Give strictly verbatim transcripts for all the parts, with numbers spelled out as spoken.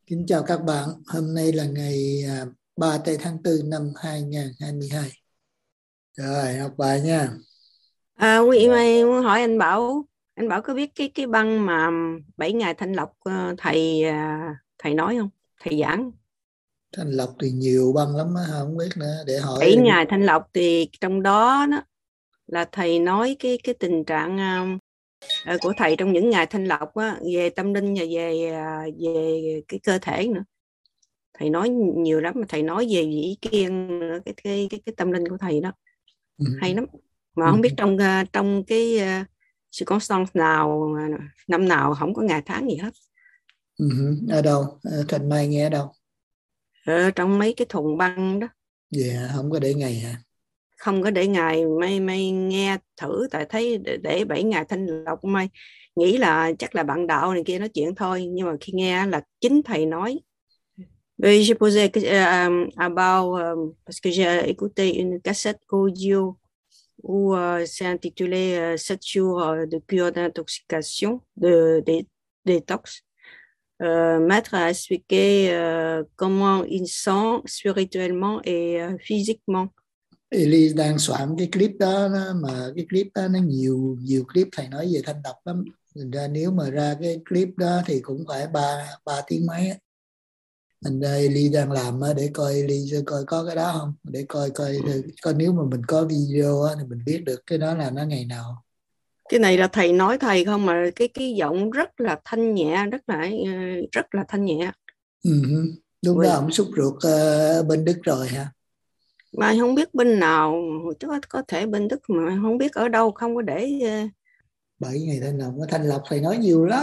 Kính chào các bạn, hôm nay là ngày à, ba tây tháng tư năm hai nghìn hai mươi hai. Rồi, học bài nha. À, Huy Mai muốn hỏi anh Bảo, anh Bảo có biết cái cái băng mà bảy ngày thanh lọc ờ, thầy à, thầy nói không? Thầy giảng Thanh lọc thì nhiều băng lắm á, không biết nữa, để hỏi bảy đi. ngày thanh lọc thì trong đó đó là thầy nói cái cái tình trạng ờ, của thầy trong những ngày thanh lọc á, về tâm linh và về à, về cái cơ thể nữa. Thầy nói nhiều lắm, mà thầy nói về vĩ kiên nữa, cái cái cái cái tâm linh của thầy đó Ừ. hay lắm. Mà Ừ. không biết trong ờ, trong cái uh, circumstance nào, năm nào không có ngày tháng gì hết. Ừ. Ở đâu? Ở Thành Mai nghe ở đâu? Ở trong mấy cái thùng băng đó, Dạ, không có để ngày hả? không có để ngày. May may nghe thử, tại thấy để, để bảy ngày thanh lọc, may nghĩ là chắc là bạn đạo này kia nói chuyện thôi, nhưng mà khi nghe là chính thầy nói. Oui, j'ai posé euh, about euh, parce que j'ai écouté une cassette audio où euh, c'est intitulé euh, sept jours euh, de cure d'intoxication, de, de détox. Euh, Maître a expliqué euh, comment il sent spirituellement et euh, physiquement. Ellie đang soạn cái clip đó, nó, mà cái clip đó nó nhiều nhiều clip thầy nói về thanh lọc lắm. Thành ra nếu mà ra cái clip đó thì cũng phải ba ba tiếng mấy á. Thành ra Ellie đang làm á, để coi Ellie sẽ coi có cái đó không, để coi coi coi nếu mà mình có video á, thì mình biết được cái đó là nó ngày nào. Cái này là thầy nói thầy không, mà cái cái giọng rất là thanh nhẹ, rất là ờ, rất là thanh nhẹ. Ừ. Lúc đó Vì ông xúc ruột ờ, bên Đức rồi hả? mà không biết bên nào, có có thể bên Đức mà không biết ở đâu, không có để ờ, Bảy ngày thanh lọc, thanh lọc thầy nói nhiều lắm.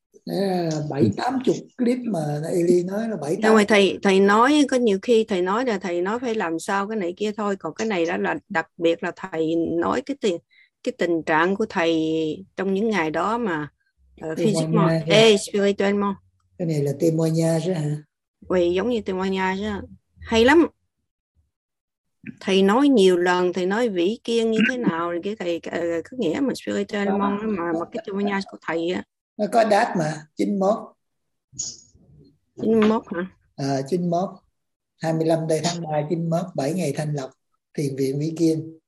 Bảy tám chục clip mà Eli nói là bảy nhưng tám mà chục. thầy thầy nói có nhiều khi thầy nói là thầy nói phải làm sao cái này kia thôi, còn cái này đó là đặc biệt là thầy nói cái tiền cái tình trạng của thầy trong những ngày đó mà uh, physiquement Témoignage hả? et spirituellement. Cái này là témoignage hả? Vì giống như témoignage á, hay lắm. Thầy nói nhiều lần, thầy nói vĩ kiên như thế nào cái thầy uh, cái nghĩa mà spirituellement Có, mà mà cái témoignage của thầy á. nó có date mà chín mốt. chín mốt hả? À, chín mốt hai mươi lăm tây tháng ba chín mốt, bảy ngày thanh lọc thiền viện Vĩ Kiên.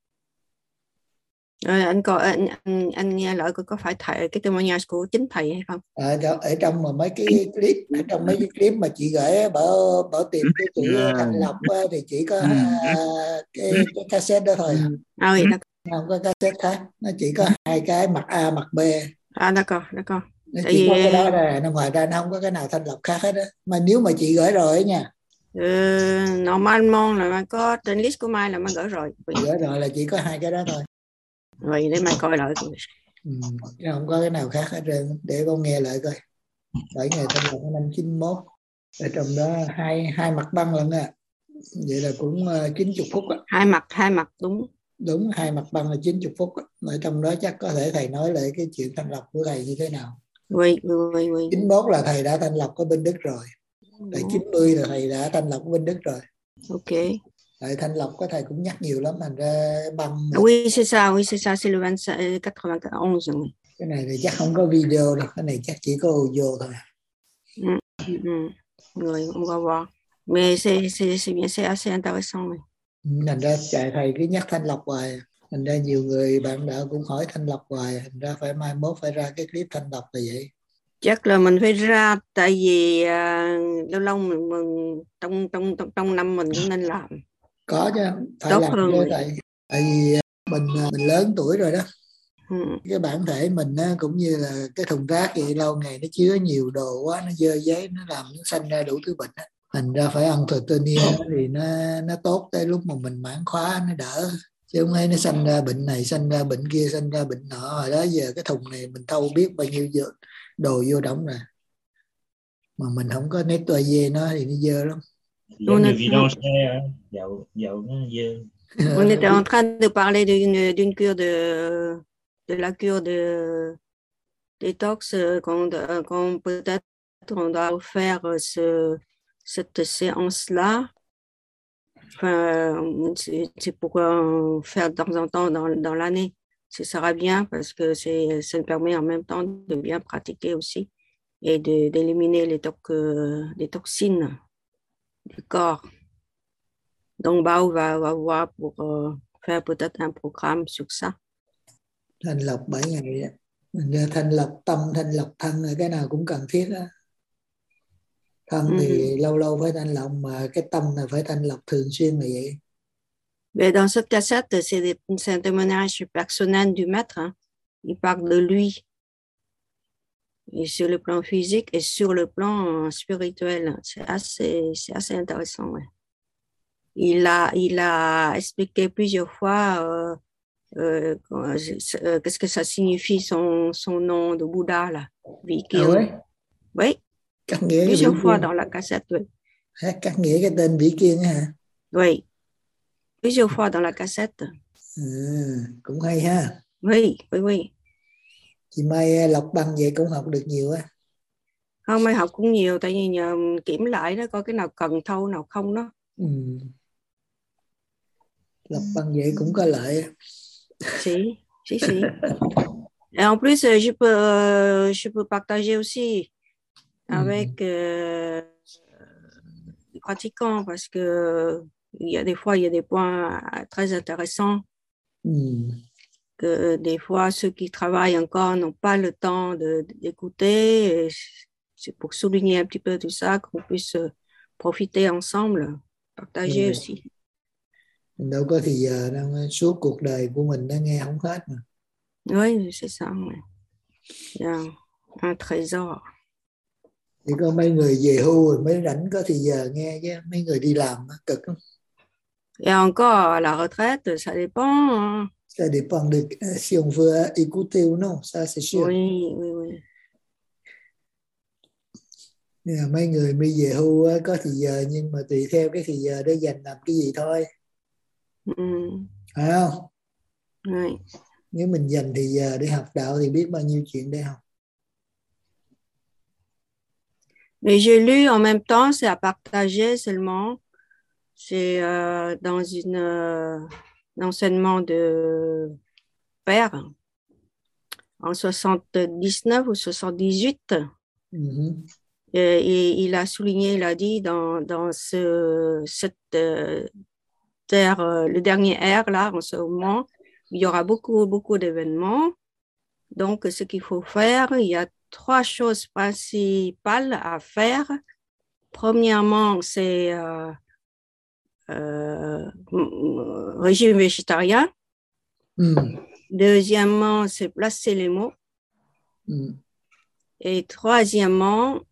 Rồi anh coi, anh, anh, anh nghe lại coi có phải thầy cái témoignage của chính thầy hay không. Ở, ở trong mà mấy cái clip, ở trong mấy cái clip mà chị gửi, bảo bảo tìm cái chữ thanh À, lọc á, thì chỉ có ừ, à, cái, cái cassette đó thôi, ừ, À oui, d'accord. không có cassette khác. Nó chỉ có hai cái, mặt A mặt B. À d'accord, d'accord. Nó Tại chỉ vì có cái đó ra, nó ngoài ra nó không có cái nào thanh lọc khác hết á, mà nếu mà chị gửi rồi á nha. ờ, normalement là Mai có trên list của Mai là Mai gửi rồi. Vì, Gửi rồi là chỉ có hai cái đó thôi. vì để Mai coi lại. Ừ. Chứ không có cái nào khác hết trơn, để con nghe lại coi. Bảy ngày thanh lọc năm chín mốt, ở trong đó hai hai mặt băng lận à. Vậy là cũng uh, chín mươi phút á. Hai mặt, hai mặt đúng. Đúng, hai mặt băng là chín mươi phút á. Ở trong đó chắc có thể thầy nói lại cái chuyện thanh lọc của thầy như thế nào. Oui, oui, oui. chín mốt là thầy đã thanh lọc ở bên Đức rồi. Tại chín mươi là thầy đã thanh lọc ở bên Đức rồi. Ok. Tại thanh lọc có thầy cũng nhắc nhiều lắm, thành ra băng mà. Ah oui, c'est ça, oui, c'est ça, c'est le vingt-cinq, quatre-vingt-onze. Oui. Cái này thì chắc không có video đâu, cái này chắc chỉ có audio thôi. Mm, mm. Oui, on va voir. Mais c'est, c'est, c'est bien, c'est assez intéressant. Oui. Thành ra chạy thầy cứ nhắc thanh lọc hoài, thành ra nhiều người bạn đạo cũng hỏi thanh lọc hoài, thành ra phải mai mốt phải ra cái clip thanh lọc là vậy. Chắc là mình phải ra, tại vì à, lâu lâu mình, mình trong trong trong trong năm mình cũng nên làm Có chứ, phải tốt làm hơn. chứ, Oui. tại tại vì mình mình lớn tuổi rồi đó. Ừ. Cái bản thể mình á, cũng như là cái thùng rác vậy, lâu ngày nó chứa nhiều đồ quá, nó dơ giấy, nó làm nó sanh ra đủ thứ bệnh á. Thành ra phải ăn Tertulia thì nó nó tốt, tới lúc mà mình mãn khóa nó đỡ, chứ không thấy nó sanh ra bệnh này sanh ra bệnh kia sanh ra bệnh nọ. Hồi đó giờ cái thùng này mình thâu biết bao nhiêu dơ, đồ vô đóng rồi, mà mình không có nettoyer nó thì nó dơ lắm. giống như vidange xe, dầu dầu nó dơ. On était en train de parler d'une, d'une cure de, de la cure de détox, qu'on, qu'on peut-être on doit faire ce, cette séance-là. Enfin, c'est, c'est pour euh, faire de temps en temps dans, dans l'année. Ce sera bien parce que c'est, ça me permet en même temps de bien pratiquer aussi. et de, d'éliminer les, toc, les toxines du corps. Donc Bao va, va voir pour uh, faire peut-être un programme sur ça. Thanh lọc bảy ngày đó. Thanh lọc tâm, thanh lọc thân là cái nào cũng cần thiết đó. Thân Mm-hmm. thì lâu lâu phải thanh lọc, mà cái tâm là phải thanh lọc thường xuyên là vậy. Mais dans cette cassette, c'est, des, c'est un témoignage personnel du maître. Hein. Il parle de lui, et sur le plan physique et sur le plan spirituel. C'est assez, c'est assez intéressant. Ouais. Il a, il a expliqué plusieurs fois euh, euh, euh, qu'est-ce que ça signifie son, son nom de Bouddha là, Vĩ Kiên. À, oui. Oui, Cắt nghĩa plusieurs fois Kiên. dans la cassette. Oui. À, cắt nghĩa cái tên Vĩ Kiên hả? Oui, plusieurs fois dans la cassette. À, cũng hay ha. Oui, oui, oui. Chị Mai lọc băng vậy cũng học được nhiều á. Không, Mai học cũng nhiều, tại vì nhờ kiểm lại đó, coi cái nào cần thâu, nào không đó. Ừ. Lọc băng vậy cũng có lợi. Si, si, si. Et en plus, je peux, je peux partager aussi avec euh, les pratiquants parce que il y a des fois, il y a des points très intéressants Ừ. que des fois, ceux qui travaillent encore n'ont pas le temps de, d'écouter. Et c'est pour souligner un petit peu tout ça, qu'on puisse profiter ensemble, partager Ừ. aussi. Mình đâu có thì giờ đâu, suốt cuộc đời của mình đã nghe không hết mà. Oui, c'est ça. Ouais. Il y a un trésor. Chỉ có mấy người về hưu rồi mới rảnh có thì giờ nghe, chứ mấy người đi làm cực lắm. Et encore, à la retraite, ça dépend. Hein. Ça dépend de si on veut écouter ou non, ça c'est sûr. Oui, oui, oui. Mấy người mới về hưu có thì giờ, nhưng mà tùy theo cái thì giờ để dành làm cái gì thôi. Ừ. Phải không? Oui. Nếu mình dành thì giờ để học đạo thì biết bao nhiêu chuyện để học. Mais j'ai lu en même temps, c'est à partager seulement. C'est euh, dans une, euh, un enseignement de père en soixante-dix-neuf ou soixante-dix-huit. Uh-huh. Et, et il a souligné, il a dit dans, dans ce, cette euh, terre, euh, le dernier ère là, en ce moment, il y aura beaucoup, beaucoup d'événements. Donc, ce qu'il faut faire, il y a trois choses principales à faire. Premièrement, c'est euh, euh, régime végétarien. Mm. Deuxièmement, c'est placer les mots. Mm. Et troisièmement,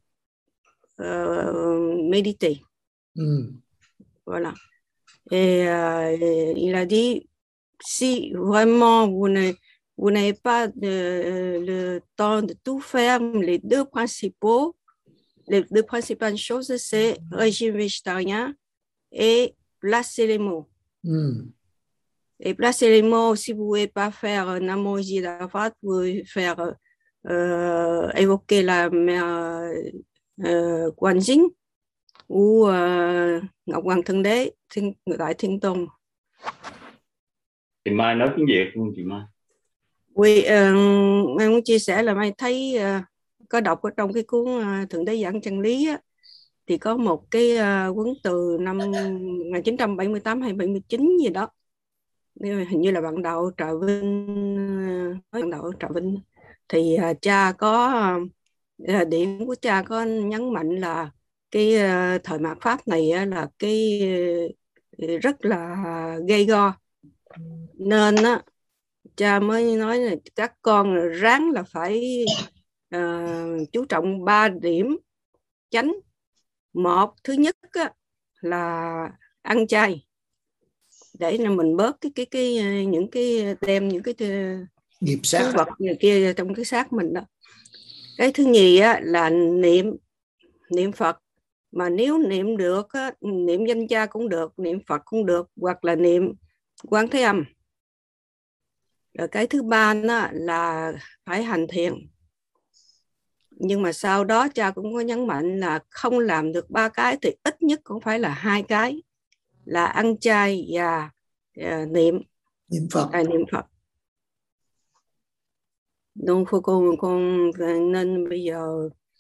euh, méditer. Mm. Voilà. Et, euh, et il a dit, si vraiment vous ne vous n'avez pas de, le temps de tout faire, les deux principaux, les deux principales choses, c'est régime végétarien et placer les mots. Mm. Et placer les mots, si vous ne pouvez pas faire Namo Jidafat, vous pouvez faire euh, évoquer la mère euh, Quan Dinh ou uh, Ngọc Hoàng Thượng Đế, thiên, Đại Thiên Tôn. Chị Mai nói tiếng Việt không chị Mai? Oui, uh, Mai muốn chia sẻ là Mai thấy uh, có đọc ở trong cái cuốn uh, Thượng Đế Giảng Chân Lý á, thì có một cái uh, cuốn từ năm một nghìn chín trăm bảy mươi tám hay bảy mươi chín gì đó, hình như là bạn đạo Trà Vinh, uh, bạn đạo Trà Vinh, thì uh, cha có uh, điểm của cha có nhấn mạnh là cái uh, thời mạt Pháp này uh, là cái uh, rất là gây go, nên uh, cha mới nói là các con ráng là phải uh, chú trọng ba điểm chánh. Một, thứ nhất uh, là ăn chay để là mình bớt cái cái cái những cái đem những cái nghiệp sát vật như kia trong cái xác mình đó. Cái thứ nhì á, là niệm niệm Phật, mà nếu niệm được á, niệm danh cha cũng được, niệm Phật cũng được, hoặc là niệm Quán Thế Âm. Rồi cái thứ ba đó là phải hành thiền. Nhưng mà sau đó cha cũng có nhấn mạnh là không làm được ba cái thì ít nhất cũng phải là hai cái, là ăn chay và uh, niệm niệm Phật. À, niệm Phật. Donc con con nên bây giờ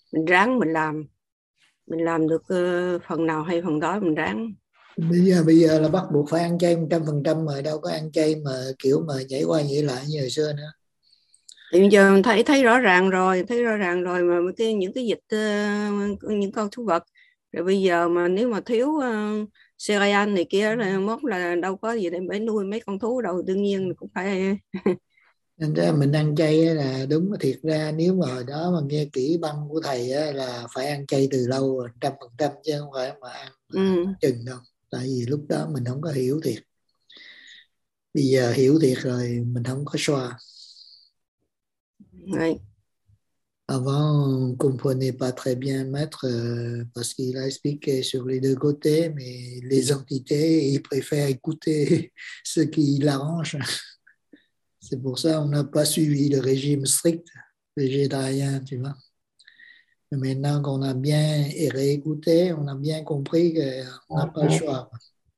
mình ráng mình làm, mình làm được uh, phần nào hay phần đó mình ráng. Bây giờ bây giờ là bắt buộc phải ăn chay một trăm phần trăm mà đâu có ăn chay mà kiểu mà nhảy qua nhảy lại như hồi xưa nữa. Thì bây giờ thấy thấy rõ ràng rồi, thấy rõ ràng rồi mà cái những cái dịch uh, những con thú vật. Rồi bây giờ mà nếu mà thiếu uh, cereal này kia là mốt là đâu có gì để phải nuôi mấy con thú đâu, đương nhiên cũng phải. Nên ra mình ăn chay là đúng, thiệt ra nếu mà hồi đó mà nghe kỹ băng của thầy là phải ăn chay từ lâu rồi, trăm phần trăm chứ không phải mà ăn Ừ. chừng đâu. Tại vì lúc đó mình không có hiểu thiệt. Bây giờ hiểu thiệt rồi mình không có xoa. Right. Avant, on ne comprenait pas très bien maître euh, parce qu'il a expliqué sur les deux côtés, mais les entités, ils préfèrent écouter ce qui l'arrange. C'est pour ça qu'on n'a pas suivi le régime strict végétarien, tu vois. Mais maintenant qu'on a bien réécouté, on a bien compris qu'on n'a pas le choix.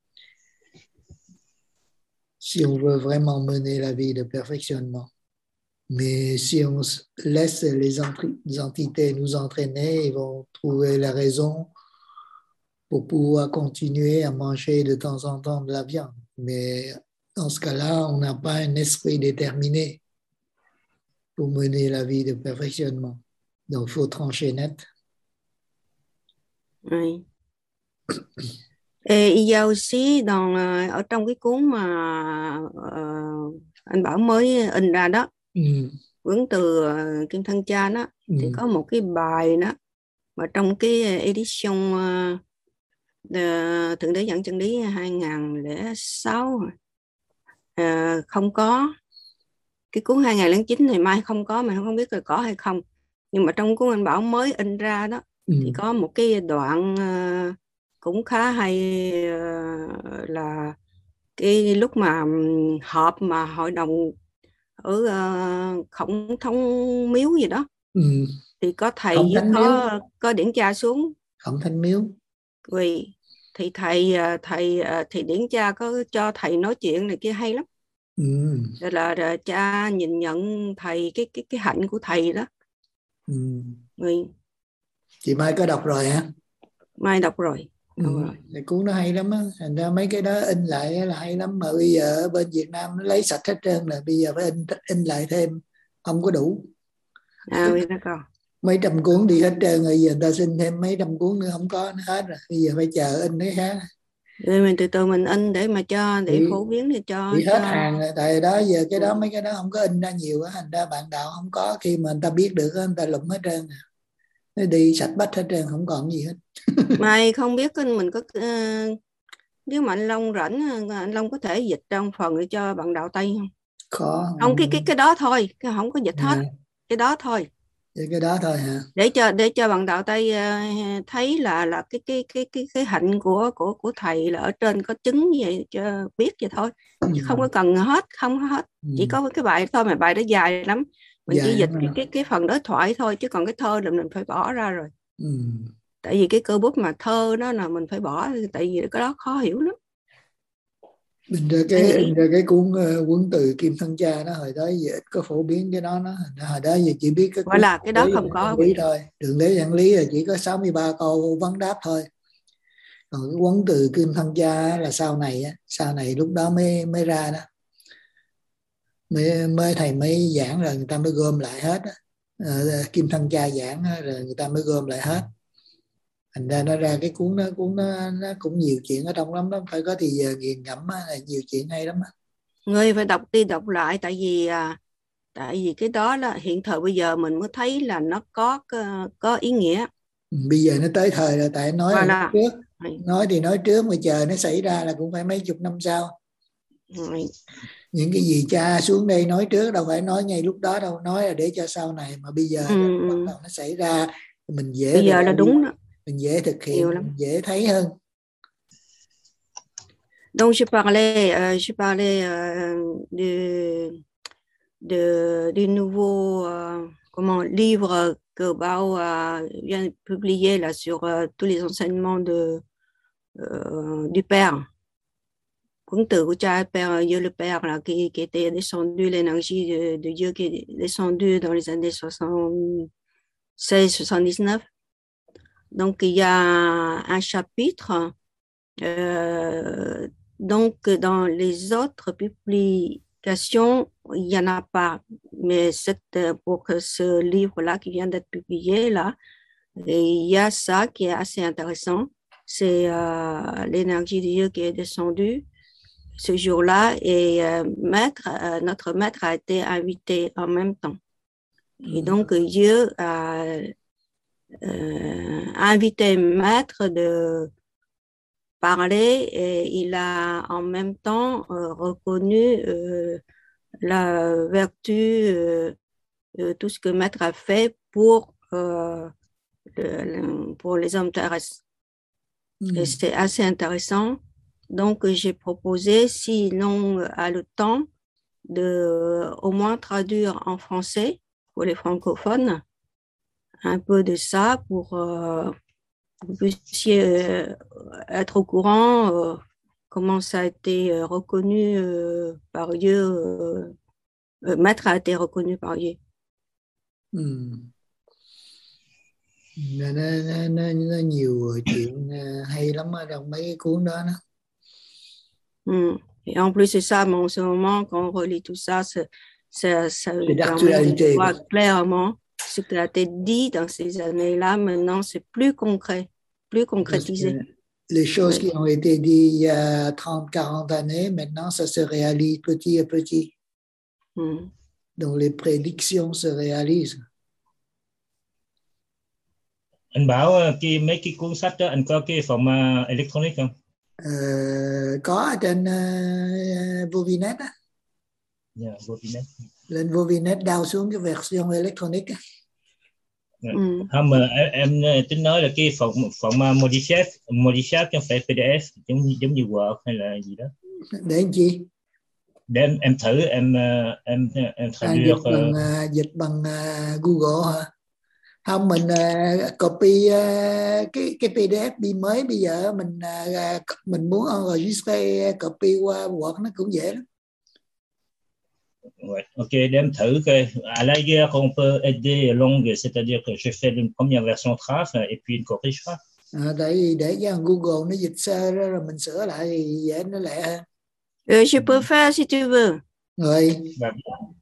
Si on veut vraiment mener la vie de perfectionnement. Mais si on laisse les entités nous entraîner, ils vont trouver la raison pour pouvoir continuer à manger de temps en temps de la viande. Mais dans ce cas-là, on n'a pas un esprit déterminé pour mener la vie de perfectionnement. Donc, il faut trancher net. Oui. Et il y a aussi dans, ở trong cái cuốn mà uh, anh Bảo mới in ra đó, ừ. Vướng từ uh, Kim Thân Cha đó, ừ. Thì có một cái bài đó mà trong cái edition uh, Thượng Đế Dẫn Chân Lý hai nghìn lẻ sáu uh, không có. Cái cuốn hai nghìn lẻ chín này mai không có, mà không biết là có hay không. Nhưng mà trong cuốn anh Bảo mới in ra đó, ừ. Thì có một cái đoạn uh, cũng khá hay, uh, là cái lúc mà họp mà hội đồng ở uh, Khổng Thống Miếu gì đó, ừ. Thì có thầy Khổng với Thánh có Miếu. có điển cha xuống. Khổng Thánh Miếu. Vì thì thầy thầy thì điển cha có cho thầy nói chuyện này kia hay lắm. Ừ. Rồi là, là cha nhìn nhận thầy cái cái cái hạnh của thầy đó. Ừ. Vì... Chị Mai có đọc rồi hả? Mai đọc rồi. Ừ. Rồi. Cuốn nó hay lắm á, thành ra mấy cái đó in lại là hay lắm, mà bây giờ ở bên Việt Nam nó lấy sạch hết trơn rồi, bây giờ phải in in lại thêm không có đủ. À, nó còn mấy trăm cuốn đi hết trơn rồi, giờ người ta xin thêm mấy trăm cuốn nữa không có, nó hết rồi, bây giờ phải chờ in cái khác. Rồi mình từ từ mình in để mà cho để bị, phổ biến để cho bị hết cho... hàng rồi, tại đó giờ cái đó mấy cái đó không có in ra nhiều á, thành ra bạn đạo không có, khi mà người ta biết được người ta lụm hết trơn, nó đi sạch bách hết trơn, không còn gì hết. Mày không biết mình có uh, nếu mà anh Long rảnh, anh Long có thể dịch trong phần để cho bạn đạo Tây không? Khó không, không cái cái cái đó thôi, cái không có dịch à. Hết cái đó thôi. Cái đó thôi hả? Để cho để cho bạn đạo Tây uh, thấy là là cái cái cái cái cái hạnh của của của thầy là ở trên có chứng như vậy, cho biết vậy thôi, ừ. Chứ không có cần hết, không hết, ừ. Chỉ có cái bài thôi, mà bài đó dài lắm, mình dài chỉ dịch cái, cái cái phần đối thoại thôi, chứ còn cái thơ là mình phải bỏ ra rồi, ừ. Tại vì cái cơ bút mà thơ đó là mình phải bỏ, tại vì cái đó khó hiểu lắm. Mình ra cái mình ra cái cuốn uh, Quấn Từ Kim Thân Cha đó, hồi đó giờ ít có phổ biến cái đó, nó hồi đó giờ chỉ biết cái gọi là cái đó không có lý thôi, Đường Lối Dẫn Lý là chỉ có sáu mươi ba câu vấn đáp thôi. Còn cái Quấn Từ Kim Thân Cha là sau này á, sau này lúc đó mới mới ra đó, mới, mới thầy mới giảng rồi người ta mới gom lại hết á. Uh, Kim Thân Cha giảng rồi người ta mới gom lại hết, thành ra nó ra cái cuốn đó, cuốn đó nó cũng nhiều chuyện ở trong lắm đó, phải có thì giờ nghiền ngẫm là nhiều chuyện hay lắm đó. Người phải đọc đi đọc lại, tại vì tại vì cái đó là hiện thời bây giờ mình mới thấy là nó có có ý nghĩa. Bây giờ nó tới thời rồi, tại nói là là... trước, nói thì nói trước mà chờ nó xảy ra là cũng phải mấy chục năm sau. Rồi. Những cái gì cha xuống đây nói trước đâu phải nói ngay lúc đó đâu, nói là để cho sau này, mà bây giờ ừ. bắt đầu nó xảy ra mình dễ, bây giờ là đúng đó, mình dễ thực hiện, mình dễ thấy hơn. Donc je parlais, euh, je parlais euh, de, de, du nouveau euh, comment, livre que Bao euh, vient de publier là, sur euh, tous les enseignements de, euh, du Père. Cuốn từ của cha Père, Dieu le Père là, qui, qui était descendu, l'énergie de, de Dieu qui est descendu dans les années soixante, c'est soixante-dix-neuf. Donc, il y a un chapitre. Euh, donc, dans les autres publications, il n'y en a pas. Mais cette, pour ce livre-là qui vient d'être publié, là, et il y a ça qui est assez intéressant. C'est euh, l'énergie de Dieu qui est descendue ce jour-là et euh, maître, euh, notre maître a été invité en même temps. Et donc, Dieu a euh, invité maître de parler et il a en même temps euh, reconnu euh, la vertu, euh, de tout ce que maître a fait pour, euh, le, le, pour les hommes terrestres. Mm. Et c'est assez intéressant. Donc, j'ai proposé, si l'on a le temps, de au moins traduire en français pour les francophones un peu de ça pour euh, que vous puissiez euh, être au courant euh, comment ça a été euh, reconnu euh, par Dieu, euh, euh, maître a été reconnu par Dieu. Ừ. Nó, nó, nó, nó nhiều chuyện hay lắm ở trong mấy cái cuốn đó, đó. Mm. Et en plus c'est ça, mais en ce moment, quand on relit tout ça, ça, ça, ça permet de voir clairement ce qui a été dit dans ces années-là. Maintenant, c'est plus concret, plus concrétisé. Les choses oui. qui ont été dites il y a trente, quarante années, maintenant, ça se réalise petit à petit. Mm. Donc, les prédictions se réalisent. Anh bảo cái mấy cái cuốn sách đó anh có cái format electronic không? Uh, có ở trên uh, Vovinet á. Yeah, Vovinet. Lên Vovinet download xuống cái version electronic á. Yeah. Ừ. Không mà em, em tính nói là cái format format Modichat, Modichat không phải pê đê ép giống giống như Word hay là gì đó. Để làm chi? Để em, em thử em em em à, dịch bằng uh, dịch bằng uh, Google hả? Không, mình uh, copy uh, cái cái pê đê ép bi mới bây giờ mình uh, mình muốn enregister copy qua Word nó cũng dễ lắm. Ouais, ok, để em thử coi. À la guerre, on peut aider longue, c'est-à-dire que je fais une première version draft et puis une corrige pas. À, tại vì để cho Google nó dịch sơ ra rồi mình sửa lại thì dễ, nó lẹ hơn. Euh, je peux faire si tu veux. Rồi. Bah,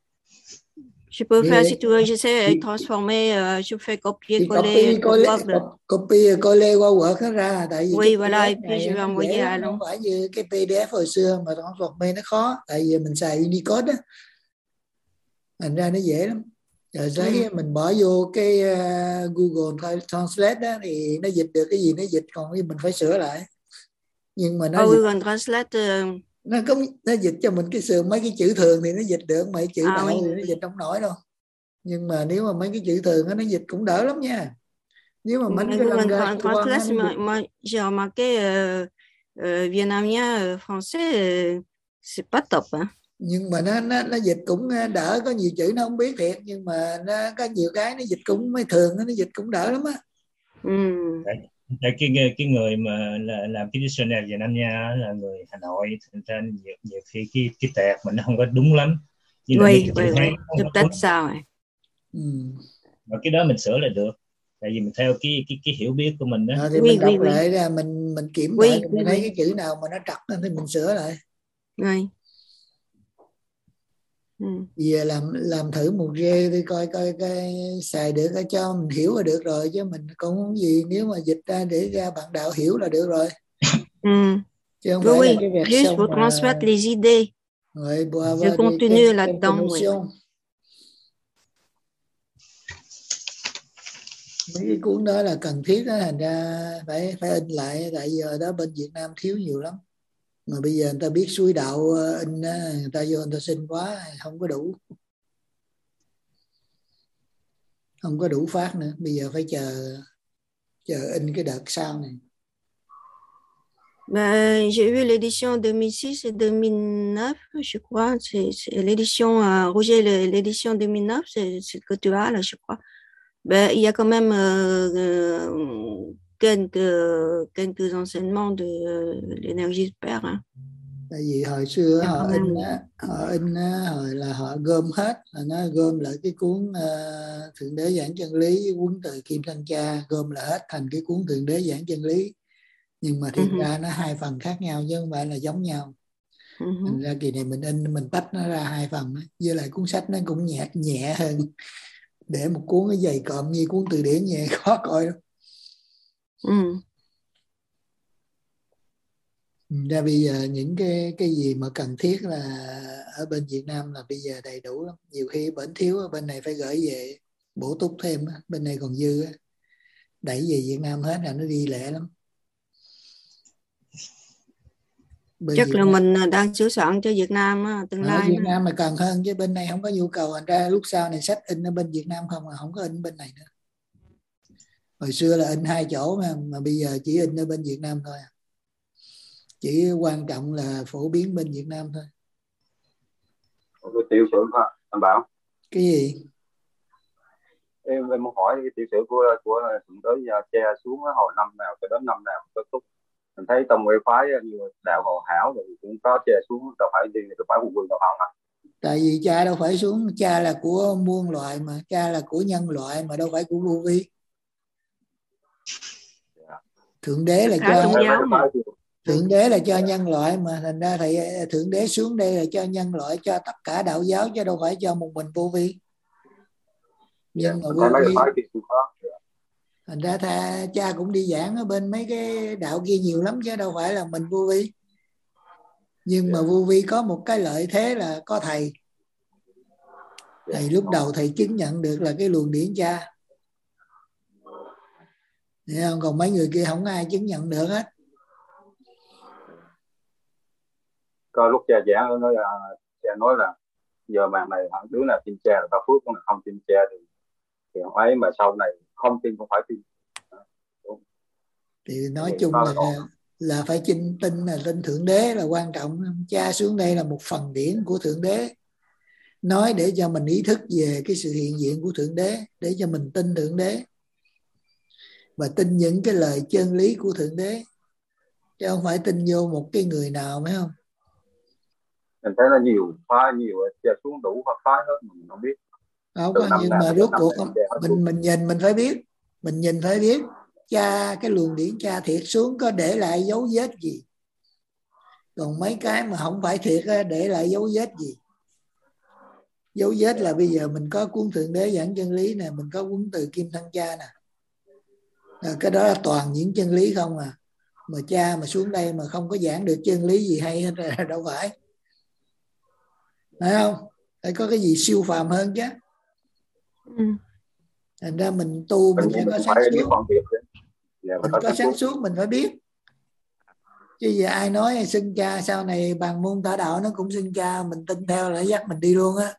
Je peux faire si tu veux, j'essaie de transformer, euh, je fais copier-coller. Copy, coller qua Word nó ra. Tại vì oui, voilà, et puis je vais envoyer à Long. Không phải như cái pê đê ép hồi xưa mà transformer nó khó. Tại vì mình xài Unicode á. Thành ra nó dễ lắm. Rồi giấy ừ. mình bỏ vô cái uh, Google Translate đó thì nó dịch được cái gì nó dịch, còn cái mình phải sửa lại. Nhưng mà nó oh, dịch, Google Translate uh... nó có nó dịch cho mình cái sự mấy cái chữ thường thì nó dịch được, mấy chữ à, đạo oui. thì nó dịch không nổi đâu. Nhưng mà nếu mà mấy cái chữ thường đó, nó dịch cũng đỡ lắm nha. Nếu mà mấy cái Google Translate, moi, moi j'ai remarqué euh, euh, vietnamien, euh, français, euh, c'est pas top hein. Nhưng mà nó nó nó dịch cũng đỡ, có nhiều chữ nó không biết thiệt, nhưng mà nó có nhiều cái nó dịch cũng mấy thường nó dịch cũng đỡ lắm á. Ừ. Tại cái cái người mà là, làm cái dictionary Việt Nam nha là người Hà Nội, thành ra nhiều, nhiều khi cái cái tẹt mình nó không có đúng lắm. Nhưng oui, oui, oui. C'est peut-être ça ouais. Ừ. Và cái đó mình sửa lại được. Tại vì mình theo cái cái cái hiểu biết của mình đó. À, thì oui, mình đọc oui, lại ra, mình mình kiểm oui, lại, oui, mình oui, thấy oui. cái chữ nào mà nó trật thì mình sửa lại. Oui. Ừ. Giờ làm làm thử một rê đi coi coi cái xài được cái cho mình hiểu là được rồi, chứ mình cũng không gì, nếu mà dịch ra để ra bạn đạo hiểu là được rồi. Ừ. Chứ không oui, phải oui. là cái việc Juste pour transmettre les idées. Rồi, je continue là-dedans. Oui. Mấy cái cuốn đó là cần thiết đó, thành ra phải phải in lại, tại giờ đó bên Việt Nam thiếu nhiều lắm. Mà bây giờ người ta biết suối đạo in, người ta vô người ta xin quá, không có đủ. Không có đủ phát nữa, bây giờ phải chờ chờ in cái đợt sau này. Ben, j'ai eu l'édition deux mille six et deux mille neuf, je crois. C'est, c'est l'édition, euh, Roger, l'édition deux mille neuf, c'est ce que tu as là, je crois. Ben, il y a quand même euh, euh, quelques, quelques enseignements de euh, l'énergie de Père. Hein. Tại vì hồi xưa họ in á, họ in á, hồi là họ gom hết, nó gom lại cái cuốn uh, Thượng Đế giảng chân lý, cuốn Từ Kim Thanh Cha, gom lại hết thành cái cuốn Thượng Đế giảng chân lý. Nhưng mà thiệt uh-huh. ra nó hai phần khác nhau chứ không phải là giống nhau. Uh-huh. Thành ra kỳ này mình in mình tách nó ra hai phần đó. Với lại cuốn sách nó cũng nhẹ nhẹ hơn. Để một cuốn cái dày cộm như cuốn từ điển nhẹ khó coi lắm. Uh-huh. Ra bây giờ những cái cái gì mà cần thiết là ở bên Việt Nam là bây giờ đầy đủ lắm. Nhiều khi bên thiếu bên này phải gửi về bổ túc thêm, bên này còn dư đẩy về Việt Nam hết là nó đi lẹ lắm. Bên chắc Việt là Nam, mình đang sửa soạn cho Việt Nam á, tương lai. Ở Việt Nam mà cần hơn chứ bên này không có nhu cầu, thành ra lúc sau này sách in ở bên Việt Nam không, mà không có in bên này nữa. Hồi xưa là in hai chỗ mà, mà bây giờ chỉ in ở bên Việt Nam thôi. Chỉ quan trọng là phổ biến bên Việt Nam thôi. Cái tiểu sử hả anh Bảo? Cái gì? Em em muốn hỏi cái tiểu sử của của Thượng Đế Cha xuống hồi năm nào cho đến năm nào kết thúc? Mình thấy trong ngoại phái như đạo Hồ Hảo rồi cũng có Cha xuống, đâu phải đi từ phái Hùng Vương đâu không ạ? Tại vì Cha đâu phải xuống, Cha là của muôn loại mà, Cha là của nhân loại mà đâu phải của vô vi. Yeah. Thượng Đế là cho Thượng Đế là cho nhân loại mà, thành ra thầy Thượng Đế xuống đây là cho nhân loại, cho tất cả đạo giáo chứ đâu phải cho một mình vô vi. Nhưng yeah, mà vô vi thành ra tha, Cha cũng đi giảng ở bên mấy cái đạo kia nhiều lắm chứ đâu phải là mình vô vi. Nhưng yeah. mà vô vi có một cái lợi thế là có thầy. Thầy yeah. lúc đầu thầy chứng nhận được là cái luồng điển Cha. Thấy không? Còn mấy người kia không ai chứng nhận được hết. Có lúc Cha giảng nói là Cha nói là giờ màn này đứa nào tin Cha là ta phước, con nào không tin Cha thì thì không ấy, mà sau này không tin cũng phải tin. Đúng. Thì nói thì chung là là phải tin tin là tin Thượng Đế là quan trọng. Cha xuống đây là một phần điển của Thượng Đế, nói để cho mình ý thức về cái sự hiện diện của Thượng Đế, để cho mình tin Thượng Đế và tin những cái lời chân lý của Thượng Đế, chứ không phải tin vô một cái người nào, phải không? Mình thấy là nhiều phái, nhiều Cha xuống đủ phái hết mình không biết. Không có, nhưng mà rốt cuộc mình mình nhìn mình phải biết, mình nhìn phải biết Cha, cái luồng điển Cha thiệt xuống có để lại dấu vết gì, còn mấy cái mà không phải thiệt để lại dấu vết gì. Dấu vết là bây giờ mình có cuốn Thượng Đế giảng chân lý nè, mình có cuốn Từ Kim Thanh Cha nè, à, cái đó là toàn những chân lý không à. Mà Cha mà xuống đây mà không có giảng được chân lý gì hay hết là đâu phải, phải không? Phải có cái gì siêu phàm hơn chứ. Ừ. Thành ra mình tu mình, mình phải có sáng suốt, mình có sáng suốt mình phải biết. Chứ giờ ai nói xưng Cha sau này bằng môn tả đạo nó cũng xưng Cha, mình tin theo là dắt mình đi luôn á.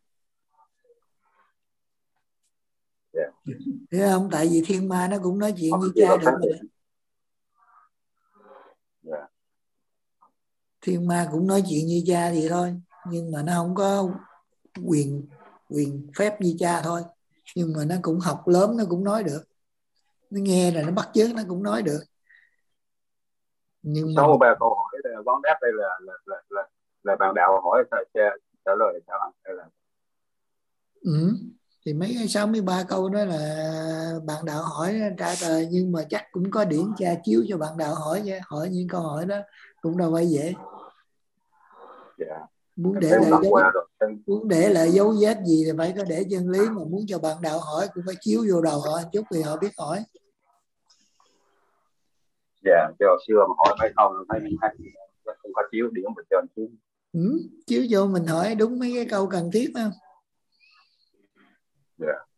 Yeah. Thấy không? Tại vì thiên ma nó cũng nói chuyện như Cha được mà. Yeah. Thiên ma cũng nói chuyện như Cha thì thôi, nhưng mà nó không có quyền quyền phép như Cha thôi. Nhưng mà nó cũng học lớn, nó cũng nói được, nó nghe rồi nó bắt chước, nó cũng nói được. Nhưng mà... Số ba câu hỏi là vấn đáp đây là là là là, là bạn đạo hỏi Cha trả lời sao hay là? Ừ. Thì mấy cái sáu mươi ba câu đó là bạn đạo hỏi trả lời, nhưng mà chắc cũng có điển Cha chiếu cho bạn đạo hỏi chứ, hỏi những câu hỏi đó cũng đâu phải dễ. Yeah. Muốn để lại dấu, muốn để lại dấu vết gì thì phải có để chân lý, mà muốn cho bạn đạo hỏi cũng phải chiếu vô đầu họ chút thì họ biết hỏi. Dạ, yeah, cho xưa mà hỏi mấy câu thấy không có chiếu điểm mình cho chiếu. Ừ, chiếu vô mình hỏi đúng mấy cái câu cần thiết không? Dạ. Yeah.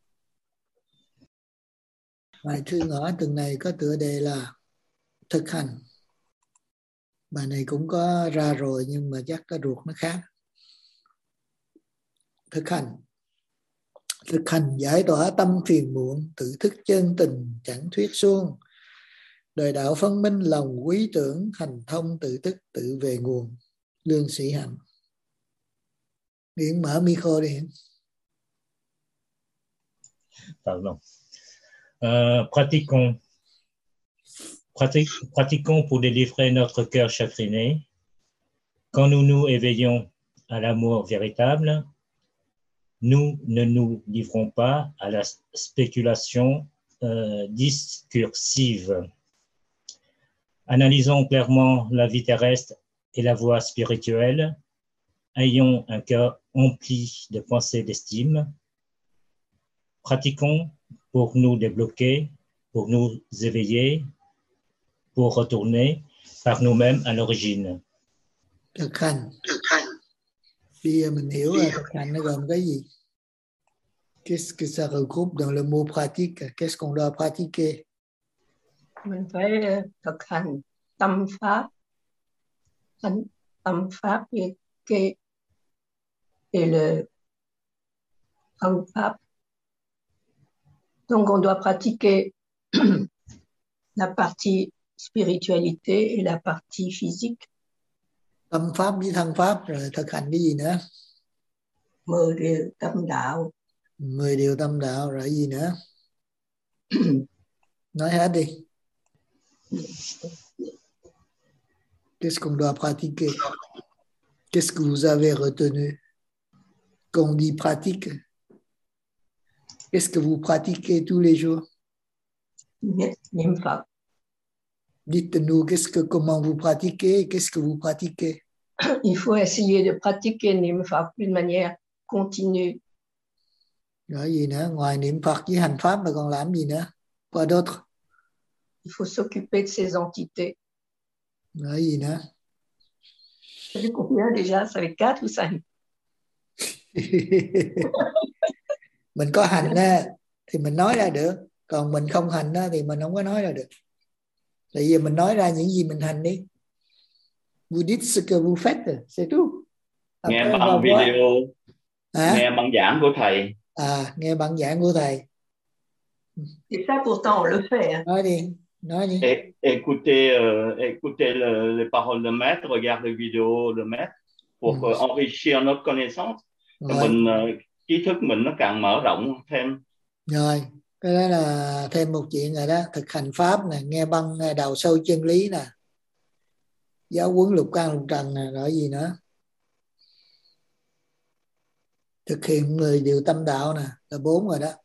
Bài thư ngõ tuần này có tựa đề là thực hành. Bài này cũng có ra rồi nhưng mà chắc cái ruột nó khác. Thực hành. Thực hành giải tỏa tâm phiền muộn, tự thức chân tình chẳng thuyết suông. Đời đạo phân minh lòng quý tưởng, hành thông tự thức tự về nguồn. Lương Sĩ Hạnh. Điện mở micro đi. Pardon. Euh, pratiquons. Pratiquons pour délivrer notre cœur chagriné. Quand nous nous éveillons à l'amour véritable, nous ne nous livrons pas à la spéculation euh, discursive. Analysons clairement la vie terrestre et la voie spirituelle. Ayons un cœur empli de pensées d'estime. Pratiquons pour nous débloquer, pour nous éveiller, pour retourner par nous-mêmes à l'origine. Thực hành. Bây giờ mình hiểu là thực hành nó gồm cái gì? Qu'est-ce que ça regroupe dans le mot pratique? Qu'est-ce qu'on doit pratiquer? Mình phải thực hành tâm pháp, tâm, tâm pháp et, et, et le tâm pháp. Donc on doit pratiquer la partie spiritualité et la partie physique. Tâm pháp với thân pháp, rồi thực hành cái gì nữa? Mười điều tâm đạo. Mười điều tâm đạo, rồi gì nữa? Nói hết đi. Qu'est-ce qu'on doit pratiquer? Qu'est-ce que vous avez retenu? Quand on dit pratique, qu'est-ce que vous pratiquez tous les jours? Niệm Phật. Dites-nous qu'est-ce que, comment vous pratiquez, qu'est-ce que vous pratiquez? Il faut essayer de pratiquer niệm Phật d'une manière continue. Rồi gì nữa? Ngoài niệm Phật với hành pháp mà còn làm gì nữa? Quoi d'autre? Il faut s'occuper de ces entités. Rồi gì nữa? Vous avez combien déjà? Ça fait quatre ou cinq? Mình có hành á, thì mình nói ra được. Còn mình không hành á, thì mình không có nói ra được. Tại vì mình nói ra những gì mình hành đi. Vous dites ce que vous faites, c'est tout. Nghe Après, bằng video, à? nghe băng giảng của thầy. À, nghe băng giảng của thầy. Et ça, pourtant, on le fait. Hein. Nói đi, nói đi. Et, écoutez, euh, écoutez le, les paroles de maître, regardez les vidéos de maître pour ừ. enrichir notre connaissance. Rồi. Mình uh, trí thức mình nó càng mở rộng thêm. Rồi, cái đó là thêm một chuyện rồi đó. Thực hành pháp nè, nghe băng đào sâu chân lý nè, giáo huấn lục căn lục trần nè, rồi gì nữa? Thực hiện mười điều tâm đạo nè, là bốn rồi đó.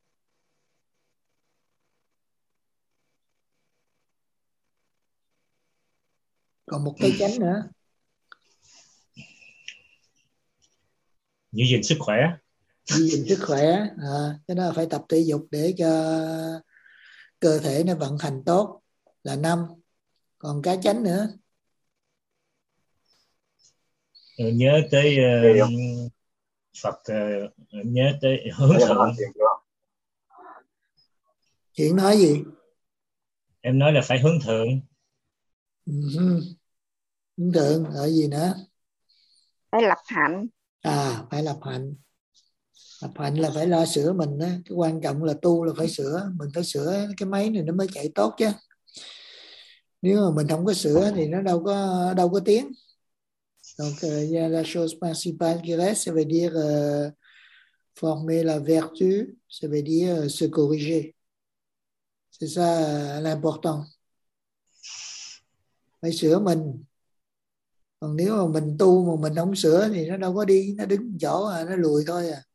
Còn một cái chánh nữa. Giữ gìn sức khỏe. Giữ gìn sức khỏe. À, cái đó phải tập thể dục để cho cơ thể nó vận hành tốt, là năm. Còn cái chánh nữa. Nhớ tới uh, Phật, uh, nhớ tới hướng thượng. Chuyện nói gì? Em nói là phải hướng thượng. Uh-huh. Hướng thượng, ở gì nữa? Phải lập hạnh. À, phải lập hạnh. Lập hạnh là phải lo sửa mình đó. Cái quan trọng là tu là phải sửa. Mình phải sửa cái máy này nó mới chạy tốt chứ. Nếu mà mình không có sửa thì nó đâu có đâu có tiến. Donc, il y a la chose principale qui reste, ça veut dire euh, former la vertu, ça veut dire euh, se corriger. C'est ça euh, l'important. Phải sửa mình. Còn nếu mà mình tu mà mình không sửa thì nó đâu có đi, nó đứng chỗ à, nó lùi thôi à.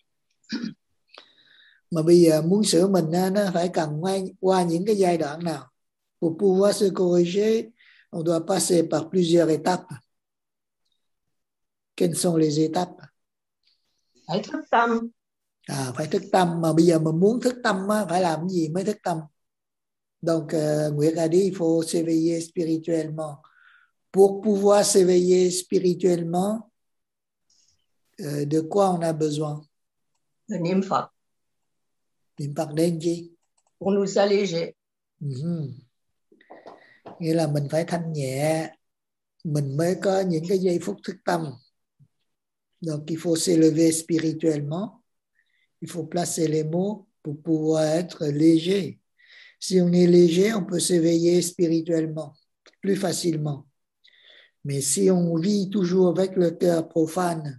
Mà bây giờ muốn sửa mình nó phải cần qua, qua những cái giai đoạn nào. Pour pouvoir se corriger, on doit passer par plusieurs étapes. Quelles sont les étapes? Phải thức tâm. À, phải thức tâm. Mà bây giờ mình muốn thức tâm á, phải làm gì mới thức tâm? Donc, euh, Nguyệt a dit, il faut s'éveiller spirituellement. Pour pouvoir s'éveiller spirituellement, euh, de quoi on a besoin? De niệm Phật. Niệm Phật đến chi? Pour nous alléger. Uh-huh. Nghĩa là mình phải thanh nhẹ, mình mới có những cái giây phút thức tâm. Donc, il faut s'élever spirituellement. Il faut placer les mots pour pouvoir être léger. Si on est léger, on peut s'éveiller spirituellement plus facilement. Mais si on vit toujours avec le cœur profane,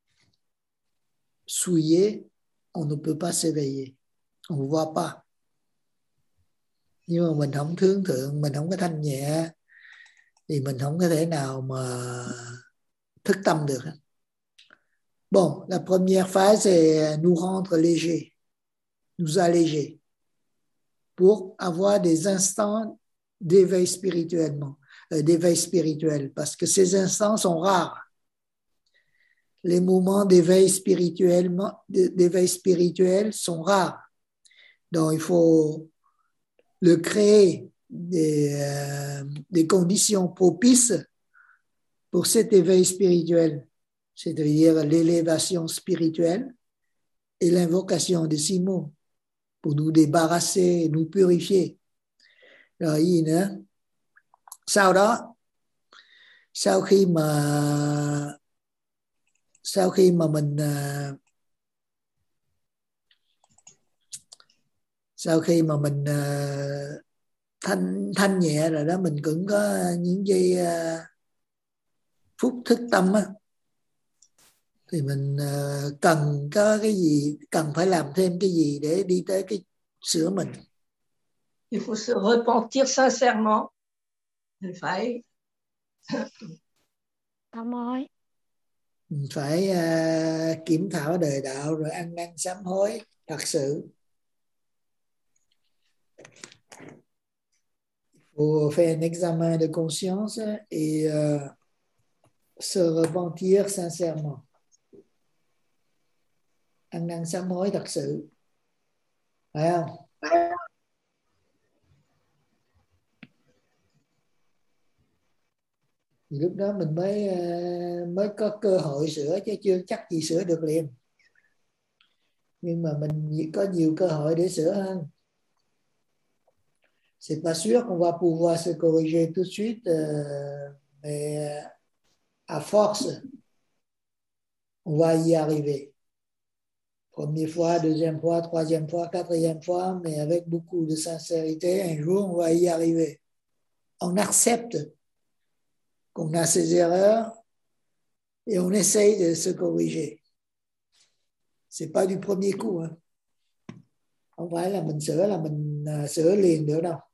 souillé, on ne peut pas s'éveiller. On ne voit pas. Nhưng mà mình không hướng thượng, mình không có thanh nhẹ, thì mình không có thể nào mà thức tâm được. Bon, la première phase c'est nous rendre légers, nous alléger pour avoir des instants d'éveil spirituellement, euh, d'éveil spirituel, parce que ces instants sont rares. Les moments d'éveil spirituellement, d'éveil spirituel sont rares. Donc, il faut le créer des, euh, des conditions propices pour cet éveil spirituel, c'est-à-dire l'élévation spirituelle et l'invocation de six mots pour nous débarrasser, nous purifier. Rồi gì nữa? Sau đó, sau khi mà sau khi mà mình uh, sau khi mà mình uh, thanh thanh nhẹ rồi đó, mình cũng có những giây uh, phút thức tâm á, thì mình uh, cần có cái gì, cần phải làm thêm cái gì để đi tới cái sửa mình. Il faut se repentir sincèrement. Il phải Tâm ơi. Mình phải uh, kiểm thảo đời đạo rồi ăn năn sám hối thật sự. Il faut faire un examen de conscience et uh, se repentir sincèrement. Ăn năn sám hối thật sự. Phải không? Thì lúc đó mình mới mới có cơ hội sửa, chứ chưa chắc gì sửa được liền. Nhưng mà mình có nhiều cơ hội để sửa hơn. C'est pas sûr qu'on va pouvoir se corriger tout de suite, euh, mais à force, on va y arriver. Première fois, deuxième fois, troisième fois, quatrième fois, mais avec beaucoup de sincérité, un jour, on va y arriver. On accepte qu'on a ses erreurs et on essaye de se corriger. C'est pas du premier coup. Hein. Không phải là mình sửa là mình uh, sửa liền được đâu.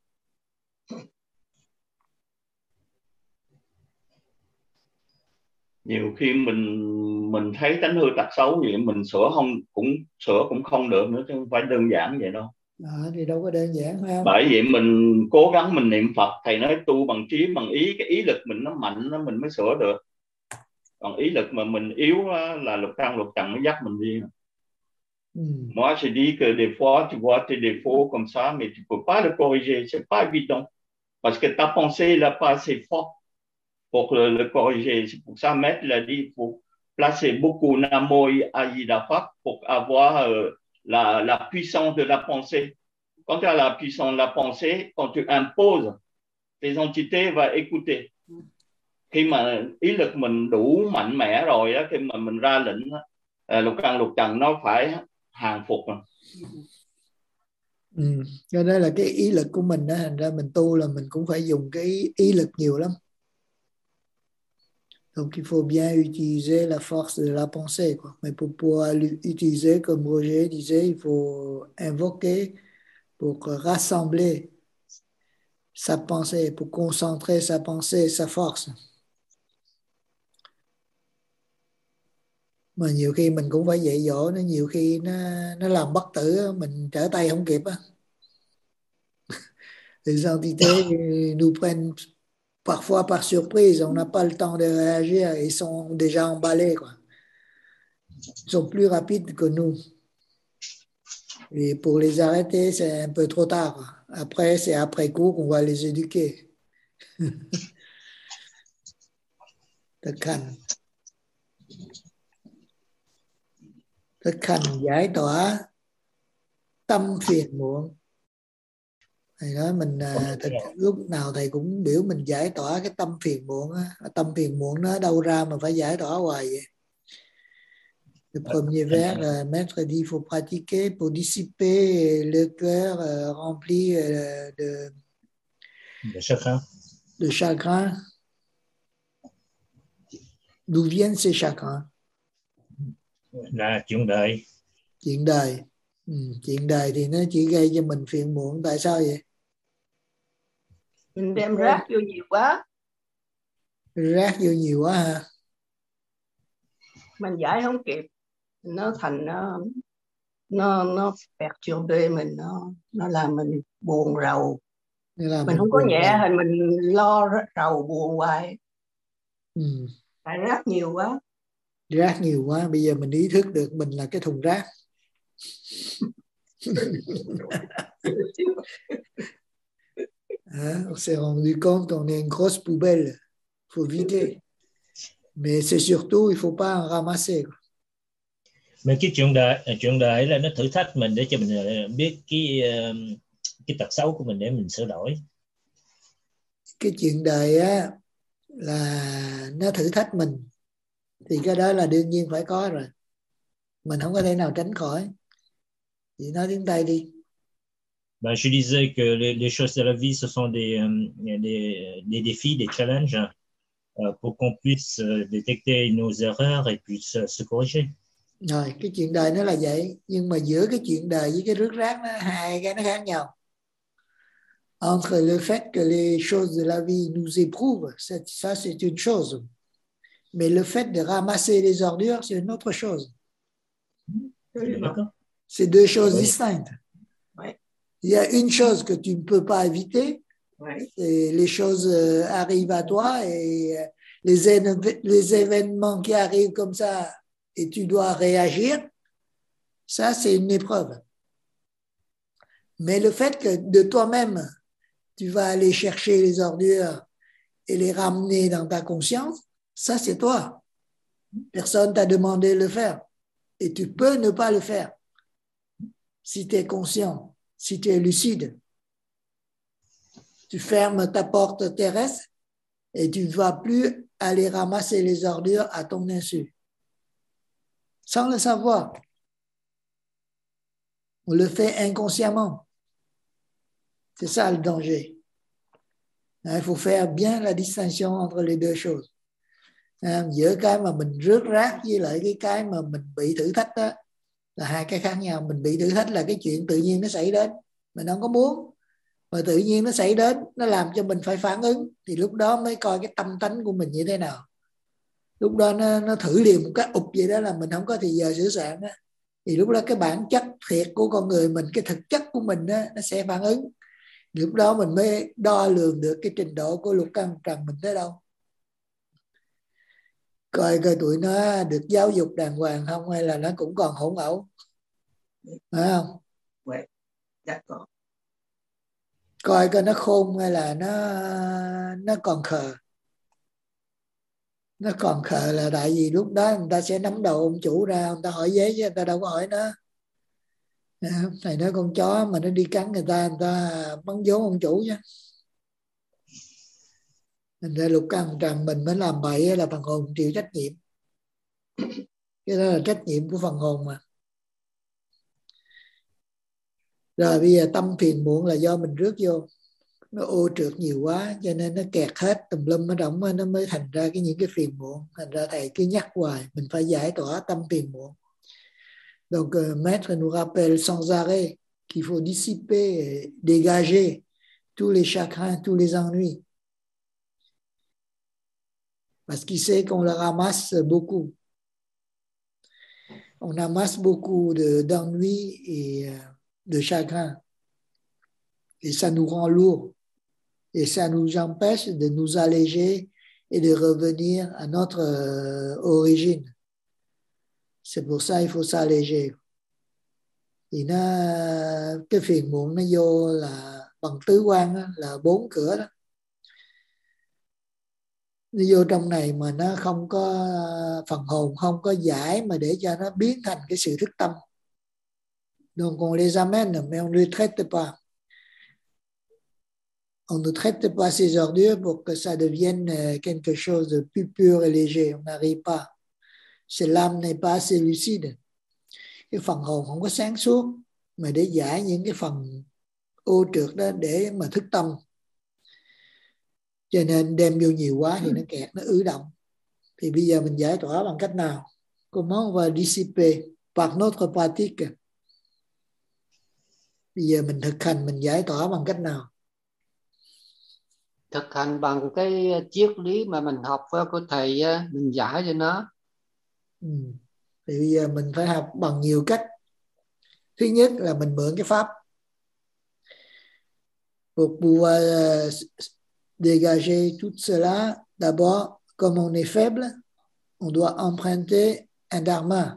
Nhiều khi mình mình thấy tánh hư tật xấu vậy, mình sửa không cũng sửa cũng không được nữa, chứ không phải đơn giản vậy đâu. À, thì đâu có đơn giản phải không? Bởi vậy mình cố gắng mình niệm Phật, thầy nói tu bằng trí bằng ý, cái ý lực mình nó mạnh nó mình mới sửa được. Còn ý lực mà mình yếu là lục căn lục trần nó dắt mình đi. Mm. Moi je dis que des fois tu vois tes défauts comme ça mais tu peux pas le corriger, c'est pas évident parce que ta pensée n'est pas assez forte pour le, le corriger. C'est pour ça maître l'a dit, il faut placer beaucoup Namo Ayida Pháp pour avoir euh, la, la puissance de la pensée. Quand tu as la puissance de la pensée, quand tu imposes, les entités vont écouter. Khi mà ý lực mình đủ mạnh mẽ rồi á, khi mà mình ra lệnh á, lục căn lục trần nó phải hàng phục rồi. Ừ. Cho nên là cái ý lực của mình đó, thành ra mình tu là mình cũng phải dùng cái ý, ý lực nhiều lắm. Donc il faut bien utiliser la force de la pensée, quoi. Mais pour pouvoir l'utiliser, comme Roger disait, il faut invoquer pour rassembler sa pensée, pour concentrer sa pensée, sa force. Mà nhiều khi mình cũng phải dạy dỗ nó, nhiều khi nó nó làm bất tử, mình trở tay không kịp á. Les entités nous prennent parfois par surprise, on n'a pas le temps de réagir, ils sont déjà emballés, quoi. Ils sont plus rapides que nous. Et pour les arrêter, c'est un peu trop tard. Après, c'est après coup qu'on va les éduquer. Thực hành. Thực hành giải tỏa tâm phiền muộn. Thầy nói mình thực, lúc nào thầy cũng biểu mình giải tỏa cái tâm phiền muộn á. Tâm phiền muộn nó đâu ra mà phải giải tỏa hoài vậy. Le premier vers, euh, maître dit il faut pratiquer pour dissiper le cœur euh, rempli euh, de, de chagrin. De chagrin. D'où viennent ces chagrins? Là chuyện đời. Chuyện đời. Ừ, chuyện đời thì nó chỉ gây cho mình phiền muộn. Tại sao vậy? Mình đem rác vô nhiều quá. Rác vô nhiều quá ha. Mình giải không kịp, nó thành nó nó nó perturbe mình, nó nó làm mình buồn rầu. Mình, mình không có nhẹ thì mình lo rầu buồn hoài. Ừ. Tại rác nhiều quá. Rác nhiều quá, bây giờ mình ý thức được mình là cái thùng rác. Hein, on s'est rendu compte qu'on est une grosse poubelle, il faut vider. Mais c'est surtout, il ne faut pas en ramasser. Mà cái chuyện đời, chuyện đời là nó thử thách mình để cho mình biết cái cái tật xấu của mình để mình sửa đổi. Cái chuyện đời á là nó thử thách mình, thì cái đó là đương nhiên phải có rồi. Mình không có thể nào tránh khỏi. Chị nói tiếng Tây đi. Ben, je disais que les, les choses de la vie, ce sont des, des, des défis, des challenges euh, pour qu'on puisse détecter nos erreurs et puis se, se corriger. Rồi, cái chuyện đời nó là vậy. Nhưng mà giữa cái chuyện đời với cái rước rác nó, hai cái nó khác nhau. Entre le fait que les choses de la vie nous éprouvent, ça c'est une chose. Mais le fait de ramasser les ordures, c'est une autre chose. C'est deux choses oui. distinctes. Oui. Il y a une chose que tu ne peux pas éviter, oui. Et les choses euh, arrivent à toi et euh, les, é- les événements qui arrivent comme ça et tu dois réagir, ça c'est une épreuve. Mais le fait que de toi-même, tu vas aller chercher les ordures et les ramener dans ta conscience, ça c'est toi. Personne t'a demandé de le faire. Et tu peux ne pas le faire. Si tu es conscient, si tu es lucide, tu fermes ta porte terrestre et tu ne vas plus aller ramasser les ordures à ton insu. Sans le savoir. On le fait inconsciemment. C'est ça le danger. Il faut faire bien la distinction entre les deux choses. Giữa cái mà mình rước rác với lại cái cái mà mình bị thử thách đó là hai cái khác nhau. Mình bị thử thách là cái chuyện tự nhiên nó xảy đến, mình không có muốn, mà tự nhiên nó xảy đến, nó làm cho mình phải phản ứng, thì lúc đó mới coi cái tâm tánh của mình như thế nào. Lúc đó nó, nó thử liền một cái ụp vậy đó là mình không có thì giờ sửa soạn đó. Thì lúc đó cái bản chất thiệt của con người mình, cái thực chất của mình đó, nó sẽ phản ứng. Lúc đó mình mới đo lường được cái trình độ của lục căn trần mình tới đâu. Coi coi tụi nó được giáo dục đàng hoàng không, hay là nó cũng còn hỗn ẩu, phải không? Ouais, d'accord. Coi coi nó khôn hay là nó nó còn khờ. Nó còn khờ là tại vì lúc đó người ta sẽ nắm đầu ông chủ ra, người ta hỏi giấy chứ người ta đâu có hỏi nó. Thầy nói con chó mà nó đi cắn người ta, người ta bắn vốn ông chủ chứ. Mình ra lục căn trần mình mới làm bậy là phần hồn chịu trách nhiệm. Cái đó là trách nhiệm của phần hồn mà. Rồi bây giờ tâm phiền muộn là do mình rước vô. Nó ô trượt nhiều quá cho nên nó kẹt hết tùm lum ở động, nó mới thành ra cái những cái phiền muộn. Thành ra thầy cứ nhắc hoài mình phải giải tỏa tâm phiền muộn. Donc euh, maître nous rappelle sans arrêt qu'il faut dissiper, dégager tous les chagrins, tous les ennuis. Parce qu'il sait qu'on le ramasse beaucoup. On amasse beaucoup de, d'ennuis et euh, de chagrins. Et ça nous rend lourds. Et ça nous empêche de nous alléger et de revenir à notre euh, origine. C'est pour ça qu'il faut s'alléger. Thì nó, cái phiền muộn nó vô là bằng tứ quan đó, là bốn cửa đó. Nó vô trong này mà nó không có, phần hồn không có giải mà để cho nó biến thành cái sự thức tâm. Donc on les amène mais on ne les traite pas. On ne traite pas ces ordures pour que ça devienne quelque chose de plus pur et léger. On n'arrive pas. C'est l'âme n'est pas assez lucide. Cái phần hồn không có sáng suốt mà để giải những cái phần ô trượt đó để mà thức tâm. Cho nên đem vô nhiều quá thì nó kẹt, nó ứ động. Thì bây giờ mình giải tỏa bằng cách nào? Comment on va dissiper? Par notre pratique. Bây giờ mình thực hành, mình giải tỏa bằng cách nào? thực hành bằng cái triết lý mà mình học của thầy, mình giải cho nó. Ừ. Thì bây giờ mình phải học bằng nhiều cách. Thứ nhất là mình mượn cái pháp. Pour pouvoir dégager tout cela, d'abord, comme on est faible, on doit emprunter un dharma.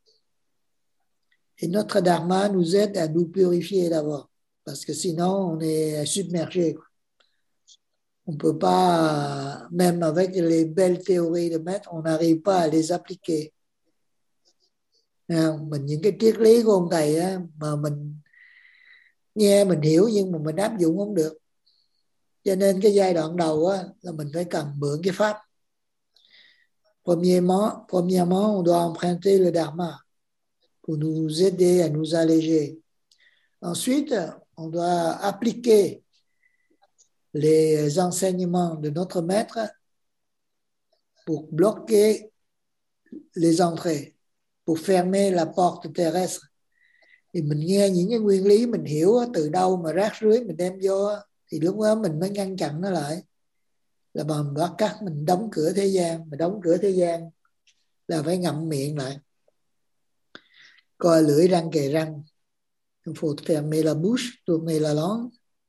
Et notre dharma nous aide à nous purifier d'abord, parce que sinon on est submergé. On ne peut pas, même avec les belles théories de maître, on n'arrive pas à les appliquer. Mình những cái triết lý của ông thầy á, mà mình nghe mình hiểu nhưng mà mình áp dụng không được. Cho nên cái giai đoạn đầu á, là mình phải cần mượn cái pháp. Premièrement, premièrement, on doit emprunter le dharma pour nous aider à nous alléger. Ensuite, on doit appliquer les enseignements de notre maître pour bloquer les entrées, pour fermer la porte terrestre. Thì mình nghe những cái nguyên lý mình hiểu từ đâu mà rác rưới mình đem vô, thì lúc đó mình mới ngăn chặn nó lại. Là bằng bắt cắt mình đóng cửa thế gian. Mà đóng cửa thế gian là phải ngậm miệng lại, coi lưỡi răng kề răng. Il faut fermer la bouche, tourner la langue.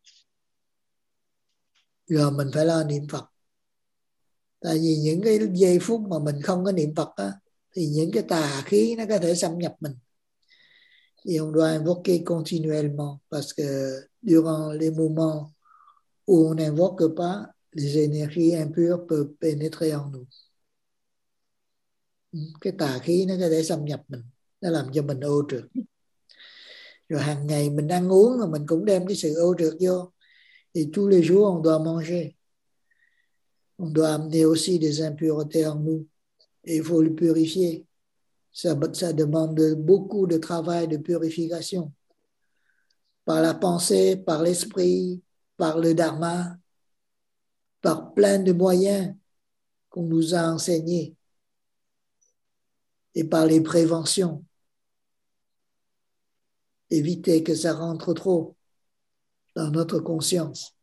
Rồi mình phải lo niệm Phật. Tại vì những cái giây phút mà mình không có niệm Phật á, thì những cái tà khí nó có thể xâm nhập mình. Et on doit invoquer continuellement, parce que durant les moments où on n'invoque pas, les énergies impures peuvent pénétrer en nous. Cái tà khí nó có thể xâm nhập mình, nó làm cho mình ô trượt. Rồi hàng ngày mình ăn uống mà mình cũng đem cái sự ô trượt vô. Et tous les jours on doit manger. On doit amener aussi des impuretés en nous. Et il faut le purifier. Ça, ça demande beaucoup de travail de purification. Par la pensée, par l'esprit, par le dharma, par plein de moyens qu'on nous a enseignés. Et par les préventions. Éviter que ça rentre trop dans notre conscience.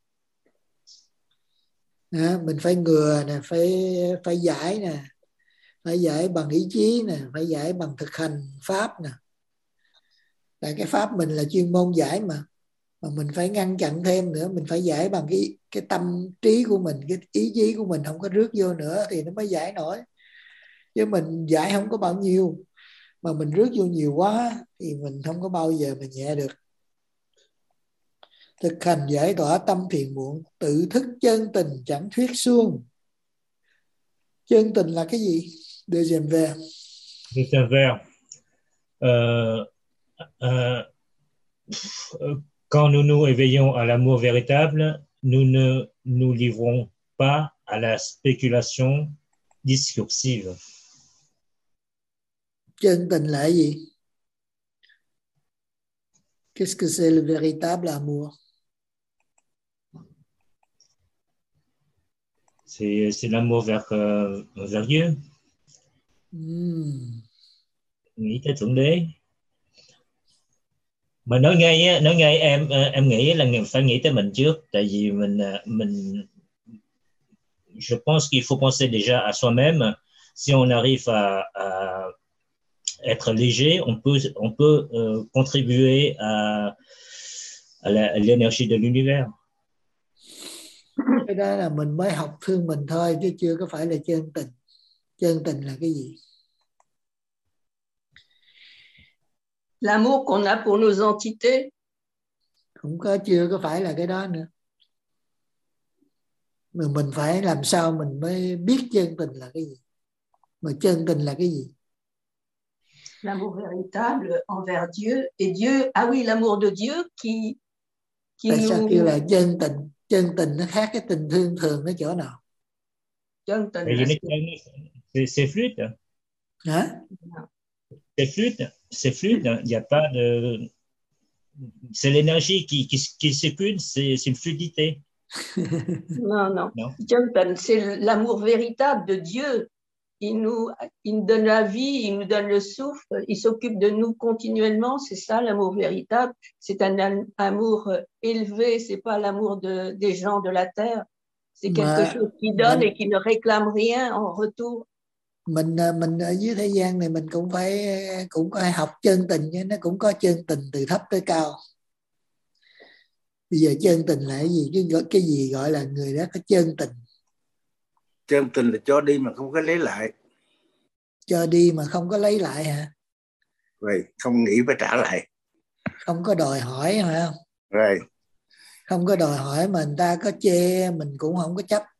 À, mình phải ngừa nè, phải, phải giải nè, phải giải bằng ý chí nè, phải giải bằng thực hành pháp nè. Tại cái pháp mình là chuyên môn giải mà, mà mình phải ngăn chặn thêm nữa, mình phải giải bằng cái cái tâm trí của mình, cái ý chí của mình không có rước vô nữa thì nó mới giải nổi. Chứ mình giải không có bao nhiêu, mà mình rước vô nhiều quá thì mình không có bao giờ mình nhẹ được. Thực hành giải tỏa tâm phiền muộn, tự thức chân tình chẳng thuyết suông. Chân tình là cái gì? Deuxième vers. Deuxième vers. Euh, euh, quand nous nous éveillons à l'amour véritable, nous ne nous livrons pas à la spéculation discursive. Chân tình là cái gì? Qu'est-ce que c'est le véritable amour? C'est, c'est l'amour vers, uh, vers Dieu. Mm. Nghĩ tới Thượng Đế. Mà nói ngay nói ngay em em nghĩ là phải nghĩ tới mình trước, tại vì mình mình je pense qu'il faut penser déjà à soi-même. Si on arrive à, à être léger, on peut on peut uh, contribuer à, à, la, à l'énergie de l'univers. Cái đó là mình mới học thương mình thôi, chứ chưa có phải là chân tình. Chân tình là cái gì? L'amour qu'on a pour nos entités. Cũng có, chưa có phải là cái đó nữa. Mà mình phải làm sao mình mới biết chân tình là cái gì? Mà chân tình là cái gì? L'amour véritable envers Dieu. Et Dieu, ah oui, l'amour de Dieu qui... qui Tại nous... sao kêu là chân tình? Chân tình nó khác cái tình thương thường ở chỗ nào? Chân tình là... C'est, c'est fluide. Hả? C'est fluide. C'est fluide. Il n'y a pas de... C'est l'énergie qui, qui, qui circule, c'est, c'est une fluidité. non, non. non. Chân tình, c'est l'amour véritable de Dieu. Il nous, il nous donne la vie, il nous donne le souffle, il s'occupe de nous continuellement. C'est ça l'amour véritable. C'est un amour élevé, c'est pas l'amour de, des gens de la terre. C'est quelque mà chose qui donne mình, et qui ne réclame rien en retour. mình mình ở dưới thế gian này mình cũng phải cũng phải học chân tình, chứ nó cũng có chân tình từ thấp tới cao. Bây giờ chân tình là cái gì? Cái, cái gì gọi là người đó có chân tình? Chân tình là cho đi mà không có lấy lại. Cho đi mà không có lấy lại hả? Rồi không nghĩ phải trả lại. Không có đòi hỏi phải không? Rồi. Không có đòi hỏi mà người ta có chê mình cũng không có chấp.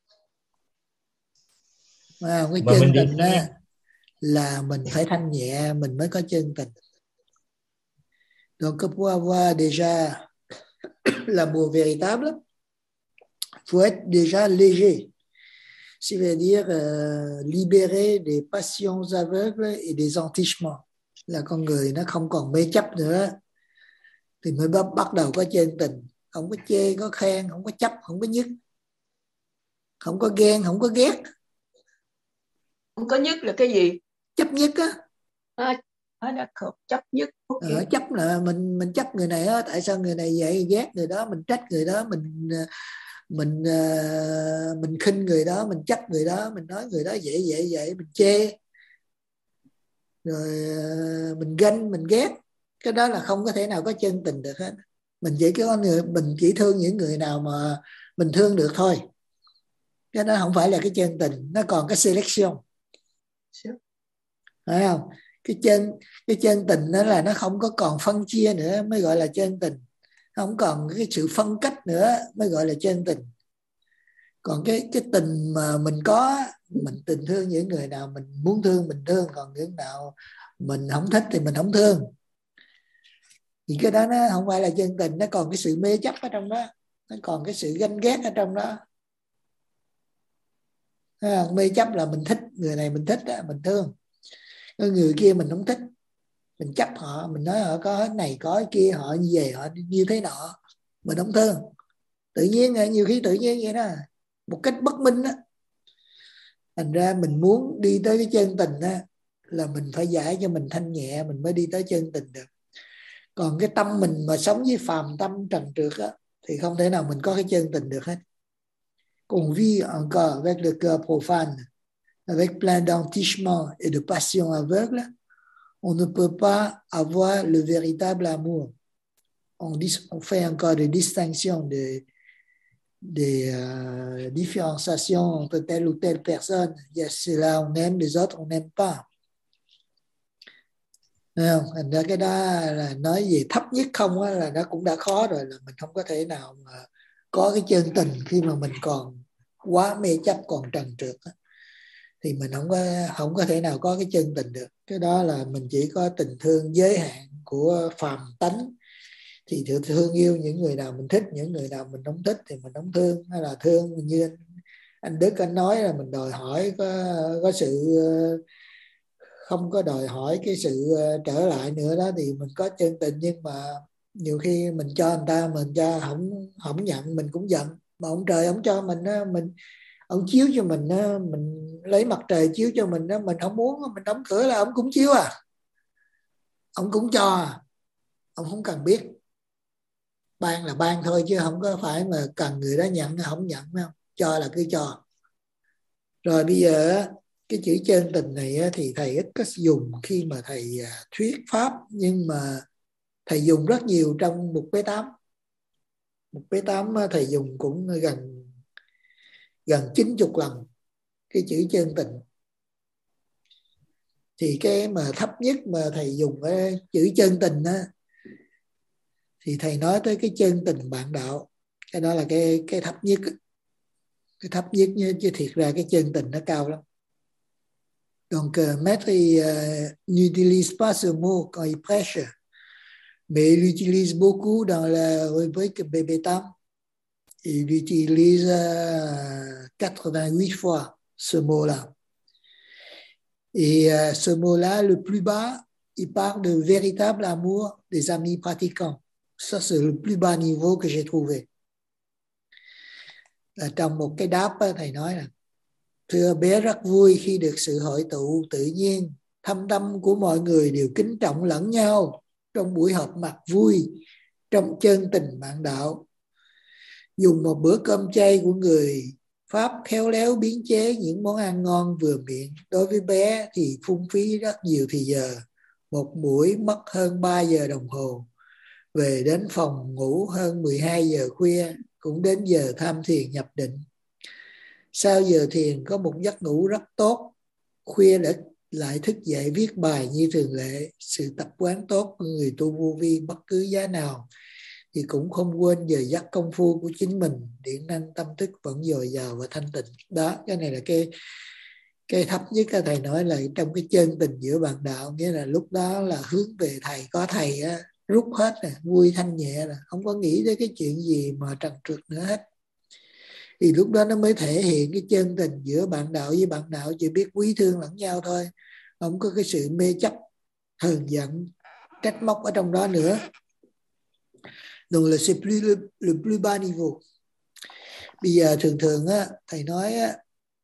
À, cái mà chân mình tình đi... á là mình phải thanh nhẹ mình mới có chân tình. Donc pour avoir déjà l'amour véritable, faut être déjà léger. Ça veut dire euh, libérer des passions aveugles et des entichements. Là con người nó không còn mê chấp nữa thì mới bắt, bắt đầu có chân tình. Không có chê, có khen, không có chấp, không có nhất, không có ghen, không có ghét. Không có nhất là cái gì? Chấp nhất á. À, à d'accord, chấp nhất. Okay. Ờ, chấp là mình mình chấp người này á, tại sao người này vậy, ghét người đó, mình trách người đó, mình mình mình khinh người đó, mình chấp người đó, mình nói người đó vậy vậy vậy, mình chê, rồi mình ganh, mình ghét. Cái đó là không có thể nào có chân tình được hết. Mình chỉ có người mình chỉ thương những người nào mà mình thương được thôi. Cái đó không phải là cái chân tình, nó còn cái selection. Phải không? Cái chân cái chân tình đó là nó không có còn phân chia nữa mới gọi là chân tình. Không còn cái sự phân cách nữa mới gọi là chân tình. Còn cái cái tình mà mình có, mình tình thương những người nào mình muốn thương mình thương, còn những nào mình không thích thì mình không thương. Thì cái đó nó không phải là chân tình, nó còn cái sự mê chấp ở trong đó, nó còn cái sự ganh ghét ở trong đó. À, mê chấp là mình thích người này, mình thích mình thương, người kia mình không thích, mình chấp họ, mình nói họ có cái này có cái kia, họ như vậy họ như thế nọ, mình không thương. Tự nhiên nhiều khi tự nhiên vậy đó, một cách bất minh đó. Thành ra mình muốn đi tới cái chân tình đó là mình phải giải cho mình thanh nhẹ, mình mới đi tới chân tình được. Còn cái tâm mình mà sống với phàm tâm trần trượt á thì không thể nào mình có cái chân tình được hết. Qu'on vit encore avec le cœur profane, avec plein d'entichements et de passions aveugles, on ne peut pas avoir le véritable amour. On, dis, on fait encore des distinctions, des, des euh, différenciations entre telle ou telle personne. Il y a ceux-là on aime, les autres on n'aime pas. Không? Thành ra cái đó là nói về thấp nhất không á, là nó cũng đã khó rồi, là mình không có thể nào mà có cái chân tình khi mà mình còn quá mê chấp, còn trần trượt á. Thì mình không có không có thể nào có cái chân tình được. Cái đó là mình chỉ có tình thương giới hạn của phàm tánh. Thì thương yêu những người nào mình thích, những người nào mình không thích thì mình không thương. Hay là thương như anh, anh Đức anh nói là mình đòi hỏi có, có sự không có đòi hỏi cái sự trở lại nữa đó thì mình có chân tình. Nhưng mà nhiều khi mình cho người ta, mình cho không không nhận mình cũng giận. Mà ông trời ông cho mình á, mình ông chiếu cho mình á, mình lấy mặt trời chiếu cho mình á, mình không muốn mình đóng cửa là ông cũng chiếu à, ông cũng cho à. Ông không cần biết, ban là ban thôi chứ không có phải mà cần người đó nhận hay không nhận đâu, cho là cứ cho. Rồi bây giờ cái chữ chân tình này thì thầy ít có dùng khi mà thầy thuyết pháp, nhưng mà thầy dùng rất nhiều trong mục B tám. Mục B tám thầy dùng cũng gần gần chín mươi lần cái chữ chân tình. Thì cái mà thấp nhất mà thầy dùng cái chữ chân tình á, thì thầy nói tới cái chân tình bạn đạo. Cái đó là cái cái thấp nhất, cái thấp nhất chứ thiệt ra cái chân tình nó cao lắm. Donc euh, maître euh, n'utilise pas ce mot quand il prêche, mais il utilise beaucoup dans la rubrique B B tám. Il utilise euh, quatre-vingt-huit fois ce mot-là. Et euh, ce mot-là, le plus bas, il parle de véritable amour des amis pratiquants. Ça, c'est le plus bas niveau que j'ai trouvé. Là trong một cái đáp đó, thầy nói là thưa bé rất vui khi được sự hội tụ tự nhiên, thâm tâm của mọi người đều kính trọng lẫn nhau trong buổi họp mặt vui, trong chân tình bạn đạo. dùng một bữa cơm chay của người Pháp khéo léo biến chế những món ăn ngon vừa miệng. Đối với bé thì phung phí rất nhiều thì giờ. Một buổi mất hơn ba giờ đồng hồ. Về đến phòng ngủ hơn mười hai giờ khuya, cũng đến giờ tham thiền nhập định. Sau giờ thiền có một giấc ngủ rất tốt. Khuya đã lại thức dậy viết bài như thường lệ. Sự tập quán tốt của người tu vô vi bất cứ giá nào thì cũng không quên giờ giấc công phu của chính mình, điện năng tâm thức vẫn dồi dào và thanh tịnh. Đó, cái này là cái cái thấp nhất các thầy nói là trong cái chân tình giữa bạn đạo, nghĩa là lúc đó là hướng về thầy, có thầy á, rút hết rồi, vui thanh nhẹ là không có nghĩ tới cái chuyện gì mà trần trượt nữa hết. Thì lúc đó nó mới thể hiện cái chân tình giữa bạn đạo với bạn đạo, chỉ biết quý thương lẫn nhau thôi, không có cái sự mê chấp, hờn giận, trách móc ở trong đó nữa. Donc là c'est plus le, le plus bas niveau. Bây giờ thường thường á, thầy nói á,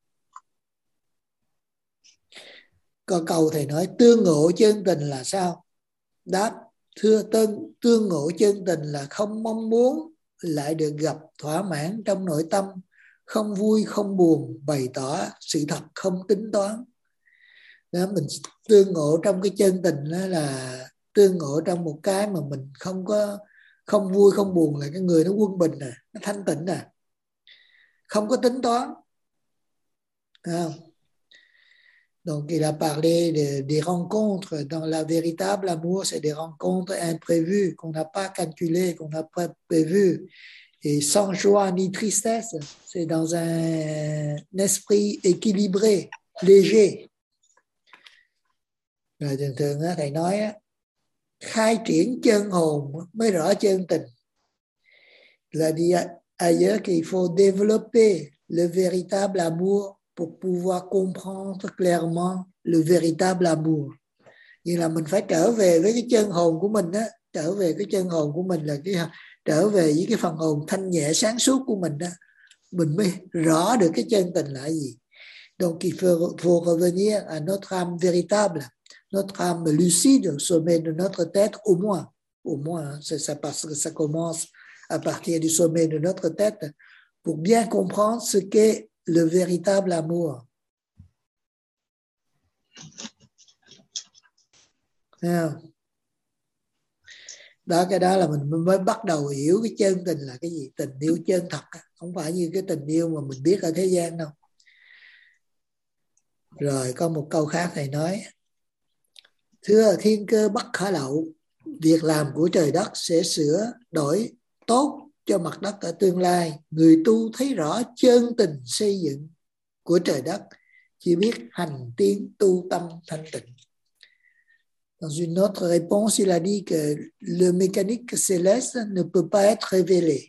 có câu thầy nói tương ngộ chân tình là sao? Đáp, thưa tương, tương ngộ chân tình là không mong muốn lại được gặp, thỏa mãn trong nội tâm, không vui không buồn, bày tỏ sự thật không tính toán. Đó, mình tương ngộ trong cái chân tình đó là tương ngộ trong một cái mà mình không có không vui không buồn, là cái người nó quân bình nè, nó thanh tịnh nè, không có tính toán. À. Donc il a parlé de, des rencontres dans la véritable amour, c'est des rencontres imprévues qu'on n'a pas calculées, qu'on n'a pas prévues, et sans joie ni tristesse, c'est dans un, un esprit équilibré, léger. Rồi thường thường á, thầy nói á, khai triển chân hồn mới rõ chân tình. Là dit ailleurs qu'il faut développer le véritable amour pour pouvoir comprendre clairement le véritable amour. Như là mình phải trở về với cái chân hồn của mình á, trở về cái chân hồn của mình là cái trở về với cái phần hồn thanh nhẹ sáng suốt của mình đó, mình mới rõ được cái chân tình là gì. Donc il faut, faut revenir à notre âme véritable, notre âme lucide au sommet de notre tête, au moins, au moins, c'est ça, parce que ça commence à partir du sommet de notre tête, pour bien comprendre ce qu'est le véritable amour. Đó, cái đó là mình mới bắt đầu hiểu cái chân tình là cái gì, tình yêu chân thật, không phải như cái tình yêu mà mình biết ở thế gian đâu. Rồi có một câu khác thầy nói, thưa thiên cơ bất khả lậu, việc làm của trời đất sẽ sửa đổi tốt cho mặt đất ở tương lai. Người tu thấy rõ chân tình xây dựng của trời đất, chỉ biết hành tiến tu tâm thanh tịnh. Dans une autre réponse, il a dit que le mécanique céleste ne peut pas être révélé.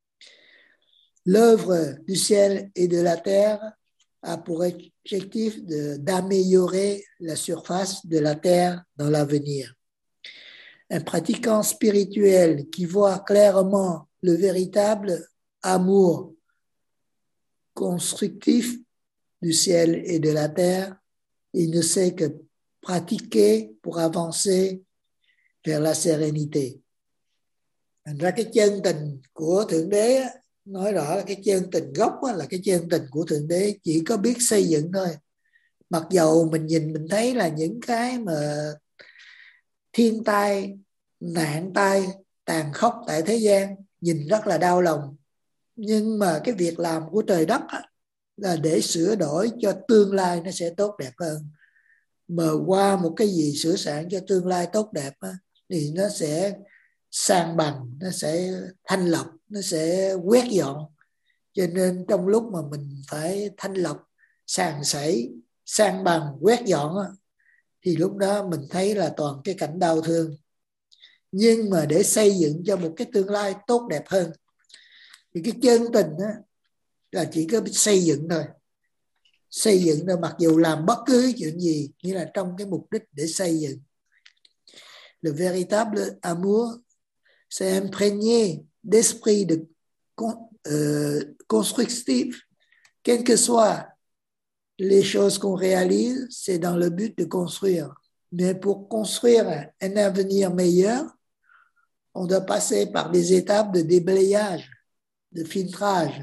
L'œuvre du ciel et de la terre a pour objectif de, d'améliorer la surface de la terre dans l'avenir. Un pratiquant spirituel qui voit clairement le véritable amour constructif du ciel et de la terre, il ne sait que pratiquer pour avancer vers la sérénité. Thành ra cái chân tình của Thượng Đế á, nói rõ là cái chân tình gốc á, là cái chân tình của Thượng Đế chỉ có biết xây dựng thôi. Mặc dầu mình nhìn mình thấy là những cái mà thiên tai, nạn tai, tàn khốc tại thế gian nhìn rất là đau lòng, nhưng mà cái việc làm của trời đất á, là để sửa đổi cho tương lai nó sẽ tốt đẹp hơn. Mà qua một cái gì sửa soạn cho tương lai tốt đẹp á, thì nó sẽ san bằng, nó sẽ thanh lọc, nó sẽ quét dọn. Cho nên trong lúc mà mình phải thanh lọc, sàn sảy, san bằng, quét dọn á, thì lúc đó mình thấy là toàn cái cảnh đau thương. Nhưng mà để xây dựng cho một cái tương lai tốt đẹp hơn, thì cái chân tình á, là chỉ có xây dựng thôi. Xây dựng thôi, mặc dù làm bất cứ chuyện gì, như là trong cái mục đích để xây dựng. Le véritable amour, c'est imprégné d'esprit de euh, constructif. Quelles que soient les choses qu'on réalise, c'est dans le but de construire. Mais pour construire un avenir meilleur, on doit passer par des étapes de déblayage. de filtrage,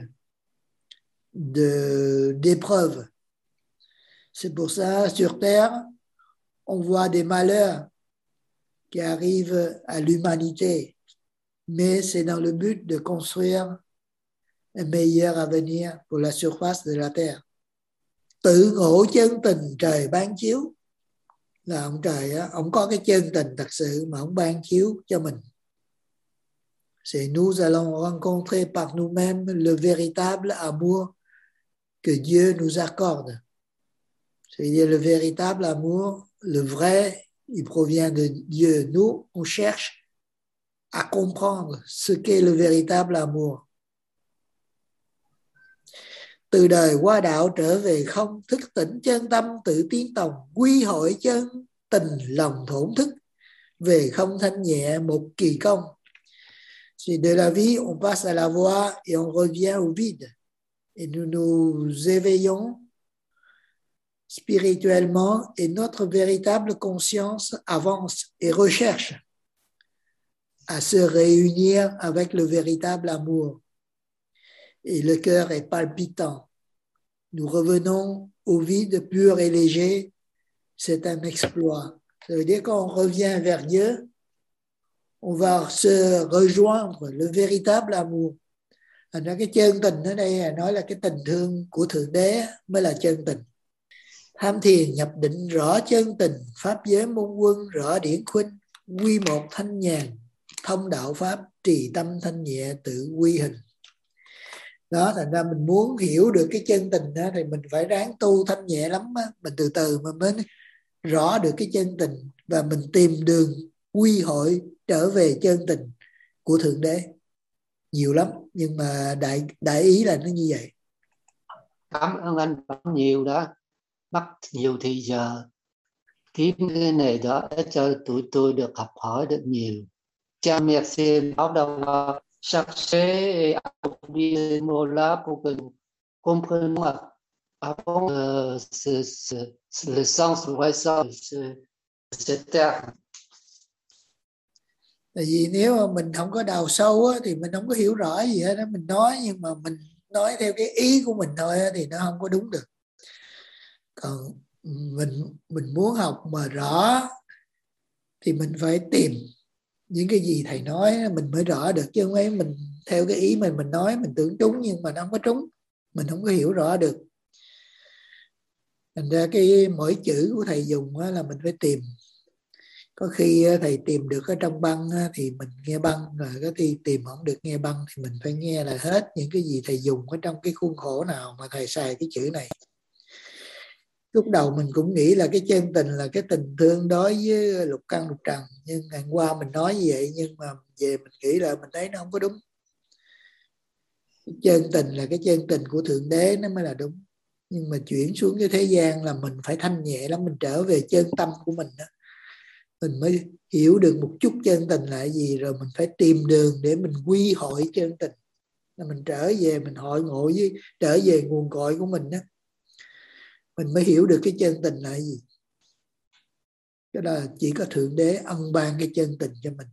de, d'épreuves. C'est pour ça, sur Terre, on voit des malheurs qui arrivent à l'humanité, mais c'est dans le but de construire un meilleur avenir pour la surface de la Terre. Tự ngộ chân tình trời ban chiếu, là ông trời á, ông có cái chân tình thật sự mà ông ban chiếu cho mình. C'est nous allons rencontrer par nous-mêmes le véritable amour que Dieu nous accorde. C'est-à-dire le véritable amour, le vrai, il provient de Dieu. Nous, on cherche à comprendre ce qu'est le véritable amour. Từ đời qua đạo trở về không, thức tỉnh chân tâm tự tiến tòng, quy hội chân tình lòng thổn thức, về không thanh nhẹ một kỳ công. C'est de la vie, on passe à la voie et on revient au vide. Et nous nous éveillons spirituellement et notre véritable conscience avance et recherche à se réunir avec le véritable amour. Et le cœur est palpitant. Nous revenons au vide pur et léger. C'est un exploit. Ça veut dire qu'on revient vers Dieu, on va se rejoindre le véritable amour. Thành ra cái chân tình ở đây là nói là cái tình thương của Thượng Đế mới là chân tình. Tham thiền nhập định rõ chân tình, pháp giới môn quân rõ điển khuynh, quy một thanh nhàn, thông đạo pháp, trì tâm thanh nhẹ tự quy hình. Đó, thành ra mình muốn hiểu được cái chân tình đó thì mình phải ráng tu thanh nhẹ lắm á. Mình từ từ mà mới rõ được cái chân tình và mình tìm đường quy hội trở về chân tình của Thượng Đế. Nhiều lắm, nhưng mà đại đại ý là nó như vậy. Cảm ơn anh nhiều đó, mất nhiều thì giờ kiếm cái này đó để cho tụi tôi được học hỏi được nhiều. Cha merci báo đầu chercher et approprier mot là pour que nous comprenions avant euh, ce, ce, ce, le sens vrai sens de ce terme. Tại vì nếu mà mình không có đào sâu á, thì mình không có hiểu rõ gì hết đó. Mình nói nhưng mà mình nói theo cái ý của mình thôi á, thì nó không có đúng được. Còn mình mình muốn học mà rõ thì mình phải tìm những cái gì thầy nói mình mới rõ được, chứ không ấy mình theo cái ý mình mình nói mình tưởng trúng nhưng mà nó không có trúng, mình không có hiểu rõ được. Thành ra cái mỗi chữ của thầy dùng á, là mình phải tìm. Có khi thầy tìm được ở trong băng thì mình nghe băng, rồi có khi tìm không được nghe băng thì mình phải nghe là hết những cái gì thầy dùng ở trong cái khuôn khổ nào mà thầy xài cái chữ này. Lúc đầu mình cũng nghĩ là cái chân tình là cái tình thương đối với lục căn lục trần, nhưng ngày qua mình nói như vậy nhưng mà về mình nghĩ là mình thấy nó không có đúng. Cái chân tình là cái chân tình của Thượng Đế nó mới là đúng. Nhưng mà chuyển xuống cái thế gian là mình phải thanh nhẹ lắm, mình trở về chân tâm của mình đó. Mình mới hiểu được một chút chân tình là gì, rồi mình phải tìm đường để mình quy hội chân tình. Là mình trở về, mình hội ngộ với, trở về nguồn cội của mình đó. Mình mới hiểu được cái chân tình là gì. Cái đó là chỉ có Thượng Đế ân ban cái chân tình cho mình.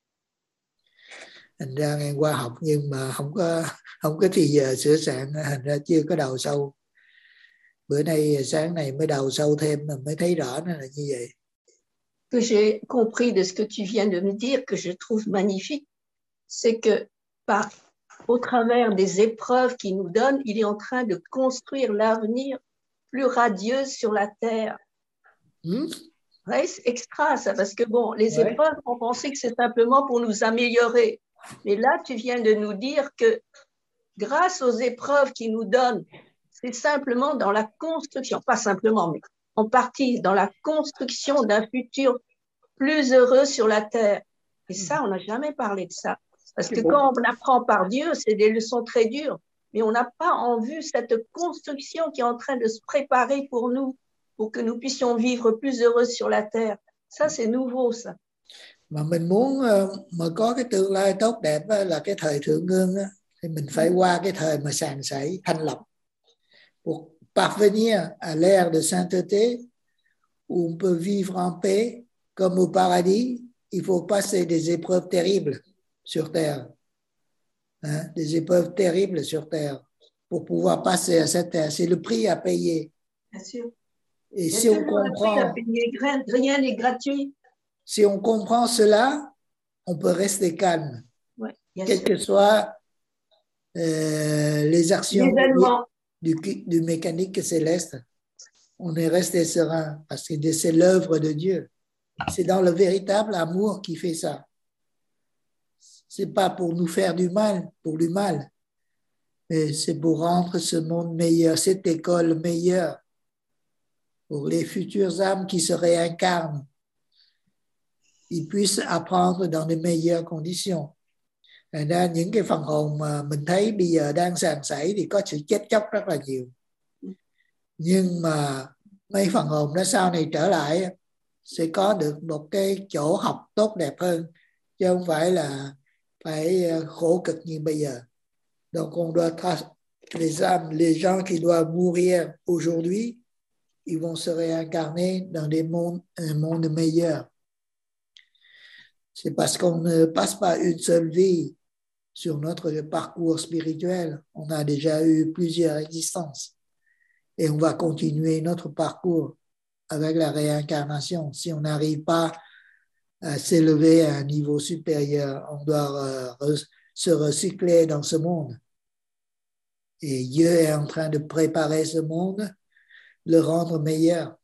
Thành ra ngày qua học nhưng mà không có không có thì giờ sửa soạn, thành ra chưa có đào sâu. Bữa nay sáng này mới đào sâu thêm mà mới thấy rõ nó là như vậy. Que j'ai compris de ce que tu viens de me dire, que je trouve magnifique, c'est que par, au travers des épreuves qu'il nous donne, il est en train de construire l'avenir plus radieux sur la terre. Mmh. Ouais, c'est extra ça, parce que bon, les ouais. épreuves, on pensait que c'est simplement pour nous améliorer. Mais là, tu viens de nous dire que grâce aux épreuves qu'il nous donne, c'est simplement dans la construction, pas simplement, mais en partie dans la construction d'un futur plus heureux sur la terre. Et ça, on n'a jamais parlé de ça. Parce que quand on apprend par Dieu, c'est des leçons très dures. Mais on n'a pas en vue cette construction qui est en train de se préparer pour nous, pour que nous puissions vivre plus heureux sur la terre. Ça, c'est nouveau, ça. Mà mình muốn mà có cái tương lai tốt đẹp là cái thời thượng ngưng á, thì mình phải qua cái thời mà sàn sảy, thanh lọc. Pour parvenir à l'ère de sainteté, où on peut vivre en paix, comme au paradis, il faut passer des épreuves terribles sur terre. hein, des épreuves terribles sur terre pour pouvoir passer à cette terre. C'est le prix à payer. Bien sûr. Et Il y a si on toujours un prix à comprend, payer. Rien- Rien n'est gratuit. si on comprend cela, on peut rester calme, Ouais, bien quelles sûr. que soient euh, les actions L'événement. du, du mécanique céleste. On est resté serein parce que c'est l'œuvre de Dieu. C'est dans le véritable amour qui fait ça. C'est pas pour nous faire du mal, pour du mal, mais c'est pour rendre ce monde meilleur, cette école meilleure, pour les futures âmes qui se réincarnent. Ils puissent apprendre dans de meilleures conditions. Thành ra những cái phần hồn mà mình thấy bây giờ đang sàn sảy thì có sự chết chóc rất là nhiều. Nhưng mà mấy phần hồn đó sau này trở lại sẽ có được một cái chỗ học tốt đẹp hơn, chứ không phải là phải khổ cực như bây giờ. Donc on doit tra- les âmes, les gens qui doivent mourir aujourd'hui, ils vont se réincarner dans des mondes, un monde meilleur. C'est parce qu'on ne passe pas une seule vie sur notre parcours spirituel. On a déjà eu plusieurs existences et on va continuer notre parcours avec la réincarnation. Si on n'arrive pas à s'élever à un niveau supérieur, on doit euh, re- se recycler dans ce monde. Et Dieu est en train de préparer ce monde, le rendre meilleur.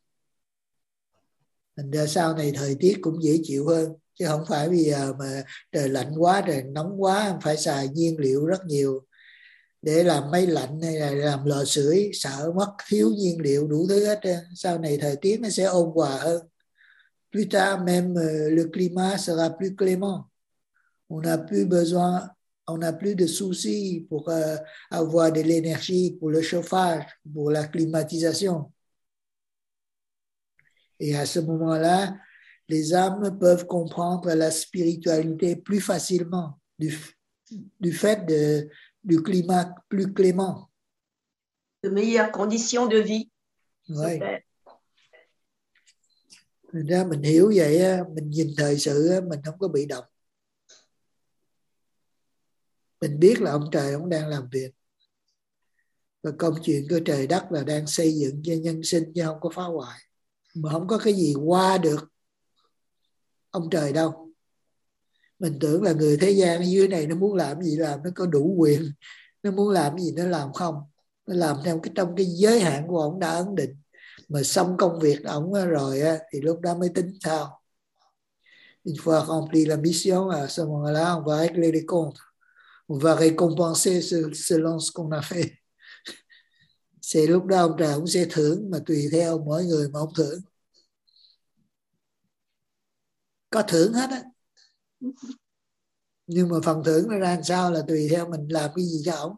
Thành ra sau này thời tiết cũng dễ chịu hơn, chứ không phải bây giờ mà trời lạnh quá, trời nóng quá, phải xài nhiên liệu rất nhiều để làm máy lạnh hay là làm lò sưởi, sợ mất thiếu nhiên liệu đủ thứ hết trơn. Sau này thời tiết nó sẽ ôn hòa hơn. Plus tard même le climat sera plus clément. On n'a plus besoin, on n'a plus de soucis pour euh, avoir de l'énergie pour le chauffage, pour la climatisation. Et à ce moment-là, les âmes peuvent comprendre la spiritualité plus facilement du, du fait de, du climat plus clément. De meilleures conditions de vie. Ouais. Super. Thành ra mình hiểu vậy á, mình nhìn thời sự á, mình không có bị động. Mình biết là ông trời ông đang làm việc. Và công chuyện của trời đất là đang xây dựng cho nhân sinh chứ không có phá hoại. Mà không có cái gì qua được ông trời đâu. Mình tưởng là người thế gian ở dưới này nó muốn làm gì làm, nó có đủ quyền, nó muốn làm gì nó làm không. Nó làm theo cái trong cái giới hạn của ông đã ấn định. Mà xong công việc ông rồi thì lúc đó mới tính sao. Une fois rempli la mission, à ce moment-là, on va régler les comptes. On va récompenser selon ce qu'on a fait. Sẽ lúc đó ông trời cũng sẽ thưởng, mà tùy theo mỗi người mà ông thưởng. Có thưởng hết á. Nhưng mà phần thưởng nó ra làm sao là tùy theo mình làm cái gì cho ông.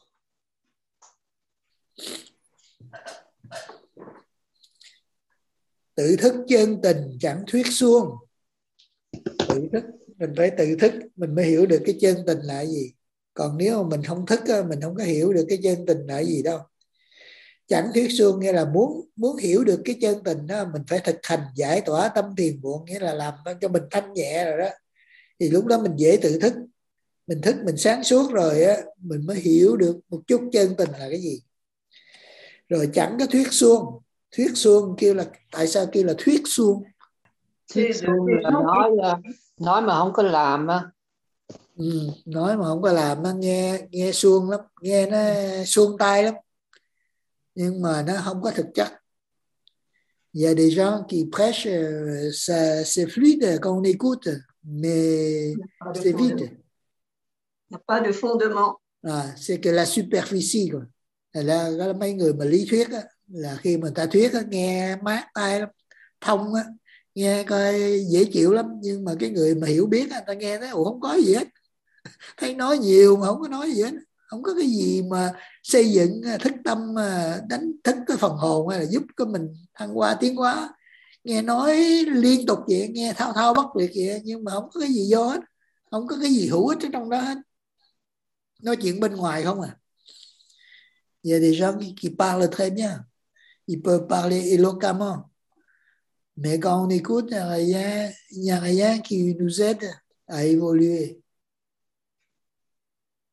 Tự thức chân tình chẳng thuyết suông. Tự thức, mình phải tự thức mình mới hiểu được cái chân tình là gì. Còn nếu mà mình không thức mình không có hiểu được cái chân tình là gì đâu. Chẳng thuyết suông nghĩa là muốn muốn hiểu được cái chân tình đó, mình phải thực hành giải tỏa tâm phiền muộn, nghĩa là làm cho mình thanh nhẹ rồi đó. Thì lúc đó mình dễ tự thức. Mình thức mình sáng suốt rồi á, mình mới hiểu được một chút chân tình là cái gì. Rồi chẳng có thuyết suông. Thuyết suông kêu là, tại sao kêu là thuyết suông? Thuyết suông là nói nói mà không có làm á. Ừ, nói mà không có làm nó nghe nghe suông lắm, nghe nó suông tai lắm, nhưng mà nó không có thực chất. Il y a des gens qui prêchent, ça, c'est fluide quand on écoute, mais c'est vide. Il n'y a pas de fondement. À, c'est que la superficie quoi. Là, là mấy người mà lý thuyết á, là khi mà ta thuyết á, nghe mát tai lắm, thông á, nghe coi dễ chịu lắm, nhưng mà cái người mà hiểu biết á, ta nghe thấy ủa không có gì hết, thấy nói nhiều mà không có nói gì hết, không có cái gì mà xây dựng thức tâm, đánh thức cái phần hồn hay là giúp cho mình thăng hoa tiến hóa. Nghe nói liên tục vậy, nghe thao thao bất tuyệt vậy, nhưng mà không có cái gì vô hết, không có cái gì hữu ích ở trong đó hết, nói chuyện bên ngoài không à. Il y a des gens qui parlent très bien, ils peuvent parler éloquemment, mais quand on écoute, il n'y a rien, il n'y a rien qui nous aide à évoluer.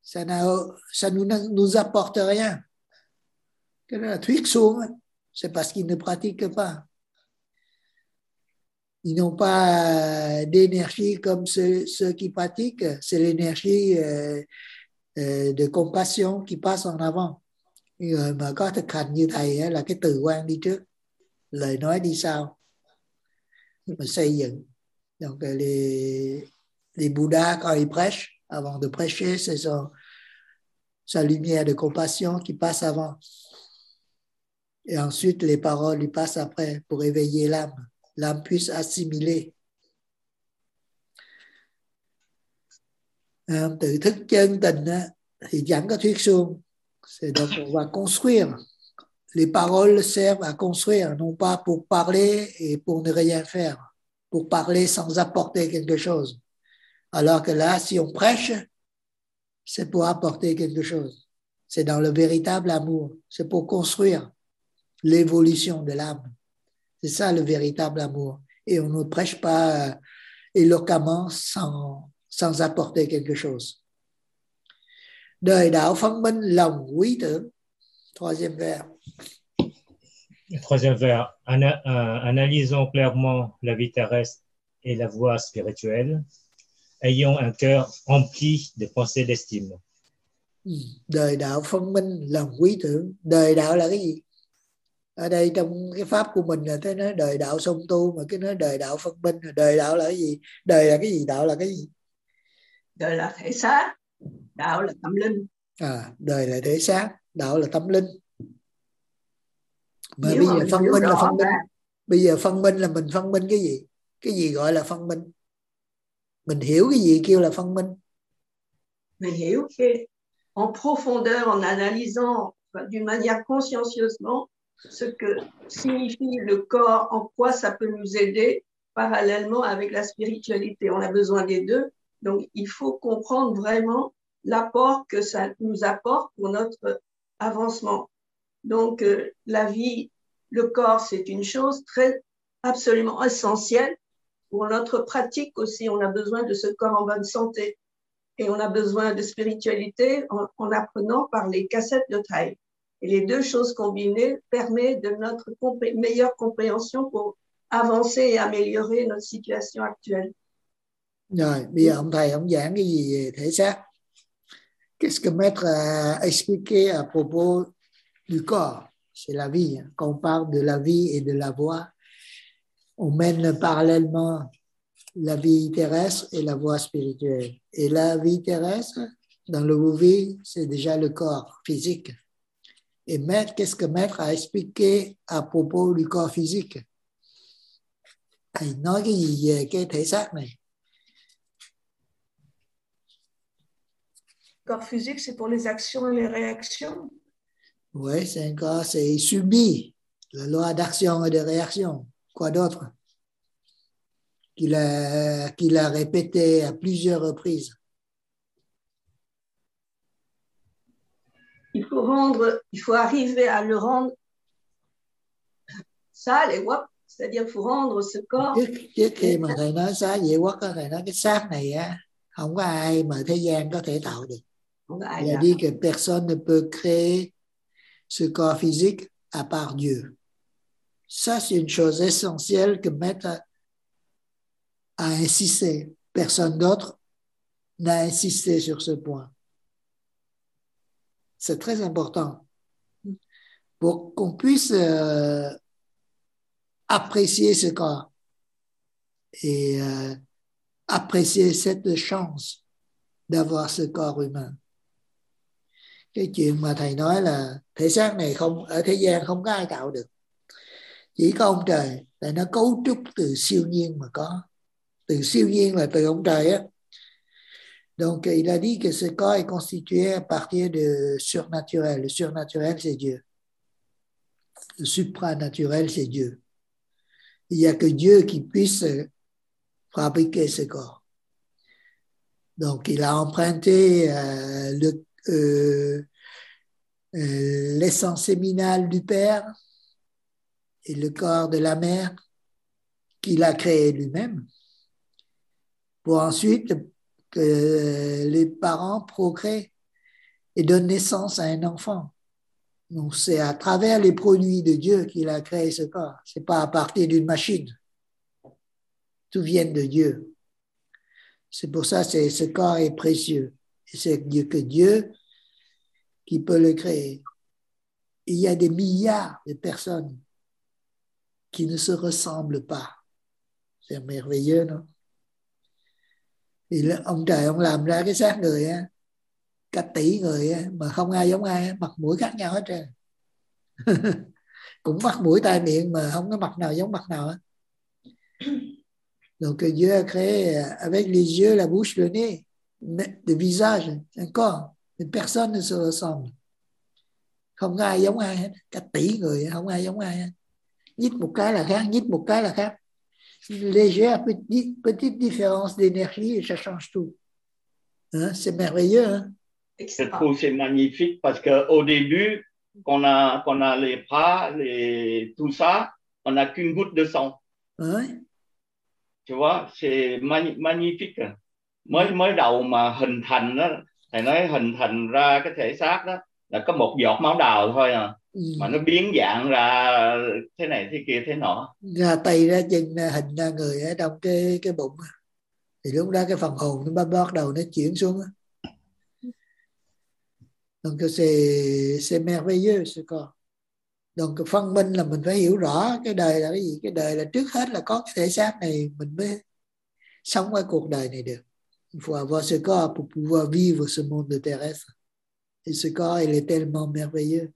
ça ça nous nous apporte rien. Cái đó là thuyết suông, c'est parce qu'ils ne pratiquent pas. Ils n'ont pas d'énergie comme ceux, ceux qui pratiquent. C'est l'énergie euh, euh, de compassion qui passe en avant. Người mà có thực hành như thầy là cái từ quan đi trước, lời nói đi sau, mà xây dựng. Donc les, les Bouddhas, quand ils prêchent, avant de prêcher, c'est son, sa lumière de compassion qui passe avant. Et ensuite, les paroles lui passent après pour éveiller l'âme. L'âme puisse assimiler. À, tự thức chân tình á, thì chẳng có thuyết suông. Donc on va construire. Les paroles servent à construire, non pas pour parler et pour ne rien faire, pour parler sans apporter quelque chose. Alors que là, si on prêche, c'est pour apporter quelque chose. C'est dans le véritable amour. C'est pour construire l'évolution de l'âme. C'est ça le véritable amour. Et on ne prêche pas euh, éloquemment sans, sans apporter quelque chose. Đời đạo phân minh lòng quý tưởng. Troisième vers. Troisième vers. Ana, euh, analysons clairement la vie terrestre et la voie spirituelle. Ayons un cœur rempli de pensées d'estime. Đời đạo phân minh lòng quý tưởng. Đời đạo là cái gì? Ở đây trong cái pháp của mình là thế nói đời đạo song tu, mà cái nói đời đạo phân minh. Đời đạo là cái gì? Đời là cái gì? Đạo là cái gì? Đời là thể xác, đạo là tâm linh. À, đời là thể xác, đạo là tâm linh. Mà Nếu bây mà giờ phân hiểu minh là rõ phân minh. ra. Bây giờ phân minh là mình phân minh cái gì? Cái gì gọi là phân minh? Mình hiểu cái gì kêu là phân minh? Mình hiểu que en profondeur, en analysant d'une manière consciencieusement ce que signifie le corps, en quoi ça peut nous aider parallèlement avec la spiritualité. On a besoin des deux. Donc, il faut comprendre vraiment l'apport que ça nous apporte pour notre avancement. Donc, euh, la vie, le corps, c'est une chose très absolument essentielle. Pour notre pratique aussi, on a besoin de ce corps en bonne santé. Et on a besoin de spiritualité en, en apprenant par les cassettes de Thay. Et les deux choses combinées permettent de notre compré- meilleure compréhension pour avancer et améliorer notre situation actuelle. Rồi, bây giờ ông thầy ông giảng cái gì về thể xác? Qu'est-ce que maître a expliqué à propos du corps? C'est la vie. Quand on parle de la vie et de la voie, on mène parallèlement la vie terrestre et la voie spirituelle. Et la vie terrestre, dans le vie, c'est déjà le corps physique. Et maître, qu'est-ce que maître a expliqué à propos du corps physique? Thầy nói cái gì về cái thể xác này? Le corps physique, c'est pour les actions et les réactions. Oui, c'est un corps, c'est subi, la loi d'action et de réaction. Quoi d'autre? Qu'il a, qu'il a répété à plusieurs reprises. Il faut rendre, il faut arriver à le rendre sale et wap, c'est-à-dire il faut rendre ce corps. Trước, trước khi mà thầy nói xá vệ quốc, thầy nói cái xác này á, không có ai mà thế gian có thể tạo được. Il a dit que personne ne peut créer ce corps physique à part Dieu. Ça, c'est une chose essentielle que Maître a insisté. Personne d'autre n'a insisté sur ce point. C'est très important pour qu'on puisse euh, apprécier ce corps et euh, apprécier cette chance d'avoir ce corps humain. Cái chuyện mà thầy nói là thể xác này không ở thế gian không có ai tạo được, chỉ có ông trời. Tại nó cấu trúc từ siêu nhiên mà có. Từ siêu nhiên là từ ông trời á. Donc il a dit que ce corps est constitué à partir de surnaturel. Le surnaturel, c'est Dieu. Le supranaturel, c'est Dieu. Il n'y a que Dieu qui puisse fabriquer ce corps. Donc il a emprunté euh, le Euh, euh, l'essence séminale du Père et le corps de la Mère qu'il a créé lui-même, pour ensuite que les parents procréent et donne naissance à un enfant. Donc c'est à travers les produits de Dieu qu'il a créé ce corps. C'est pas à partir d'une machine. Tout vient de Dieu. C'est pour ça que ce corps est précieux. Et c'est que Dieu qui peut le créer. Et il y a des milliards de personnes qui ne se ressemblent pas. C'est merveilleux, non? Thì ông trời ông làm ra cái xác người á, cả tỷ người á, mà không ai giống ai, mặt mũi khác nhau hết trơn. Cũng mắt mũi tai miệng mà không có mặt nào giống mặt nào á. Donc Dieu a créé avec les yeux, la bouche, le nez, le visage, un corps. Mais personne ne se ressemble. Không ai giống ai hết, cả tỷ người không ai giống ai hết. Nhích một cái là khác, nhích một cái là khác. Légère, petite, petite différence d'énergie et ça change tout. Hein? C'est merveilleux. Hein? Je trouve c'est magnifique parce qu'au début, quand on a, quand on a les bras, les, tout ça, on n'a qu'une goutte de sang. Ouais. Tu vois, c'est mani- magnifique. Mới mới đầu mà hình thành đó, thầy nói hình thành ra cái thể xác đó là có một giọt máu đào thôi à. Ừ. Mà nó biến dạng ra thế này thế kia thế nọ, ra tay ra chân ra hình ra người ở trong cái cái bụng, thì lúc đó cái phần hồn nó bắt đầu nó chuyển xuống. Donc c'est c'est merveilleux ce corps. Donc cái phân minh là mình phải hiểu rõ cái đời là cái gì. Cái đời là trước hết là có cái thể xác này mình mới sống ở cuộc đời này được. Il faut avoir ce corps pour pouvoir vivre ce monde terrestre. Et ce corps il est tellement merveilleux.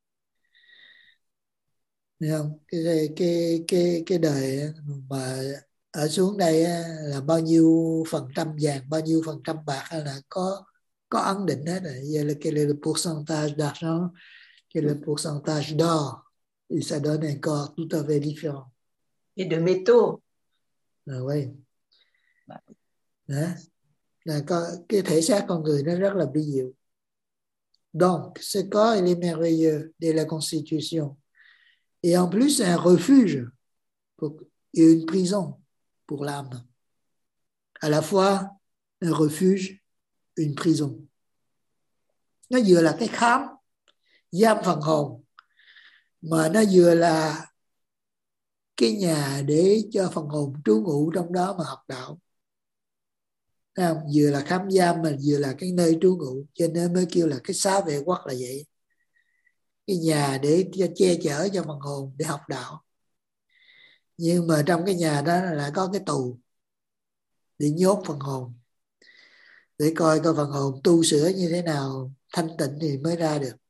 Thấy không? Cái cái cái cái đời mà ở xuống đây là bao nhiêu phần trăm vàng, bao nhiêu phần trăm bạc là có có ấn định hết rồi. Giờ là quel est le pourcentage d'argent, quel est le pourcentage d'or, et ça donne un corps tout à fait différent. Et de métaux. À, oui. Đó. Là có, cái thể xác con người nó rất là vi diệu. Donc, ce corps il est merveilleux de la constitution. Et en plus, c'est un refuge pour, et une prison pour l'âme. À la fois, un refuge, une prison. Nó vừa là cái khám, giam phần hồn, mà nó vừa là cái nhà để cho phần hồn trú ngụ trong đó mà học đạo. Thấy không? Vừa là khám giam mà vừa là cái nơi trú ngụ, cho nên mới kêu là cái xá vệ quốc là vậy. Cái nhà để che chở cho phần hồn để học đạo. Nhưng mà trong cái nhà đó lại có cái tù để nhốt phần hồn, để coi coi phần hồn tu sửa như thế nào thanh tịnh thì mới ra được.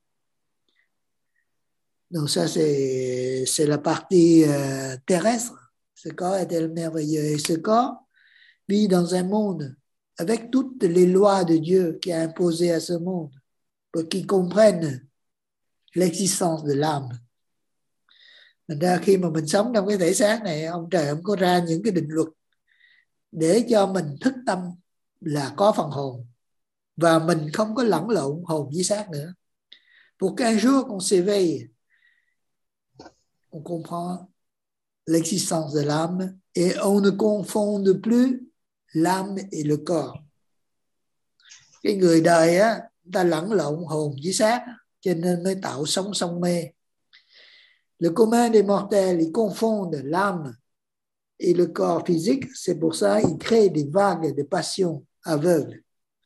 Donc ça c'est c'est la partie euh, terrestre. Ce corps est tellement merveilleux. Et ce corps vit dans un monde avec toutes les lois de Dieu qui a imposées à ce monde pour qu'ils comprennent l'existence de l'âme. Thành ra khi mà mình sống trong cái thể xác này, ông trời ông có ra những cái định luật để cho mình thức tâm là có phần hồn, và mình không có lẫn lộn hồn với xác nữa. Pour qu'un jour qu'on s'éveille, on comprend l'existence de l'âme et on ne confonde plus l'âme et le corps. Cái người đời á, người ta lẫn lộn hồn với xác, cho nên mới tạo sống sông mê. Le commun des mortels, ils confondent l'âme et le corps physique, c'est pour ça qu'ils créent des vagues de passion aveugles.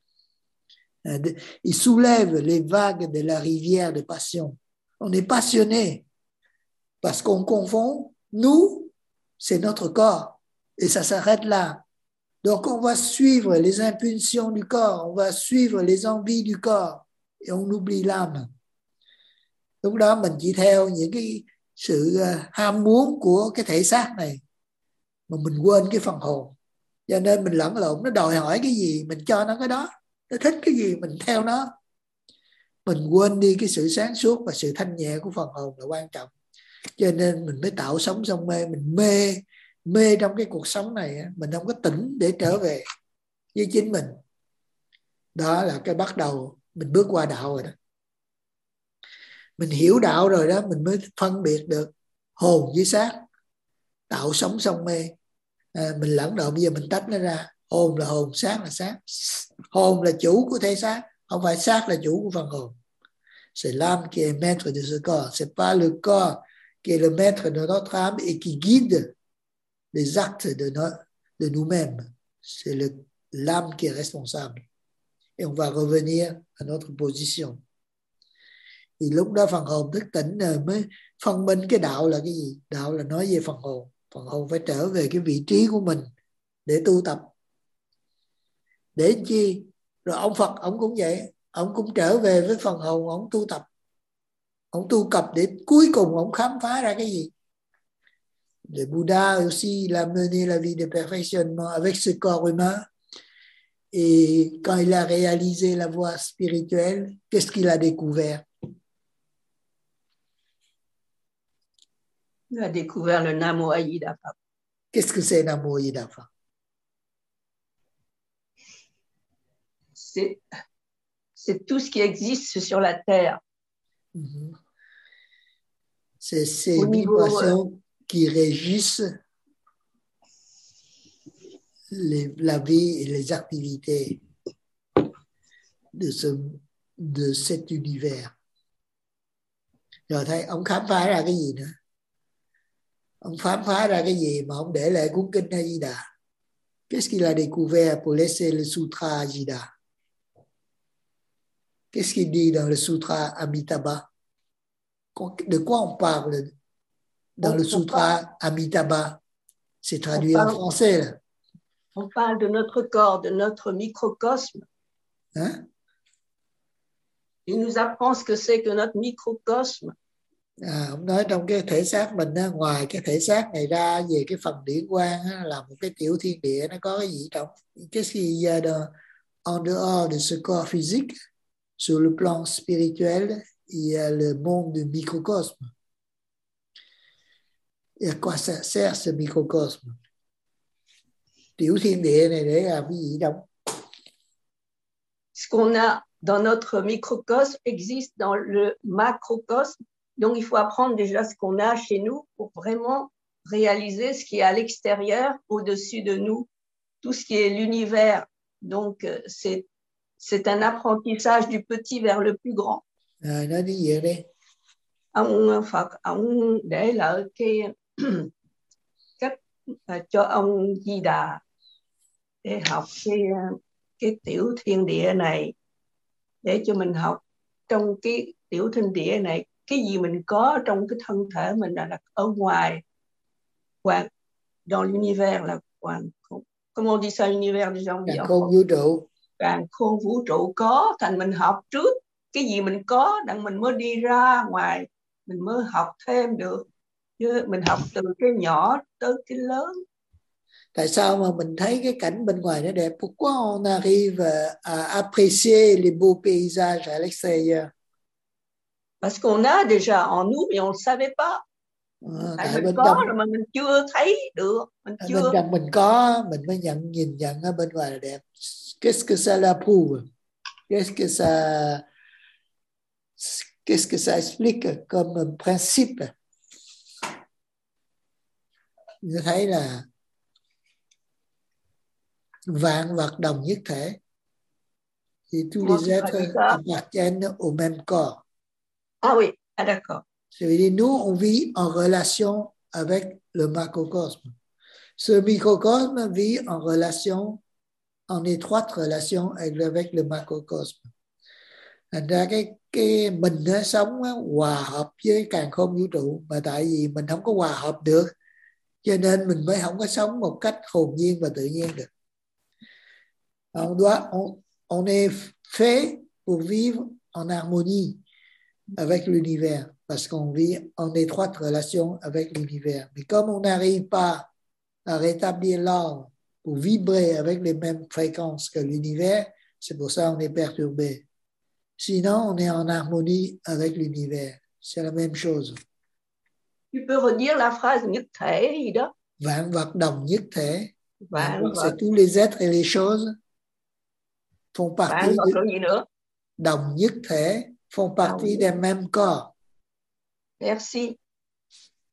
Ils soulèvent les vagues de la rivière de passion. On est passionné parce qu'on confond. Nous, c'est notre corps et ça s'arrête là. Donc on va suivre les impulsions du corps, on va suivre les envies du corps et on oublie l'âme. Lúc đó mình chỉ theo những cái sự ham muốn của cái thể xác này mà mình quên cái phần hồn. Cho nên mình lẫn lộn, nó đòi hỏi cái gì mình cho nó cái đó, nó thích cái gì mình theo nó. Mình quên đi cái sự sáng suốt và sự thanh nhẹ của phần hồn là quan trọng. Cho nên mình mới tạo sống sông mê, mình mê mê trong cái cuộc sống này, mình không có tỉnh để trở về với chính mình. Đó là cái bắt đầu mình bước qua đạo rồi đó. Mình hiểu đạo rồi đó, mình mới phân biệt được hồn với xác, tạo sống sông mê. À, mình lẫn lộn, bây giờ mình tách nó ra. Hồn là hồn, xác là xác. Hồn là chủ của thể xác, Không phải xác là chủ của phần hồn. C'est l'âme qui est maître de ce corps. C'est pas le corps qui est le maître de notre âme et qui guide les actes de, no, de nous-mêmes. C'est le, l'âme qui est responsable. Et on va revenir à notre position. Thì lúc đó phần hồn thức tỉnh rồi mới phân minh cái đạo là cái gì. Đạo là nói về phần hồn. Phần hồn phải trở về cái vị trí của mình để tu tập. Để chi? Rồi ông Phật, ông cũng vậy. Ông cũng trở về với phần hồn, ông tu tập. Ông tu tập để cuối cùng ông khám phá ra cái gì. Le Bouddha aussi, il a mené la vie de perfectionnement avec ce corps humain. Et quand il a réalisé la voie spirituelle, qu'est-ce qu'il a découvert? Il a découvert le Namo Ayida Phật. Qu'est-ce que c'est Namo Ayida Phật? C'est, c'est tout ce qui existe sur la terre. Mm-hmm. C'est ces Au vibrations niveau, qui régissent les, la vie et les activités de, ce, de cet univers. Rồi thấy ông khám phá ra cái gì nữa? Ông khám phá ra cái gì mà ông để lại cuốn kinh A Di Đà? Qu'est-ce qu'il a découvert pour laisser le sutra A Di Đà? Qu'est-ce qu'il dit dans le sutra Amitabha? De quoi on parle dans on, le sutra parle, Amitabha? C'est traduit parle, en français là. On parle de notre corps, de notre microcosme. Hein? Il nous apprend ce que c'est que notre microcosme. À, ông nói trong cái thể xác mình đó, ngoài cái thể xác này ra, về cái phần điển quang á, là một cái tiểu thiên địa, nó có cái gì trong? Qu'est-ce qu'il y a dans, en dehors de ce corps physique, sur le plan spirituel, il y a le monde du microcosme. Et à quoi ça sert ce microcosme? Tiểu thiên địa này để làm cái gì trong? Ce qu'on a dans notre microcosme existe dans le macrocosme. Donc, il faut apprendre déjà ce qu'on a chez nous pour vraiment réaliser ce qui est à l'extérieur, au-dessus de nous, tout ce qui est l'univers. Donc, c'est, c'est un apprentissage du petit vers le plus grand. À, nói đi về đây. Ông Phật, ông để lại cái cách cho ông Di Đà để học cái, cái tiểu thiên địa này, để cho mình học trong cái tiểu thiên địa này, cái gì mình có trong cái thân thể mình là, là ở ngoài, ngoài dans l'univers là hoàn khôn. Comment on dit ça, univers déjà? Càng khôn vũ trụ. Càng khôn vũ trụ có, thành mình học trước cái gì mình có, đặng mình mới đi ra ngoài, mình mới học thêm được. Chứ mình học từ cái nhỏ tới cái lớn. Tại sao mà mình thấy cái cảnh bên ngoài nó đẹp? Pourquoi on arrive à apprécier les beaux paysages à l'extérieur? Parce qu'on a déjà en nous, mais on ne savait pas. À, tại tại mình bên có trong, rồi mà mình chưa thấy được. Mình bên chưa... trong mình có, mình mới nhận nhìn nhận ở bên ngoài là đẹp. Qu'est-ce que ça l'approuve? Qu'est-ce que ça qu'est-ce que ça explique comme principe? Ñu thấy là vạn vật đồng nhất thể. Thì tous les êtres appartiennent au même corps. Ah oui, ah d'accord. Ça veut dire nous, on vit en relation avec le macrocosme. Ce microcosme vit en relation, en étroite relation avec le macrocosme. Thành ra cái, cái mình nó sống á, hòa hợp với càn khôn vũ trụ, mà tại vì mình không có hòa hợp được, cho nên mình mới không có sống một cách hồn nhiên và tự nhiên được. On doit, on, on est fait pour vivre en harmonie avec l'univers, parce qu'on vit en étroite relation avec l'univers. Mais comme on n'arrive pas à rétablir l'ordre pour vibrer avec les mêmes fréquences que l'univers, c'est pour ça qu'on est perturbé. Sinon, on est en harmonie avec l'univers. C'est la même chose. Tu peux redire la phrase nhất thể gì đó? Vạn vật đồng nhất thể. Vạn vật. C'est tous les êtres et les choses font partie Vạn vật de... rồi gì nữa? Đồng nhất thể font partie des mêmes corps. Merci.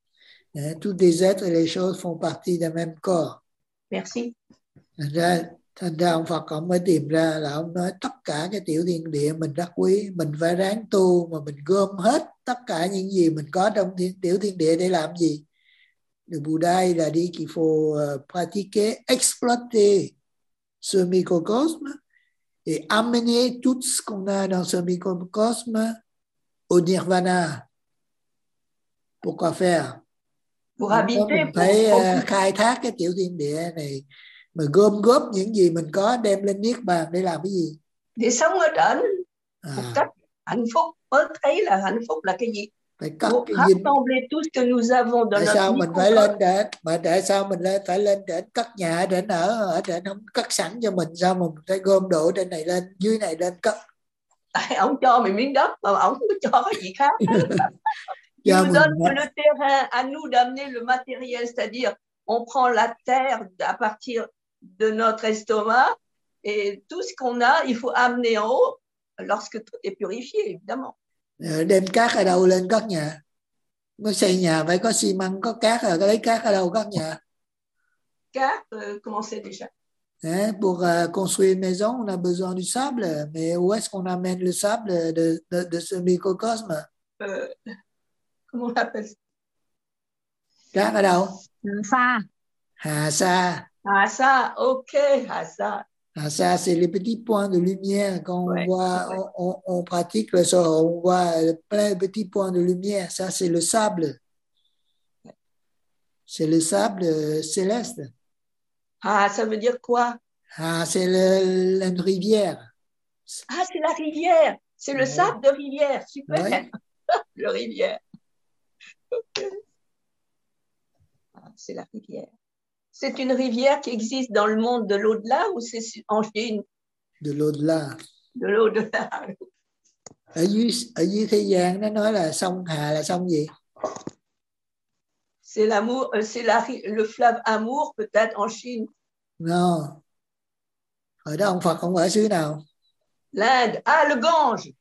Hein, tous les êtres et les choses font partie des mêmes corps. Merci. Là, Thành ra ông Phật ông mới tìm ra là ông nói tất cả cái tiểu thiên địa mình rất quý, mình phải ráng tu mà mình gom hết tất cả những gì mình có trong thiên, tiểu thiên địa để làm gì? Le Bouddha il a dit qu'il faut uh, pratiquer, exploiter ce microcosme et amener tout ce qu'on a dans ce microcosme au nirvana. Pourquoi faire? Pour Mình habiter, phải pour, uh, khai thác cái tiểu thiên địa này, mà gom góp những gì mình có đem lên niết bàn để làm cái gì? để sống ở trển một À, cách hạnh phúc, mới thấy là hạnh phúc là cái gì. phải cất Pour cái dinh. rassembler tout ce que nous avons dans Tại notre sao mình phải lên microcosme. trển? Mà tại sao mình lên phải lên trển cất nhà ở trển ở ở trển không cất sẵn cho mình, sao mà mình phải gom đổ trên này lên dưới này lên cất? Tại ông cho mình miếng đất mà ông không có cho cái gì khác. Il Cho nous mình donne que le terrain, à nous d'amener le matériel, c'est-à-dire on prend la terre à partir de notre estomac et tout ce qu'on a, il faut amener en haut lorsque tout est purifié, évidemment. đem cát ở đâu lên cất nhà? Mới xây nhà phải có xi măng, có cát rồi, có lấy cát ở đâu cất nhà? Cát, euh, comment c'est déjà? Hein, pour uh, construire une maison, on a besoin du sable, mais où est-ce qu'on amène le sable de, de, de ce microcosme? Euh, comment on appelle ça? Cát ở đâu? Sa. Hà sa. Ah ça, ok, ah ça. Hà sa, c'est les petits points de lumière quand Ouais, on voit, ouais. on, on, on pratique le sort, on voit plein de petits points de lumière. Ça, c'est le sable. C'est le sable céleste. Ah, ça veut dire quoi? Ah, c'est le, une rivière. Ah, c'est la rivière. C'est le Ouais. sable de rivière. Super. Ouais. Le rivière. Ok. Ah, c'est la rivière. C'est une rivière qui existe dans le monde de l'au-delà ou c'est en Chine? De l'au-delà. De l'au-delà. Ở dưới, ở dưới thế gian nó nói là sông Hà là sông gì? C'est l'amour, c'est la, le fleuve Amour peut-être en Chine. No. Ở đó ông Phật ông ở xứ nào? L'Inde. Ah, le Gange.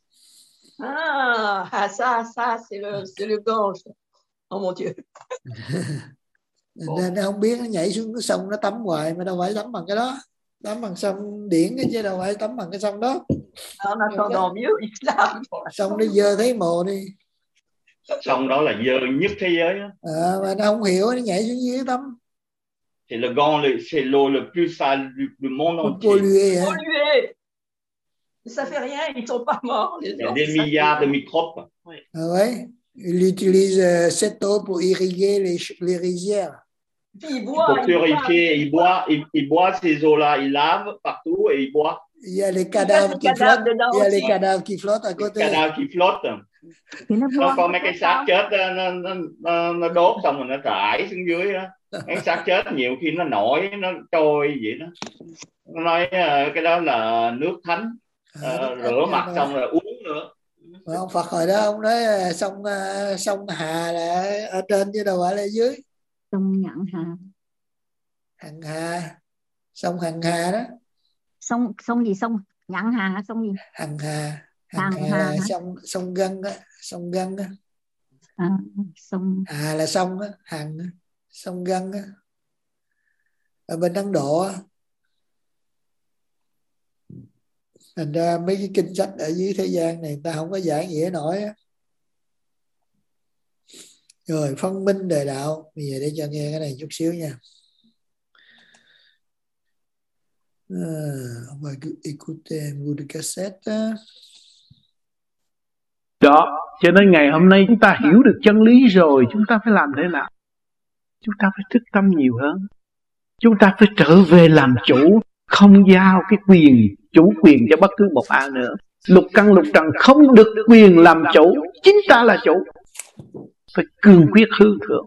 Ah, ah ça, ça, c'est le, c'est le Gange. Oh mon Dieu. Nên nó không biết, nó nhảy xuống cái sông nó tắm hoài mà đâu phải tắm bằng cái đó, tắm bằng sông điển chứ đâu phải tắm bằng cái sông đó. En attendant mieux, Islam. Sông nó dơ thấy mồ đi. Sông đó là dơ nhất thế giới đó. À, mà nó không hiểu, nó nhảy xuống dưới tắm. C'est le Gange, c'est l'eau le plus sale du, du monde entier. Pollué, hein? Pollué. Ça fait rien, ils sont pas morts. Les Il y a gens. des milliards de microbes. Ah ouais. Il utilise euh, cette eau pour irriguer les, les rizières. Puis il boit, Pour il purifier, il boit, il, il boit ces eaux-là, il lave partout et il boit. Il y a les boit. cadavres qui Il y a des cadavres flottent. dedans Il y a les aussi. cadavres qui flottent à Les côté. cadavres qui flottent. Thì nó Nó buông có mấy cái cái xác sao? chết nó, nó, nó, nó đốt xong rồi nó rải xuống dưới đó. Mấy xác chết nhiều khi nó nổi, nó trôi vậy đó. Nó nói uh, cái đó là nước thánh. À, uh, rửa mặt xong rồi uống nữa. mà ông Phật hồi đó ông nói sông uh, sông Hà là ở trên chứ đâu phải là dưới. Sông Nhận Hà. Hằng Hà, sông Hằng Hà đó. Sông sông gì sông Nhận Hà hả? Sông gì? Hằng Hà, Hằng Hằng Hà Hà là hả? sông sông Gân á, sông Gân á. À, sông Hà là sông á, Hằng á, sông Gân á. Ở bên Ấn Độ á. Thành ra mấy cái kinh sách ở dưới thế gian này người ta không có giải nghĩa nổi á. Rồi phân minh đời đạo. Bây giờ để cho nghe cái này chút xíu nha. À, on va écouter un bout de cassette. Đó, cho nên ngày hôm nay chúng ta hiểu được chân lý rồi, chúng ta phải làm thế nào? Chúng ta phải thức tâm nhiều hơn. Chúng ta phải trở về làm chủ, không giao cái quyền, chủ quyền cho bất cứ một ai nữa. Lục căn lục trần không được quyền làm chủ, chính ta là chủ. Phải cương quyết hư thượng.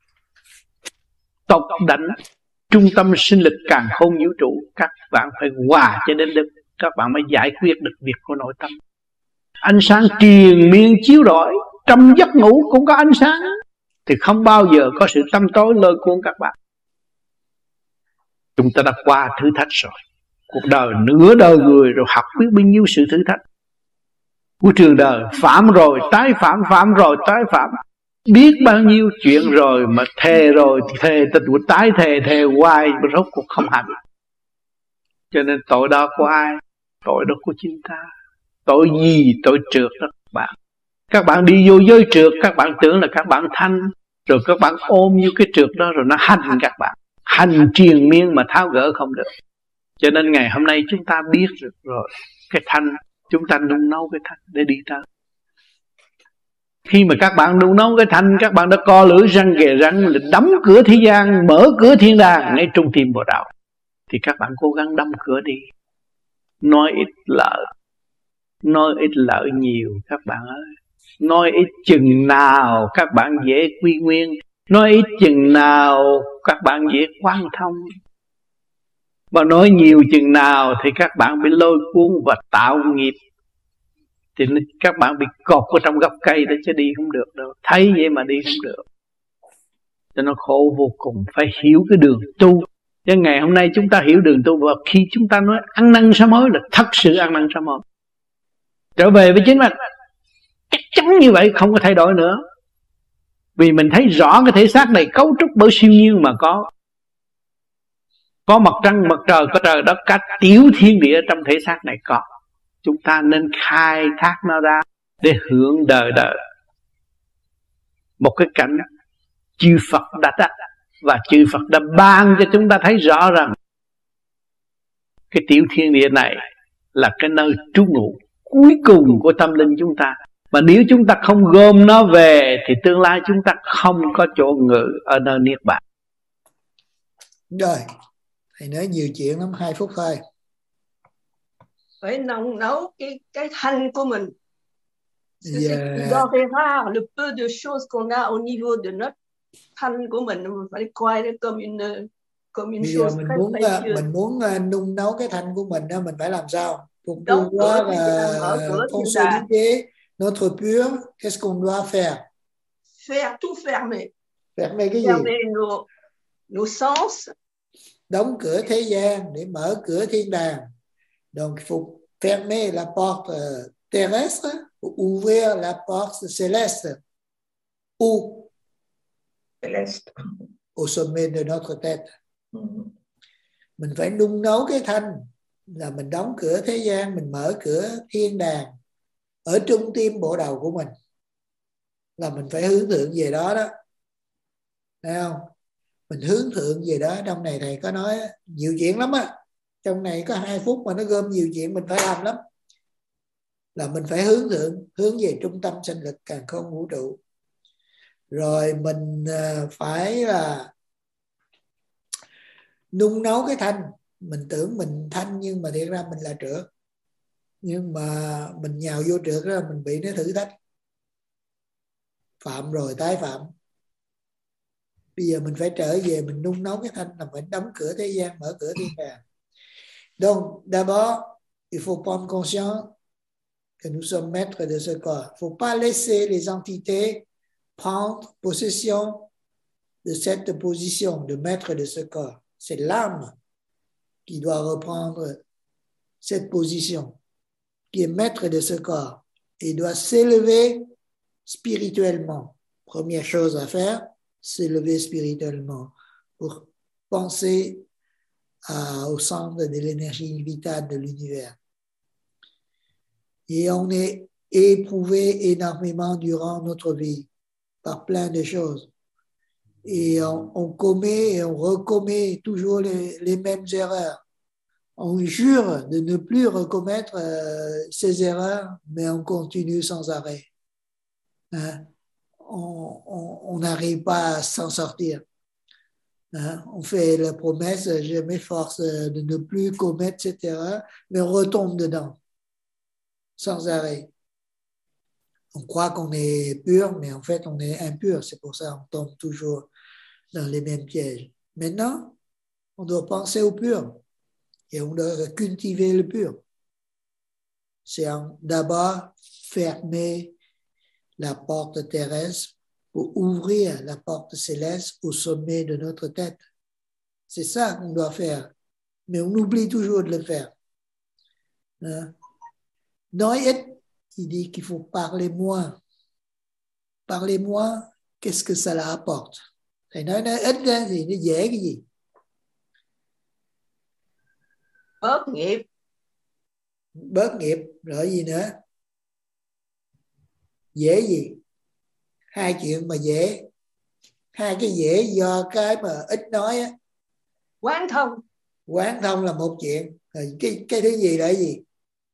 Tộc đảnh, trung tâm sinh lực càn khôn vũ trụ, các bạn phải hòa cho đến đức, các bạn mới giải quyết được việc của nội tâm. Ánh sáng triền miên chiếu rọi, trong giấc ngủ cũng có ánh sáng, thì không bao giờ có sự tăm tối lôi cuốn các bạn. Chúng ta đã qua thử thách rồi. Cuộc đời nửa đời người rồi, học biết bao nhiêu sự thử thách của trường đời. Phạm rồi tái phạm, phạm rồi tái phạm, biết bao nhiêu chuyện rồi, mà thề rồi thì thề tịch của tái thề, thề hoài mà rốt cuộc không hành. Cho nên tội đó của ai? Tội đó của chính ta. Tội gì? Tội trượt đó các bạn. Các bạn đi vô giới trượt, các bạn tưởng là các bạn thanh, rồi các bạn ôm như cái trượt đó rồi nó hành các bạn. Hành triền miên mà tháo gỡ không được. Cho nên ngày hôm nay chúng ta biết được rồi, cái thanh, chúng ta nung nấu cái thanh để đi tới. Khi mà các bạn nung nấu cái thanh, các bạn đã co lưỡi răng ghè răng, đóng cửa thế gian, mở cửa thiên đàng ngay trung tim bộ đạo. Thì các bạn cố gắng đóng cửa đi. Nói ít lợi, nói ít lợi nhiều các bạn ơi. Nói ít chừng nào các bạn dễ quy nguyên, nói ít chừng nào các bạn dễ quan thông. Và nói nhiều chừng nào thì các bạn bị lôi cuốn và tạo nghiệp. Thì các bạn bị cột ở trong gốc cây đó chứ đi không được đâu. Thấy vậy mà đi không được. Cho nó khổ vô cùng. Phải hiểu cái đường tu. Cho ngày hôm nay chúng ta hiểu đường tu. Và khi chúng ta nói ăn năn sám hối là thật sự ăn năn sám hối. Trở về với chính mình. Chắc chắn như vậy không có thay đổi nữa. Vì mình thấy rõ cái thể xác này cấu trúc bởi siêu nhiên mà có. Có mặt trăng, mặt trời, có trời đất, cả tiểu thiên địa trong thể xác này có. Chúng ta nên khai thác nó ra để hưởng đời đời. Một cái cảnh chư Phật đã đặt và chư Phật đã ban cho chúng ta thấy rõ rằng cái tiểu thiên địa này là cái nơi trú ngụ cuối cùng của tâm linh chúng ta. Mà nếu chúng ta không gom nó về thì tương lai chúng ta không có chỗ ngự ở nơi niết bàn. Rồi, thầy nói nhiều chuyện lắm, hai phút thôi. Phải nung nấu cái cái thanh của mình. Yeah. C'est denrée rare, le peu de choses qu'on a au niveau de notre thanh của mình, mình phải coi nó comme une comme une Bây giờ chose mình très muốn précieuse. mình muốn nung nấu cái thanh của mình đó, mình phải làm sao? Pour Đóng cửa pouvoir thiên đàng, mở cửa thiên đàng. consolider notre pur, qu'est-ce qu'on doit faire? Faire tout fermer. Fermer cái gì? Fermer nos nos sens. Đóng cửa thế gian để mở cửa thiên đàng. Donc il faut fermer la porte terrestre pour ouvrir la porte céleste. Où? Céleste. Au sommet de notre tête. Mm-hmm. Mình phải nung nấu cái thanh là mình đóng cửa thế gian, mình mở cửa thiên đàng ở trung tim bộ đầu của mình. Là mình phải hướng thượng về đó đó. Thấy không? Mình hướng thượng về đó. Trong này thầy có nói nhiều chuyện lắm á. Trong này có hai phút mà nó gom nhiều chuyện mình phải làm lắm. Là mình phải hướng thượng, hướng về trung tâm sinh lực càn khôn vũ trụ. Rồi mình phải là nung nấu cái thanh. Mình tưởng mình thanh nhưng mà thiệt ra mình là trượt. Nhưng mà mình nhào vô trượt đó mình bị nó thử thách. Phạm rồi tái phạm. Bây giờ mình phải trở về mình nung nấu cái thanh là phải đóng cửa thế gian, mở cửa thiên đàng. Donc d'abord il faut prendre conscience que nous sommes maîtres de ce corps. Il ne faut pas laisser les entités prendre possession de cette position de maître de ce corps. C'est l'âme qui doit reprendre cette position, qui est maître de ce corps. Il doit s'élever spirituellement. Première chose à faire, s'élever spirituellement pour penser à, au centre de l'énergie vitale de l'univers. Et on est éprouvé énormément durant notre vie par plein de choses. Et on, on commet et on recommet toujours les, les mêmes erreurs. On jure de ne plus recommettre euh, ces erreurs, mais on continue sans arrêt. Hein? On n'arrive pas à s'en sortir. Hein? On fait la promesse, je m'efforce de ne plus commettre cette erreur, mais on retombe dedans, sans arrêt. On croit qu'on est pur, mais en fait on est impur. C'est pour ça qu'on tombe toujours dans les mêmes pièges. Maintenant, on doit penser au pur et on doit cultiver le pur. C'est d'abord fermer la porte terrestre pour ouvrir la porte céleste au sommet de notre tête. C'est ça qu'on doit faire. Mais on oublie toujours de le faire. Hein? Noyet, il dit qu'il faut parler moins. Parler moins, qu'est-ce que ça apporte? Thầy nói nói ít ra thì nó dễ cái gì? bớt nghiệp. Bớt nghiệp rồi gì nữa? Dễ gì? Hai chuyện mà dễ, hai cái dễ do cái mà ít nói á. Quán thông. Quán thông là một chuyện. Rồi cái cái thứ gì là cái gì?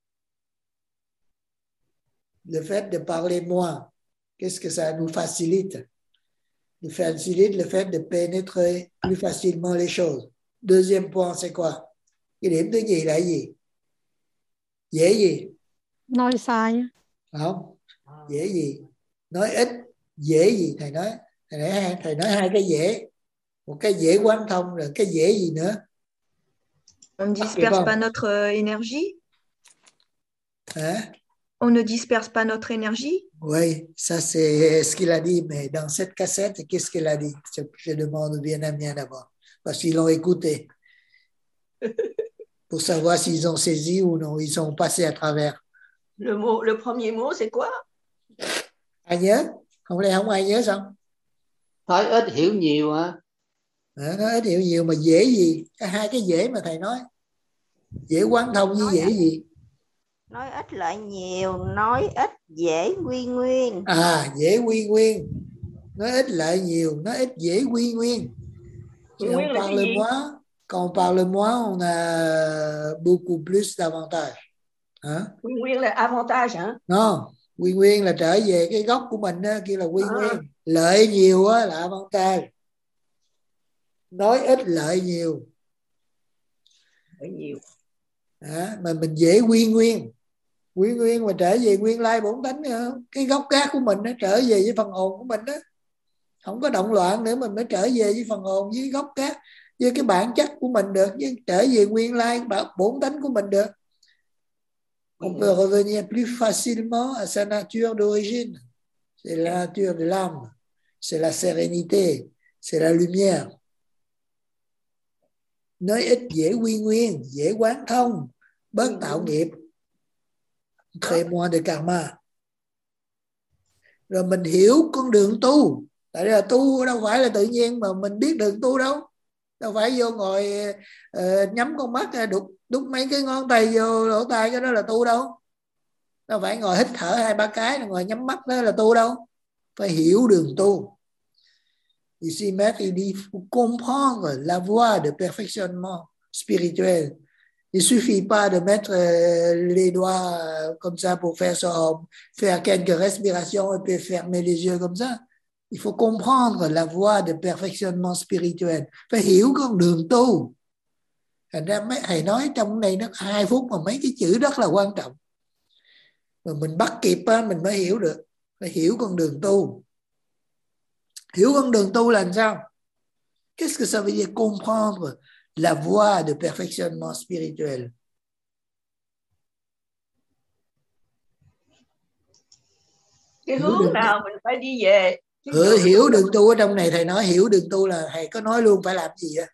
Le fait de parler moins, qu'est-ce que ça nous facilite? Nous facilite le fait de pénétrer plus facilement les choses. Deuxième point, c'est quoi? Cái điểm thứ gì là cái gì? Dễ gì? Nói sai. Không? Dễ gì? Nói ít. Dễ gì? Thầy nói thầy nói hai, thầy nói hai cái dễ. Một cái dễ quán thông, rồi cái dễ gì nữa? On ne disperse pas notre énergie. Hein? On ne disperse pas notre énergie. Oui, ça c'est ce qu'il a dit, mais dans cette cassette, qu'est-ce qu'il a dit? Je, je demande au Vietnamien d'abord, parce qu'ils l'ont écouté, pour savoir s'ils ont saisi ou non, ils sont passés à travers. Le, mot, le premier mot, c'est quoi? Ai nhớ? Không lẽ không ai nhớ sao? Nói ít hiểu nhiều hả? À, nói ít hiểu nhiều mà dễ gì? Cái hai cái dễ mà thầy nói. Dễ quán thông với dễ gì? Nói ít lại nhiều, nói ít dễ quy nguyên. À, dễ quy nguyên. Nói ít lại nhiều, nói ít dễ quy nguyên. Quy nguyên là cái gì? Moins, quand on parle moins, on a beaucoup plus d'avantages. Hả? Quy nguyên là avantage hả? Non, quy nguyên là trở về cái gốc của mình đó, kia là quy nguyên. À. Lợi nhiều á là avantage. Nói ít lợi nhiều. Lợi nhiều. À, mà mình dễ quy nguyên. Quy nguyên mà trở về nguyên lai bổn tánh, cái gốc gác của mình nó trở về với phần hồn của mình đó. Không có động loạn nữa, mình mới trở về với phần hồn, với gốc gác, với cái bản chất của mình được, với trở về nguyên lai bổn tánh của mình được. On peut revenir plus facilement à sa nature d'origine. C'est la nature de l'âme, c'est la sérénité, c'est la lumière. Nói ít dễ quy nguyên, dễ quán thông, bớt tạo nghiệp, créer moins de karma. Rồi mình hiểu con đường tu. Tại vì là tu đâu phải là tự nhiên mà mình biết đường tu đâu. Đâu phải vô ngồi uh, nhắm con mắt đục, đút mấy cái ngón tay vô lỗ tai, cái đó là tu đâu. Đâu phải ngồi hít thở hai ba cái ngồi nhắm mắt đó là tu đâu. Phải hiểu đường tu. Ici Maître il dit faut comprendre la voie de perfectionnement spirituel. Il suffit pas de mettre euh, les doigts euh, comme ça pour faire son, faire quelques respirations et puis fermer les yeux comme ça. Il faut comprendre la voie de perfectionnement spirituel. Phải hiểu con đường tu. Thành ra mấy thầy nói trong này nó hai phút mà mấy cái chữ rất là quan trọng. Mà mình bắt kịp á, mình mới hiểu được. Phải hiểu con đường tu. Hiểu con đường tu là làm sao? Qu'est-ce que ça veut dire comprendre la voie de perfectionnement spirituel? Cái hướng nào mình phải đi về? Ừ, hiểu đường tu ở trong này thầy nói hiểu đường tu là thầy có nói luôn phải làm gì á.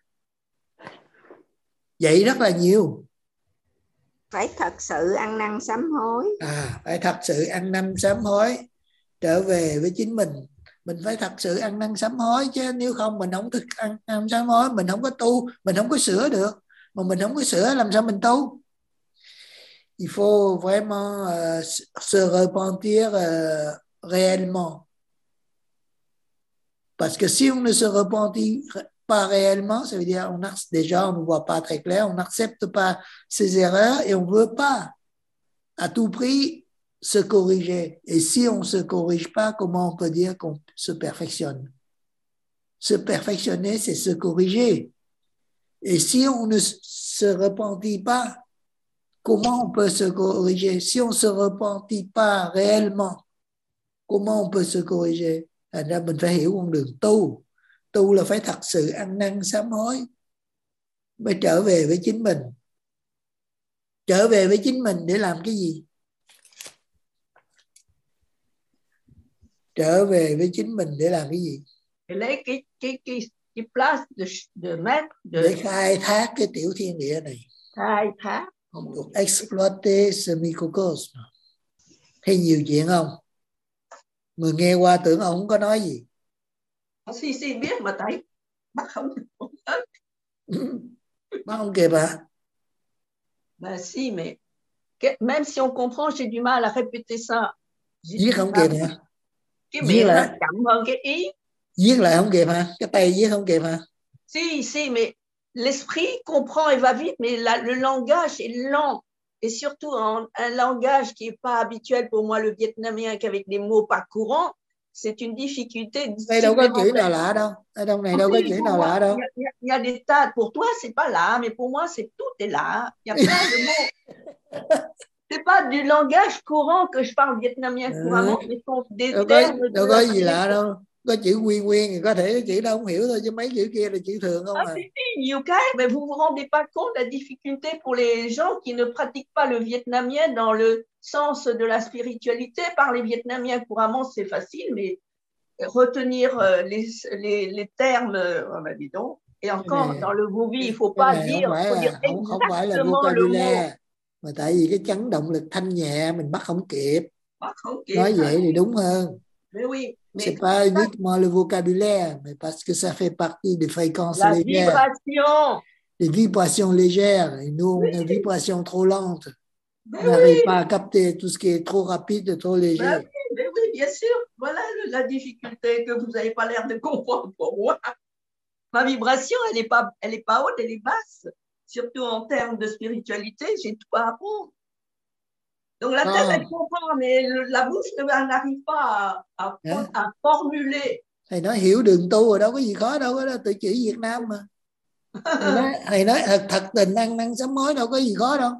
Vậy rất là nhiều. Phải thật sự ăn năn sám hối. À, phải thật sự ăn năn sám hối, trở về với chính mình. Mình phải thật sự ăn năn sám hối, chứ nếu không mình không thực ăn năn sám hối, mình không có tu, mình không có sửa được. Mà mình không có sửa làm sao mình tu? Il faut vraiment uh, se repentir uh, réellement. Parce que si on ne se repentit pas réellement, ça veut dire on a, déjà on ne voit pas très clair, on n'accepte pas ses erreurs et on ne veut pas à tout prix se corriger. Et si on ne se corrige pas, comment on peut dire qu'on se perfectionne? Se perfectionner, c'est se corriger. Et si on ne se repentit pas, comment on peut se corriger? Si on ne se repentit pas réellement, comment on peut se corriger? Thành ra mình phải hiểu con đường tu. Tu là phải thật sự ăn năn sám hối, mới trở về với chính mình. Trở về với chính mình để làm cái gì? Trở về với chính mình để làm cái gì? Để lấy cái cái cái cái place de, de maître de... để khai thác cái tiểu thiên địa này. Khai thác. On peut exploiter ce microcosme. Thấy nhiều chuyện không? Người nghe qua tưởng ông không có nói gì. Si si biết mà thấy bắt không. Bắt không kịp hả? Ben si, mais que, même si on comprend, j'ai du mal à répéter ça. Viết không kịp hả? Cái Viết miệng nó lại, chậm hơn cái ý. viết lại không kịp hả? Cái tay viết không kịp hả? Si, si, mais l'esprit comprend et va vite, mais la, le langage est lent. Et surtout en, un langage qui n'est pas habituel pour moi, le vietnamien, qu'avec des mots pas courants, c'est une difficulté Đây đâu có chữ nào supplémentaire. lạ đâu. Ở trong này En đâu có plus, chữ pour nào moi, lạ il đâu. y, a, il y a- il y a des tas. Pour toi, c'est pas là, mais pour moi, c'est tout est là. Il y a plein de mots. C'est pas du langage courant que je parle vietnamien Ừ. couramment, mais ce sont des Đâu có, termes đâu de có la gì lạ spiritualité. đâu. Có chữ quy nguyên thì có thể cái chữ đâu không hiểu thôi, chứ mấy chữ kia là chữ thường không Ah, à. si, si, nhiều cái, mais vous vous rendez pas compte de la difficulté pour les gens qui ne pratiquent pas le vietnamien dans le sens de la spiritualité. Parler vietnamien couramment, c'est facile, mais retenir euh, les, les, les termes, oh ben dis donc. Et Cái encore, này, dans le Gobi, il faut cái pas này không dire, phải faut dire là không không phải là exactement le mot. vocabulaire, mà tại vì cái chấn động lực thanh nhẹ mình bắt không kịp. Bắt không kịp. Nói vậy thì đúng hơn. Mais oui, mais C'est pas uniquement le vocabulaire, mais parce que ça fait partie des fréquences la légères, vibration. des vibrations légères. Et nous, on a une vibration trop lente. Mais On n'arrive oui, pas à capter tout ce qui est trop rapide, trop ben léger. oui, mais oui, bien sûr. Voilà le- la difficulté que vous n'avez pas l'air de comprendre pour moi. Ma vibration, elle n'est pas, elle est pas haute, elle est basse. Surtout en termes de spiritualité, j'ai tout à apprendre. Donc la tête, À, elle comprend, mais le- la bouche ne- elle n'arrive pas à, à, Hả? à formuler. Thầy nói hiểu đường tu rồi đâu có gì khó đâu, đó là tự chỉ Việt Nam mà. Thầy nói, thầy nói thật, thật tình ăn năn sám hối đâu có gì khó đâu.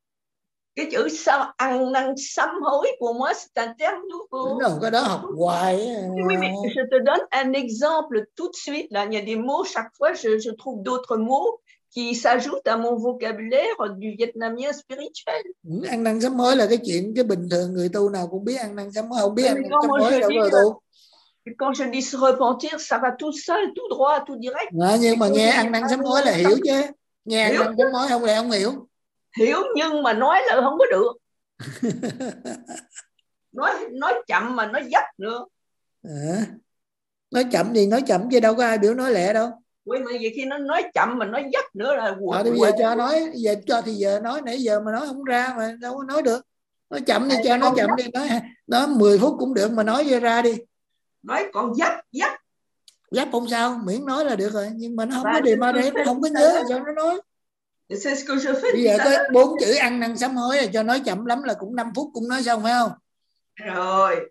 Cái chữ sao, ăn năn sám hối, pour moi, c'est un terme Đúng nouveau. rồi, cái đó học hoài á. Oui, oui, mais je te donne un exemple tout de suite. Là, il y a des mots, chaque fois, je, je trouve d'autres mots qui s'ajoutent à mon vocabulaire du vietnamien spirituel. Ừ, ăn năn sám hối là cái chuyện cái bình thường, người tu nào cũng biết ăn năn sám hối, không biết Mais ăn năn quand sám moi hối je đâu có dis, tu. quand je dis se repentir, ça va tout seul, tout droit, tout direct. Mà, nhưng mà Quand nghe je ăn dis năn ăn sám hối là năn hiểu sám- chứ. Nghe ăn Hiểu năn sám hối không lẽ không hiểu. hiểu nhưng mà nói là không có được. Nói nói chậm mà nói dấp nữa. À, nói chậm thì nói chậm chứ đâu có ai biểu nói lẹ đâu. Vì mà vậy khi nó nói chậm mà nói dấp nữa là À, quật thì bây giờ quẹ. cho nói, giờ cho thì giờ nói, nãy giờ mà nói không ra mà đâu có nói được. Nói chậm thì À, cho nói con chậm dấp. đi, nói nói mười phút cũng được mà nói cho ra đi. Nói còn dấp dấp. Giáp không sao, miễn nói là được rồi, nhưng mà nó không Và có đề ma c'est ce đấy, que nó je không có fais nhớ tout à là sao nó nói. l'heure. C'est ce que je fais Bây tout giờ à có l'heure. bốn chữ ăn năn sám hối là cho nói chậm lắm là cũng năm phút cũng nói xong phải không? Rồi.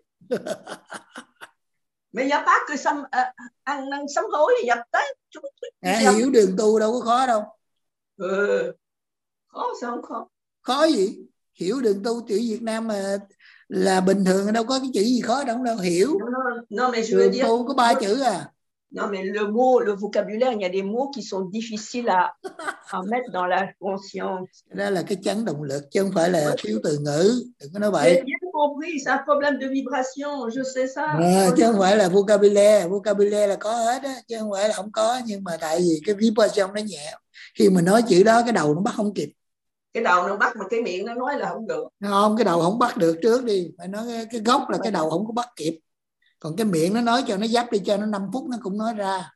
Mais il n'y a pas que ça, uh, ăn năn sám hối, il y a plein de trucs. À, hiểu đường tu đâu có khó đâu. Ừ. Khó sao không khó? Khó gì? Hiểu đường tu chữ Việt Nam mà là bình thường, đâu có cái chữ gì khó đâu đâu hiểu. Non, non, non, mais je veux Đường dire, tu có ba chữ à. non, mais le mot, le vocabulaire, il y a des mots qui sont difficiles à, à mettre dans la conscience. Đó là cái chấn động lực chứ không phải là thiếu từ ngữ, đừng có nói J'ai vậy. bien compris, c'est un problème de vibration, je sais ça. À, chứ không phải là vocabulaire, vocabulaire là có hết á, chứ không phải là không có, nhưng mà tại vì cái vibration nó nhẹ, khi mà nói chữ đó cái đầu nó bắt không kịp. Cái đầu nó bắt mà cái miệng nó nói là không được. Không, cái đầu không bắt được trước đi, phải nói cái, cái gốc là cái đầu không có bắt kịp, còn cái miệng nó nói cho nó dấp đi, cho nó năm phút nó cũng nói ra.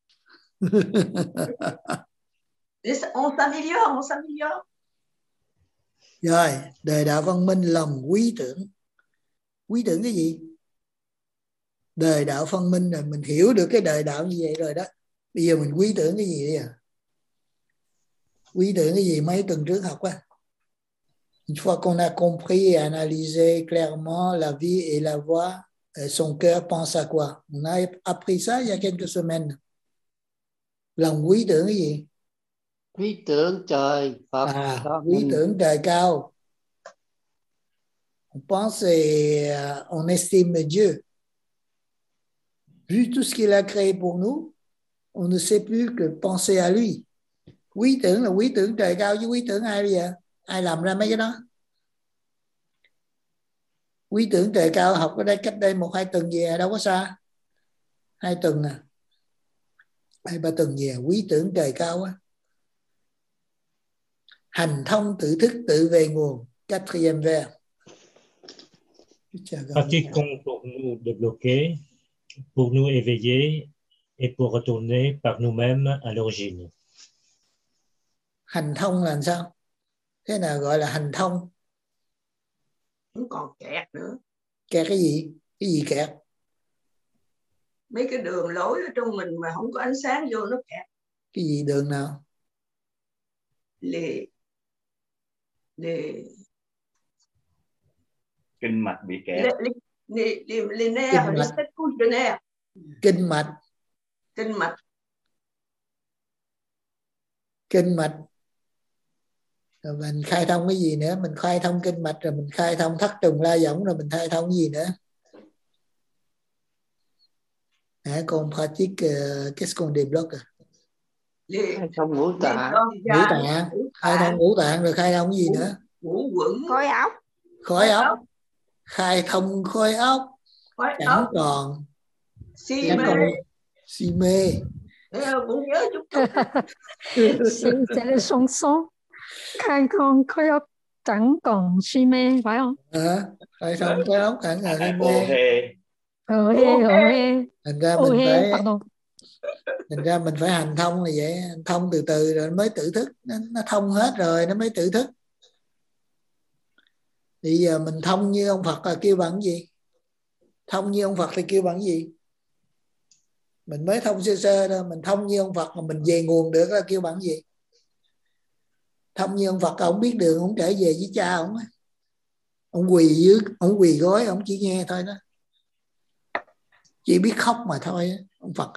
On s'améliore, on s'améliore. Rồi, đời đạo văn minh lòng quý tưởng. Quý tưởng cái gì? Đời đạo phân minh rồi, mình hiểu được cái đời đạo như vậy rồi đó. Bây giờ mình quý tưởng cái gì đi à? Quý tưởng cái gì mấy tuần trước học á? Une fois qu'on a compris et analysé clairement la vie et la voix, son cœur pense à quoi? On a appris ça il y a quelques semaines. Lòng quý tưởng cái gì? Quý tưởng trời Phật. À, quý tưởng trời cao. On pense et on estime Dieu. Vu tout ce qu'il a créé pour nous, on ne sait plus que penser à lui. Quý tưởng là quý tưởng trời cao, chứ quý tưởng ai bây giờ? Ai làm ra mấy cái đó? Quý tưởng trời cao học ở đây cách đây một hai tuần về, đâu có xa. Hai tuần à, hai ba tuần về, quý tưởng trời cao á. Hành thông tự thức tự về nguồn, quatrième vers. Pratiquons pour nous débloquer, pour nous éveiller et pour retourner par nous-mêmes à l'origine. Hành thông là làm sao? Thế nào gọi là hành thông? Không còn kẹt nữa. Kẹt cái gì? Cái gì kẹt? Mấy cái đường lối ở trong mình mà không có ánh sáng vô nó kẹt. Cái gì đường nào? Les, les, Kinh mạch bị kẹt. les, les, les, les nerfs, les sept couches de nerfs. Kinh mạch. Kinh mạch. Kinh mạch. Rồi mình khai thông cái gì nữa? Mình khai thông kinh mạch rồi mình khai thông thất trùng la võng rồi mình khai thông cái gì nữa? À, qu'on pratique uh, qu'est-ce qu'on débloque? Khai thông ngũ tạng. Ngũ tạng. Khai thông ngũ tạng rồi khai thông cái gì nữa? Ngũ quẩn. Khối óc. Khối óc. Khai thông khối óc. Khối Chẳng óc. còn Si chẳng mê. còn si mê. Cũng nhớ chút chút. C'est les chansons. Khai thông khối óc chẳng còn si mê, phải không? À, khai thông khối óc chẳng còn si mê. Ờ hê, ờ hê. Thành ra Ô mình hê, phải pardon. thành ra mình phải hành thông là vậy, hành thông từ từ rồi mới tự thức, nó, nó thông hết rồi nó mới tự thức. Bây giờ mình thông như ông Phật là kêu bằng gì? Thông như ông Phật thì kêu bằng gì? Mình mới thông sơ sơ thôi, mình thông như ông Phật mà mình về nguồn được là kêu bằng gì? Thông như ông Phật ông biết đường, ông trở về với cha ông, ông quỳ dưới, ông quỳ gối, ông chỉ nghe thôi đó, chỉ biết khóc mà thôi. Ông Phật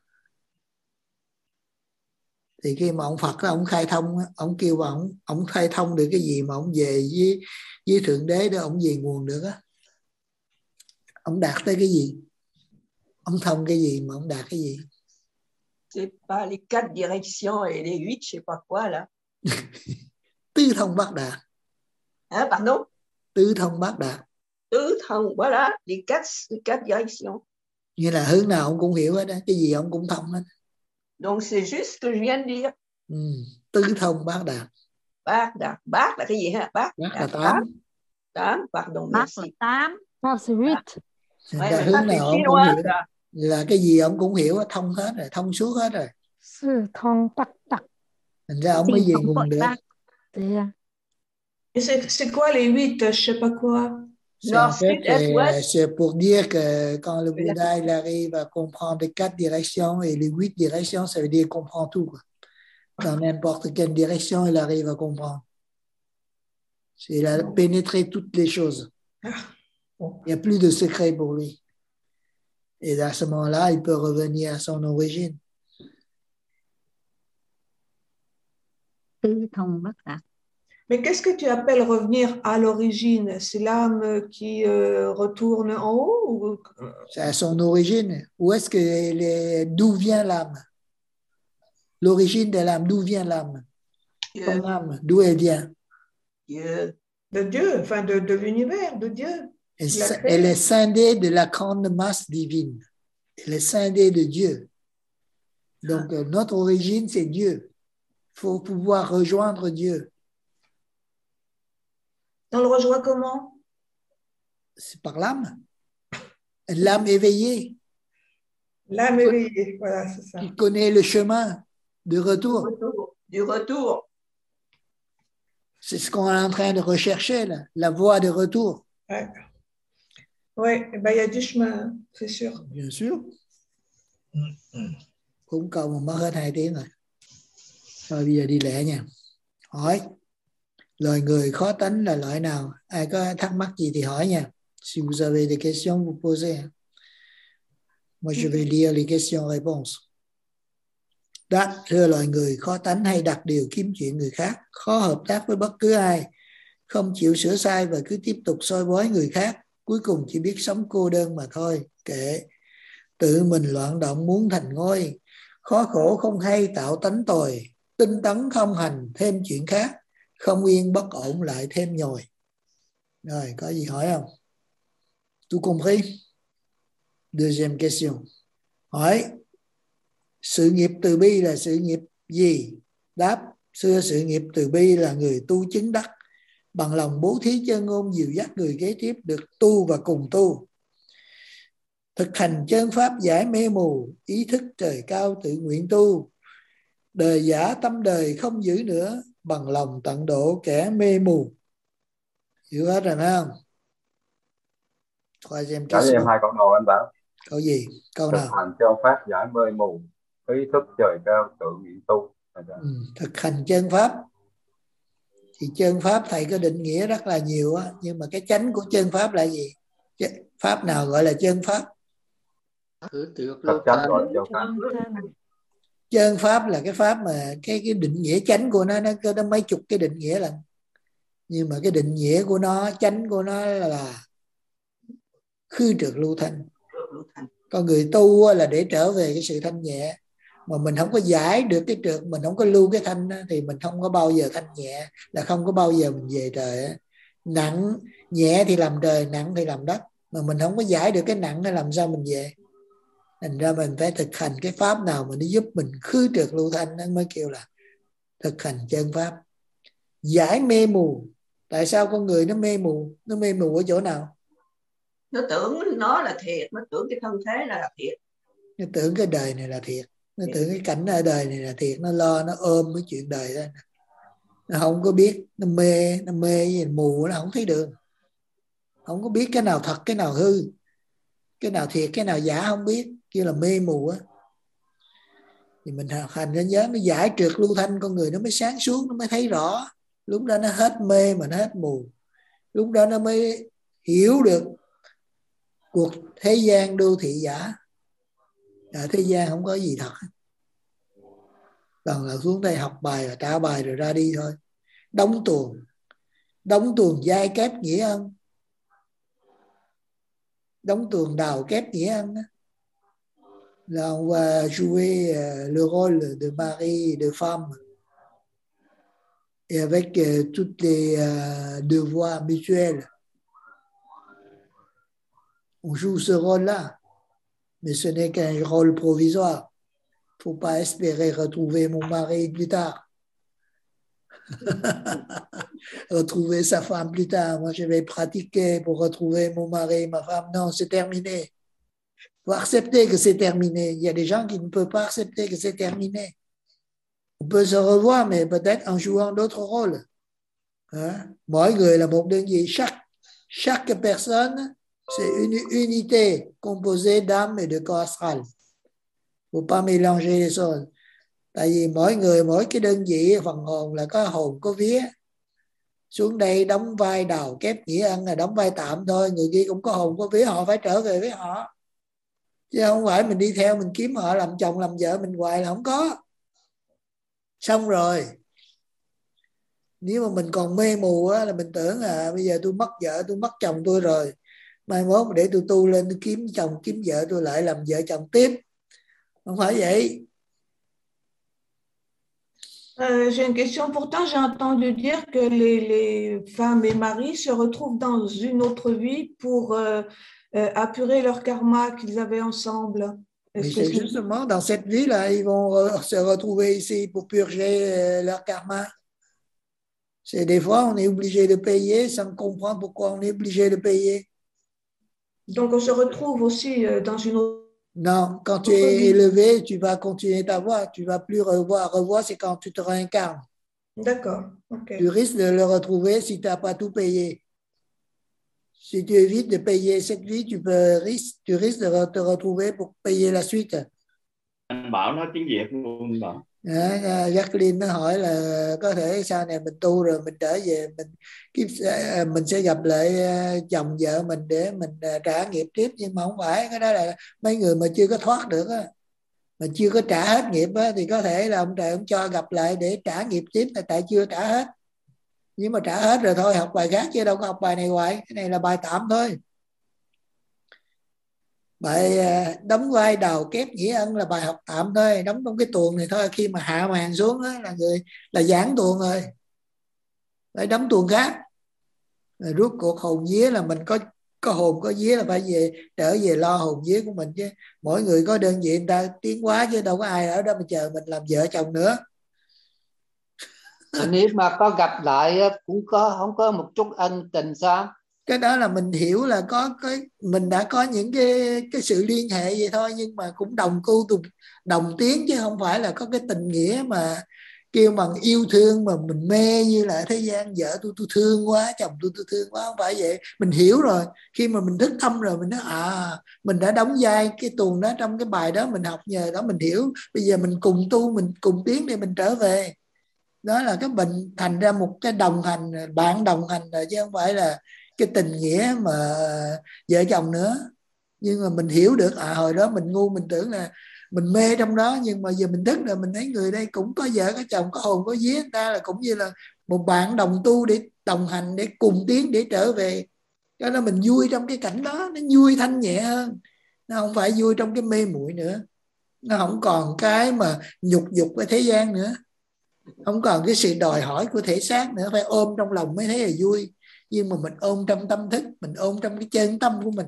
thì khi mà ông Phật đó, ông khai thông, ông kêu mà ông, ông khai thông được cái gì mà ông về với với thượng đế đó, ông về nguồn được á, ông đạt tới cái gì, ông thông cái gì mà ông đạt cái gì? C'est pas les quatre directions et les huit, je sais pas quoi là. Tứ thông bát đạt. Hein, pardon? Tứ thông bát đạt. Tứ thông, voilà, les quatre, les quatre directions. Như là hướng nào ông cũng hiểu hết đó, cái gì ông cũng thông hết. Donc c'est juste ce que je viens de dire. Ừ. Tứ thông bát đạt. Bát đạt, bát là cái gì ha? Bát, bát là tám. Tám, pardon, bát merci. là tám. Bát c'est huit. Thành ra hướng nào ông cũng hiểu. Là cái gì ông cũng hiểu, thông hết rồi, thông suốt hết rồi. Sư thông bát đạt. Thành ra ông mới về nguồn được. C'est, c'est quoi les huit? Je sais pas quoi. C'est, en fait, c'est, c'est pour dire que quand le Bouddha il arrive à comprendre les quatre directions et les huit directions, ça veut dire qu'il comprend tout, quoi. Dans n'importe quelle direction, il arrive à comprendre. C'est, il a pénétré toutes les choses. Il n'y a plus de secret pour lui. Et à ce moment-là, il peut revenir à son origine. Tứ thông bát đạt. Mais qu'est-ce que tu appelles revenir à l'origine? C'est l'âme qui euh, retourne en haut ou... C'est à son origine. Où est-ce que est, d'où vient l'âme? L'origine de l'âme, d'où vient l'âme? Ton âme, d'où elle vient? Dieu. De Dieu, enfin de, de l'univers, de Dieu. Elle, elle est scindée de la grande masse divine. Elle est scindée de Dieu. Donc ah. notre origine, c'est Dieu. Il faut pouvoir rejoindre Dieu. On le rejoint comment? C'est par l'âme. L'âme éveillée. L'âme éveillée, voilà, c'est ça. Qui connaît le chemin de retour. Du retour. Du retour. C'est ce qu'on est en train de rechercher, là, la voie de retour. Ouais. Oui, ben, il y a du chemin, c'est sûr. Bien sûr. Cũng cầu mà mất hết hai tiếng rồi. Thôi bây giờ đi lẹ nha. Hỏi. Loài người khó tánh là loại nào? Ai có thắc mắc gì thì hỏi nha. Si vous avez des questions, vous posez. Moi, je vais lire les questions-réponses. Đáp, thưa loài người khó tánh hay đặt điều kiếm chuyện người khác, khó hợp tác với bất cứ ai, không chịu sửa sai và cứ tiếp tục soi bói người khác, cuối cùng chỉ biết sống cô đơn mà thôi. Kệ, tự mình loạn động muốn thành ngôi, khó khổ không hay tạo tánh tồi, tinh tấn không hành thêm chuyện khác, không yên bất ổn lại thêm nhồi. Rồi, có gì hỏi không? Tout compris? Deuxième question. Hỏi, sự nghiệp từ bi là sự nghiệp gì? Đáp, xưa sự nghiệp từ bi là người tu chứng đắc, bằng lòng bố thí chân ngôn dìu dắt người kế tiếp được tu và cùng tu. Thực hành chân pháp giải mê mù, ý thức trời cao tự nguyện tu. Đời giả tâm đời không giữ nữa, bằng lòng tận độ kẻ mê mù. Hiểu hết rồi phải không? Khoa xem Trả cho em hai câu đầu anh Bảo. Câu gì? Câu thực nào? hành chân pháp giải mê mù, ý thức trời cao tự nguyện tu. Ừ, thực hành chân pháp. Thì chân pháp thầy có định nghĩa rất là nhiều á, nhưng mà cái chánh của chân pháp là gì? Pháp nào gọi là chân pháp? Thật chánh gọi là chân pháp. Chân pháp là cái pháp mà cái cái định nghĩa chánh của nó nó có nó mấy chục cái định nghĩa lần. Nhưng mà cái định nghĩa của nó, chánh của nó là, là khư trượt lưu thanh. Con người tu là để trở về cái sự thanh nhẹ, mà mình không có giải được cái trượt, mình không có lưu cái thanh thì mình không có bao giờ thanh nhẹ, là không có bao giờ mình về trời. Nặng nhẹ thì làm trời, nặng thì làm đất, mà mình không có giải được cái nặng thì làm sao mình về. Thành ra mình phải thực hành cái pháp nào mà nó giúp mình khư trượt lưu thanh, nó mới kêu là thực hành chân pháp. Giải mê mù. Tại sao con người nó mê mù? Nó mê mù ở chỗ nào? Nó tưởng nó là thiệt, nó tưởng cái thân thế là thiệt, nó tưởng cái đời này là thiệt, nó tưởng cái cảnh ở đời này là thiệt, nó lo, nó ôm cái chuyện đời đó, nó không có biết, nó mê, nó mê gì mù, nó không thấy đường, không có biết cái nào thật cái nào hư, cái nào thiệt cái nào giả không biết, kêu là mê mù á. Thì mình hành nó nhớ, nó giải trượt lưu thanh, con người nó mới sáng suốt, nó mới thấy rõ. Lúc đó nó hết mê mà nó hết mù, lúc đó nó mới hiểu được cuộc thế gian đô thị giả. Ở thế gian không có gì thật, toàn là xuống đây học bài và trả bài rồi ra đi thôi. Đóng tuồng, đóng tuồng giai kép nghĩa ân, đóng tuồng đào kép nghĩa ân. Là on va jouer le rôle de mari, de femme, et avec toutes les devoirs mutuels. On joue ce rôle-là, mais ce n'est qu'un rôle provisoire. Il ne faut pas espérer retrouver mon mari plus tard. Retrouver sa femme plus tard. Moi, je vais pratiquer pour retrouver mon mari, ma femme. Non, c'est terminé. Il faut accepter que c'est terminé. Il y a des gens qui ne peuvent pas accepter que c'est terminé. On peut se revoir, mais peut-être en jouant d'autres rôles. Hein? Mỗi người là một đơn vị. Chaque, chaque personne, c'est une unité composée d'âme et de corps astral. Il ne faut pas mélanger les choses. Tại vì mỗi người, mỗi cái đơn vị phần hồn là có hồn, có vía. Xuống đây đóng vai đào kép nghĩa ân là đóng vai tạm thôi. Người kia cũng có hồn, có vía, họ phải trở về với họ. Chứ không phải mình đi theo, mình kiếm họ làm chồng, làm vợ mình hoài là không có. Xong rồi. Nếu mà mình còn mê mù á, là mình tưởng là bây giờ tôi mất vợ, tôi mất chồng tôi rồi. Mai mốt để tôi tu lên, tôi kiếm chồng, kiếm vợ, tôi lại làm vợ chồng tiếp. Không phải vậy. Euh, j'ai une question. Pourtant, j'ai entendu dire que les, les femmes et maris se retrouvent dans une autre vie pour euh, euh, apurer leur karma qu'ils avaient ensemble. Mais c'est justement dans cette vie-là, ils vont re- se retrouver ici pour purger euh, leur karma. C'est des fois, on est obligé de payer sans comprendre pourquoi on est obligé de payer. Donc, on se retrouve aussi euh, dans une autre. Non, quand tu es élevé, tu vas continuer ta voie. Tu ne vas plus revoir. Revoir, c'est quand tu te réincarnes. D'accord. Okay. Tu risques de le retrouver si tu n'as pas tout payé. Si tu évites de payer cette vie, tu, peux, risques, tu risques de te retrouver pour payer la suite. Anh Bảo nói tiếng Việt luôn Bảo. À, Jacqueline nó hỏi là có thể sau này mình tu rồi mình trở về mình kiếp mình sẽ gặp lại chồng vợ mình để mình trả nghiệp tiếp, nhưng mà không phải. Cái đó là mấy người mà chưa có thoát được á, mà chưa có trả hết nghiệp á, thì có thể là ông trời ông cho gặp lại để trả nghiệp tiếp, là tại chưa trả hết. Nhưng mà trả hết rồi thôi, học bài khác chứ đâu có học bài này hoài. Cái này là bài tạm thôi. Bài đóng vai đào kép nghĩa ân là bài học tạm thôi, đóng trong cái tuồng này thôi. Khi mà hạ màn xuống đó, là người là giảng tuồng rồi, phải đóng tuồng khác. Rồi rút cuộc hồn vía là mình có có hồn có vía là phải về trở về lo hồn vía của mình chứ. Mỗi người có đơn vị người ta tiến hóa chứ đâu có ai ở đó mà chờ mình làm vợ chồng nữa. Nếu mà có gặp lại cũng có không có một chút ân tình sao? Cái đó là mình hiểu là có cái mình đã có những cái cái sự liên hệ vậy thôi, nhưng mà cũng đồng cưu đồng tiếng chứ không phải là có cái tình nghĩa mà kêu bằng yêu thương mà mình mê như là thế gian, vợ tôi tôi thương quá, chồng tôi tôi thương quá, không phải vậy. Mình hiểu rồi, khi mà mình thức tâm rồi mình nói à, mình đã đóng vai cái tuồng đó trong cái bài đó, mình học nhờ đó mình hiểu, bây giờ mình cùng tu, mình cùng tiến để mình trở về. Đó là cái bệnh, thành ra một cái đồng hành, bạn đồng hành rồi, chứ không phải là cái tình nghĩa mà vợ chồng nữa. Nhưng mà mình hiểu được à, hồi đó mình ngu, mình tưởng là mình mê trong đó, nhưng mà giờ mình thức rồi mình thấy người đây cũng có vợ có chồng, có hồn có vía, người ta là cũng như là một bạn đồng tu để đồng hành, để cùng tiến để trở về. Cho nên mình vui trong cái cảnh đó, nó vui thanh nhẹ hơn, nó không phải vui trong cái mê muội nữa, nó không còn cái mà nhục dục với thế gian nữa, không còn cái sự đòi hỏi của thể xác nữa, phải ôm trong lòng mới thấy là vui. Nhưng mà mình ôm trong tâm thức, mình ôm trong cái chân tâm của mình.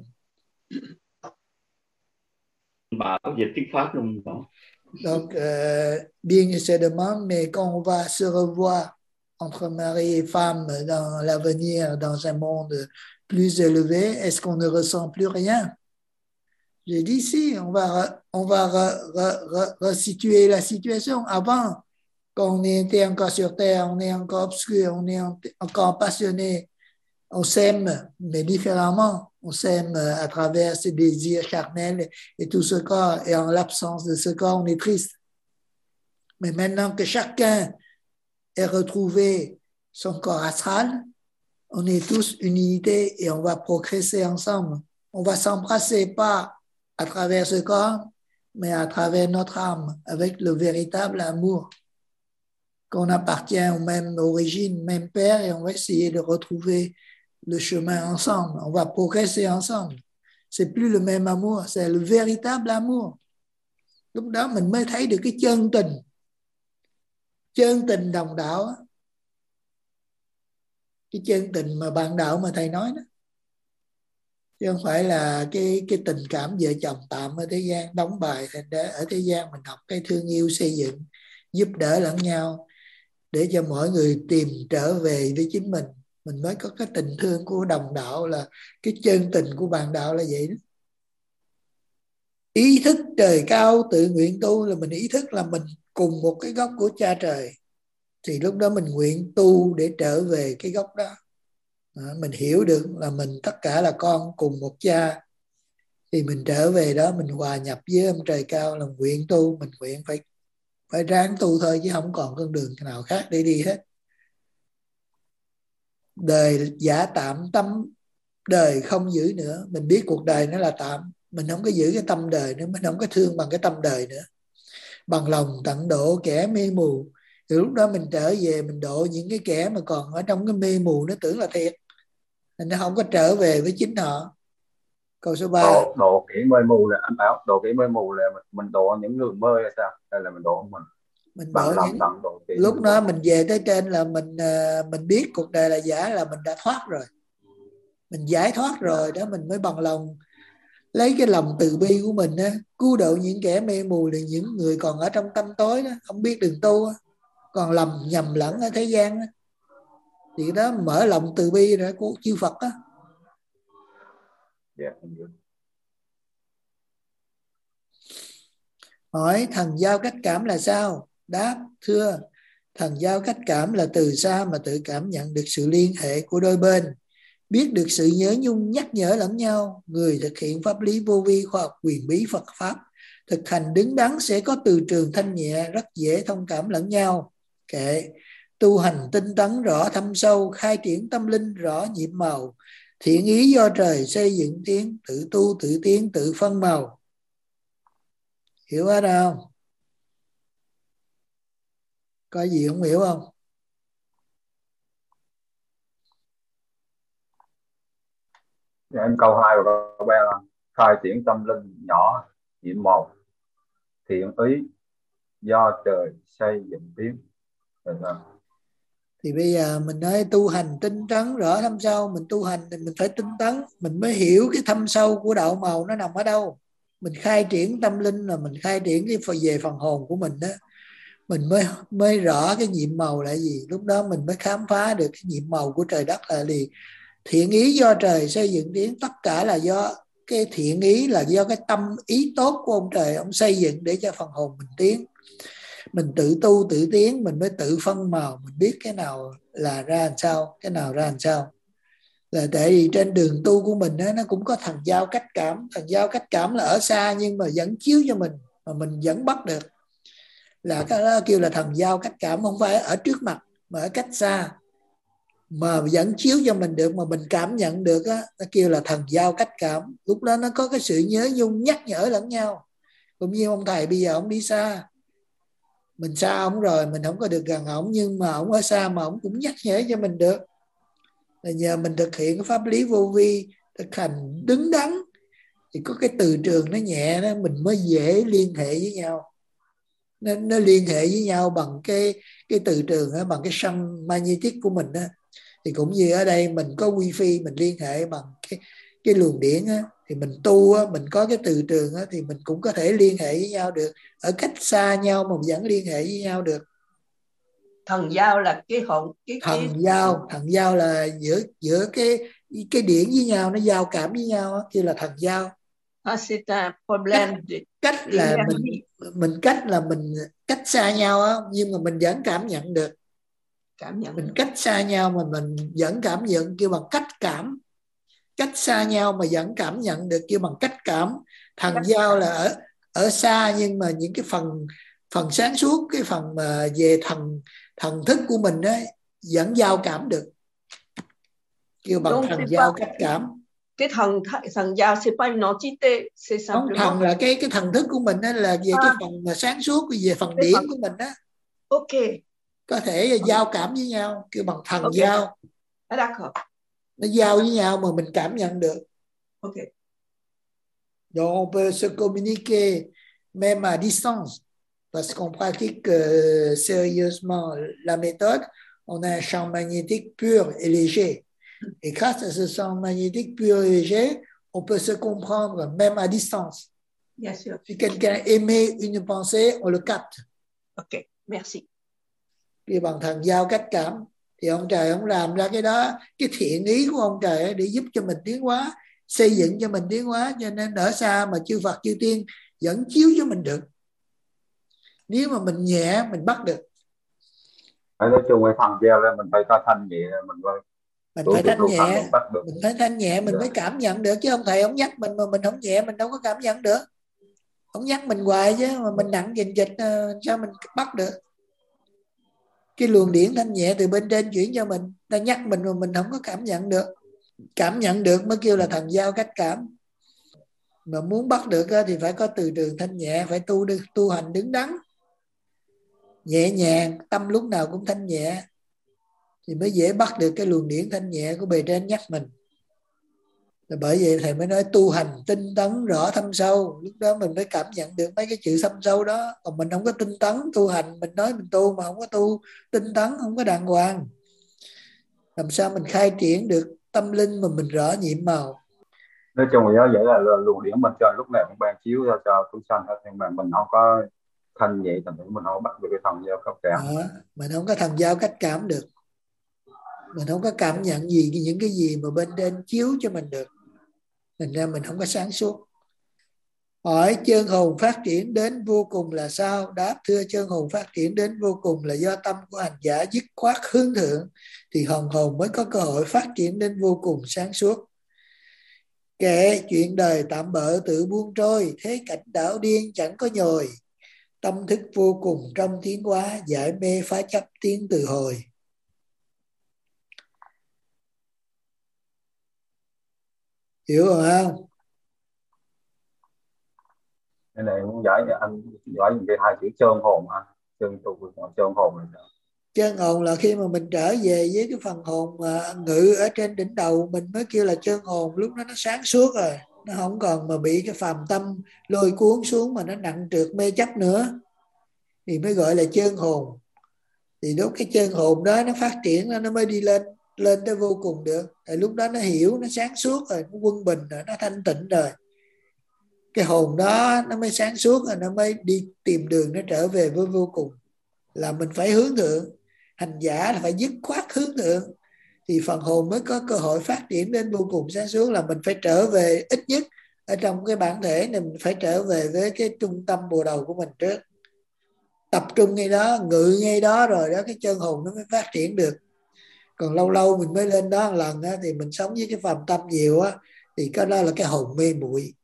Bà có dịch tiếng Pháp luôn không? Donc, euh, bien que c'est demande, mais quand on va se revoir entre mari et femme dans l'avenir, dans un monde plus élevé, est-ce qu'on ne ressent plus rien? J'ai dit si, on va, on va re, re, re, resituer la situation. Avant, quand on était encore sur Terre, on est encore obscur, on est encore passionné, on s'aime, mais différemment. On s'aime à travers ses désirs charnels et tout ce corps. Et en l'absence de ce corps, on est triste. Mais maintenant que chacun ait retrouvé son corps astral, on est tous une unité et on va progresser ensemble. On va s'embrasser pas à travers ce corps, mais à travers notre âme, avec le véritable amour. Qu'on appartient aux mêmes origines, même père, et on va essayer de retrouver le chemin ensemble. On va progresser ensemble. C'est plus le même amour, c'est le véritable amour. Lúc đó mình mới thấy được cái chân tình, chân tình đồng đạo, cái chân tình mà bạn đạo mà thầy nói đó, chứ không phải là cái cái tình cảm vợ chồng tạm ở thế gian, đóng bài thành ra ở thế gian mình học cái thương yêu xây dựng, giúp đỡ lẫn nhau để cho mỗi người tìm trở về với chính mình. Mình mới có cái tình thương của đồng đạo, là cái chân tình của bạn đạo là vậy đó. Ý thức trời cao tự nguyện tu là mình ý thức là mình cùng một cái góc của cha trời, thì lúc đó mình nguyện tu để trở về cái góc đó. Đó, mình hiểu được là mình tất cả là con cùng một cha, thì mình trở về đó, mình hòa nhập với ông trời cao là nguyện tu. Mình nguyện phải phải ráng tu thôi, chứ không còn con đường nào khác để đi hết. Đời giả tạm, tâm đời không giữ nữa. Mình biết cuộc đời nó là tạm, mình không có giữ cái tâm đời nữa, mình không có thương bằng cái tâm đời nữa. Bằng lòng tận độ kẻ mê mù, thì lúc đó mình trở về mình độ những cái kẻ mà còn ở trong cái mê mù, nó tưởng là thiệt, nó không có trở về với chính họ. Câu số ba. Độ, độ kỹ mê mù là anh bảo, độ kỹ mê mù là mình, mình độ những người mê hay sao? Hay là mình độ mình? Mình bằng độ lòng những... tận độ kỹ. Lúc đó mình về tới trên là mình mình biết cuộc đời là giả, là mình đã thoát rồi, mình giải thoát rồi đó, mình mới bằng lòng lấy cái lòng từ bi của mình á, cứu độ những kẻ mê mù, là những người còn ở trong tâm tối đó, không biết đường tu á, còn lầm nhầm lẫn ở thế gian đó. Thì đó mở lòng từ bi ra của chư Phật á. Yeah. Hỏi thần giao cách cảm là sao? Đáp, thưa, thần giao cách cảm là từ xa mà tự cảm nhận được sự liên hệ của đôi bên, biết được sự nhớ nhung nhắc nhở lẫn nhau. Người thực hiện pháp lý vô vi khoa học quyền bí Phật Pháp, thực hành đứng đắn sẽ có từ trường thanh nhẹ, rất dễ thông cảm lẫn nhau. Kệ, tu hành tinh tấn rõ thâm sâu, khai triển tâm linh rõ nhịp màu, thiện ý do trời xây dựng tiến, tự tu tự tiến tự phân màu. Hiểu hết không? Có gì không hiểu không? Dạ, em câu hai và câu ba là khai triển tâm linh nhỏ nhiệm màu, thiện ý do trời xây dựng tiến. Thì bây giờ mình nói tu hành tinh tấn rõ thâm sâu, mình tu hành thì mình phải tinh tấn, mình mới hiểu cái thâm sâu của đạo màu nó nằm ở đâu. Mình khai triển tâm linh là mình khai triển cái phần về phần hồn của mình đó, mình mới mới rõ cái nhiệm màu là gì. Lúc đó mình mới khám phá được cái nhiệm màu của trời đất là gì. Thiện ý do trời xây dựng tiến, tất cả là do cái thiện ý, là do cái tâm ý tốt của ông trời, ông xây dựng để cho phần hồn mình tiến. mình tự tu tự tiến, mình mới tự phân màu, mình biết cái nào là ra làm sao, cái nào ra làm sao. Là tại vì trên đường tu của mình đó, nó cũng có thần giao cách cảm. Thần giao cách cảm là ở xa nhưng mà vẫn chiếu cho mình, mà mình vẫn bắt được, là cái đó kêu là thần giao cách cảm. Không phải ở trước mặt mà ở cách xa, mà vẫn chiếu cho mình được, mà mình cảm nhận được á, nó kêu là thần giao cách cảm. Lúc đó nó có cái sự nhớ nhung nhắc nhở lẫn nhau. Cũng như ông thầy bây giờ ông đi xa, mình xa ông rồi, mình không có được gần ổng, nhưng mà ổng ở xa mà ổng cũng nhắc nhở cho mình được. Là nhờ mình thực hiện cái pháp lý vô vi, thực hành đứng đắn, thì có cái từ trường nó nhẹ đó, mình mới dễ liên hệ với nhau. Nó, nó liên hệ với nhau bằng cái cái từ trường đó, bằng cái sân magnetic của mình đó. Thì cũng như ở đây mình có wifi, mình liên hệ bằng cái cái luồng điển á, thì mình tu á, mình có cái từ trường á, thì mình cũng có thể liên hệ với nhau được, ở cách xa nhau mà vẫn liên hệ với nhau được. Thần giao là cái hồn cái thần cái... giao thần giao là giữa giữa cái cái điển với nhau, nó giao cảm với nhau á, kia là thần giao. Ah, c'est un problème de cách là mình mình cách là mình cách xa nhau á, nhưng mà mình vẫn cảm nhận được. Cảm nhận mình được. Cách xa nhau mà mình vẫn cảm nhận, kêu bằng cách cảm. Cách xa nhau mà vẫn cảm nhận được, kêu bằng cách cảm. Thần cách giao cảm là ở ở xa, nhưng mà những cái phần phần sáng suốt, cái phần mà về thần thần thức của mình đó vẫn giao cảm được, kêu bằng Donc, thần c'est giao pas... cách cảm. Cái thần thần giao c'est pas une entité, c'est Không, simplement... thần là cái cái thần thức của mình đó, là về à, cái phần mà sáng suốt, về phần điển phần... của mình đó. Ok. Có thể giao cảm với nhau, kêu bằng thần okay. giao. Ah, d'accord. Nó giao với nhau mà mình cảm nhận được. Ok. Donc on peut se communiquer même à distance, parce qu'on pratique euh, sérieusement la méthode. On a un champ magnétique pur et léger. Et grâce à ce champ magnétique pur et léger, on peut se comprendre même à distance. Bien sûr. Si quelqu'un émet une pensée, on le capte. Ok, merci. Khi bằng thần giao cách cảm, thì ông trời ông làm ra cái đó, cái thiện ý của ông trời để giúp cho mình tiến hóa, xây dựng cho mình tiến hóa. Cho nên ở xa mà chư Phật chư Tiên vẫn chiếu cho mình được. Nếu mà mình nhẹ mình bắt được. Nói chung cái thần giao là mình phải có thanh nhẹ, mình phải mình phải thanh nhẹ, mình, mình phải thanh nhẹ mình yeah. mới cảm nhận được, chứ ông thầy ông nhắc mình mà mình không nhẹ mình đâu có cảm nhận được. Ông nhắc mình hoài chứ mà mình nặng dình dịch sao mình bắt được. Cái luồng điển thanh nhẹ từ bên trên chuyển cho mình, ta nhắc mình mà mình không có cảm nhận được. Cảm nhận được mới kêu là thần giao cách cảm. Mà muốn bắt được thì phải có từ trường thanh nhẹ, phải tu tu hành đứng đắn, nhẹ nhàng, tâm lúc nào cũng thanh nhẹ, thì mới dễ bắt được cái luồng điển thanh nhẹ của bề trên nhắc mình. Là bởi vậy thầy mới nói tu hành tinh tấn rõ thâm sâu, lúc đó mình mới cảm nhận được mấy cái chữ thâm sâu đó. Còn mình không có tinh tấn tu hành, mình nói mình tu mà không có tu tinh tấn, không có đàng hoàng, làm sao mình khai triển được tâm linh mà mình rõ nhiệm màu. Nói chung là vậy là luồng điển bên trên lúc nào cũng ban chiếu cho cho chúng sanh hết, nhưng mà mình không có thanh nhẹ, thành mình không bắt được cái thần giao cách cảm. À, mình không có thần giao cách cảm được, mình không có cảm nhận gì những cái gì mà bên trên chiếu cho mình được, thành ra mình không có sáng suốt. Hỏi chân hồn phát triển đến vô cùng là sao? Đáp: thưa, chân hồn phát triển đến vô cùng là do tâm của hành giả dứt khoát hướng thượng, thì hồn hồn mới có cơ hội phát triển đến vô cùng sáng suốt. Kệ chuyện đời tạm bợ tự buông trôi, thế cảnh đảo điên chẳng có nhồi, tâm thức vô cùng trong tiến hóa, giải mê phá chấp tiến từ hồi. Hiểu rồi không? Cái này muốn giải cho anh giải những cái hai chữ chân hồn anh, chân tu chân hồn là sao? Chân hồn là khi mà mình trở về với cái phần hồn mà ngự ở trên đỉnh đầu mình mới kêu là chân hồn. Lúc đó nó sáng suốt rồi, nó không còn mà bị cái phàm tâm lôi cuốn xuống mà nó nặng trược mê chấp nữa, thì mới gọi là chân hồn. Thì lúc cái chân hồn đó nó phát triển nó mới đi lên lên tới vô cùng được. Tại lúc đó nó hiểu, nó sáng suốt rồi, nó quân bình rồi, nó thanh tịnh rồi. Cái hồn đó nó mới sáng suốt rồi, nó mới đi tìm đường nó trở về với vô cùng. Là mình phải hướng thượng, hành giả là phải dứt khoát hướng thượng, thì phần hồn mới có cơ hội phát triển đến vô cùng sáng suốt. Là mình phải trở về, ít nhất ở trong cái bản thể này mình phải trở về với cái trung tâm bồ đầu của mình trước. tập trung ngay đó, ngự ngay đó, rồi đó cái chân hồn nó mới phát triển được. Còn lâu lâu mình mới lên đó một lần á, thì mình sống với cái phàm tâm nhiều á, thì cái đó là cái hồn mê muội.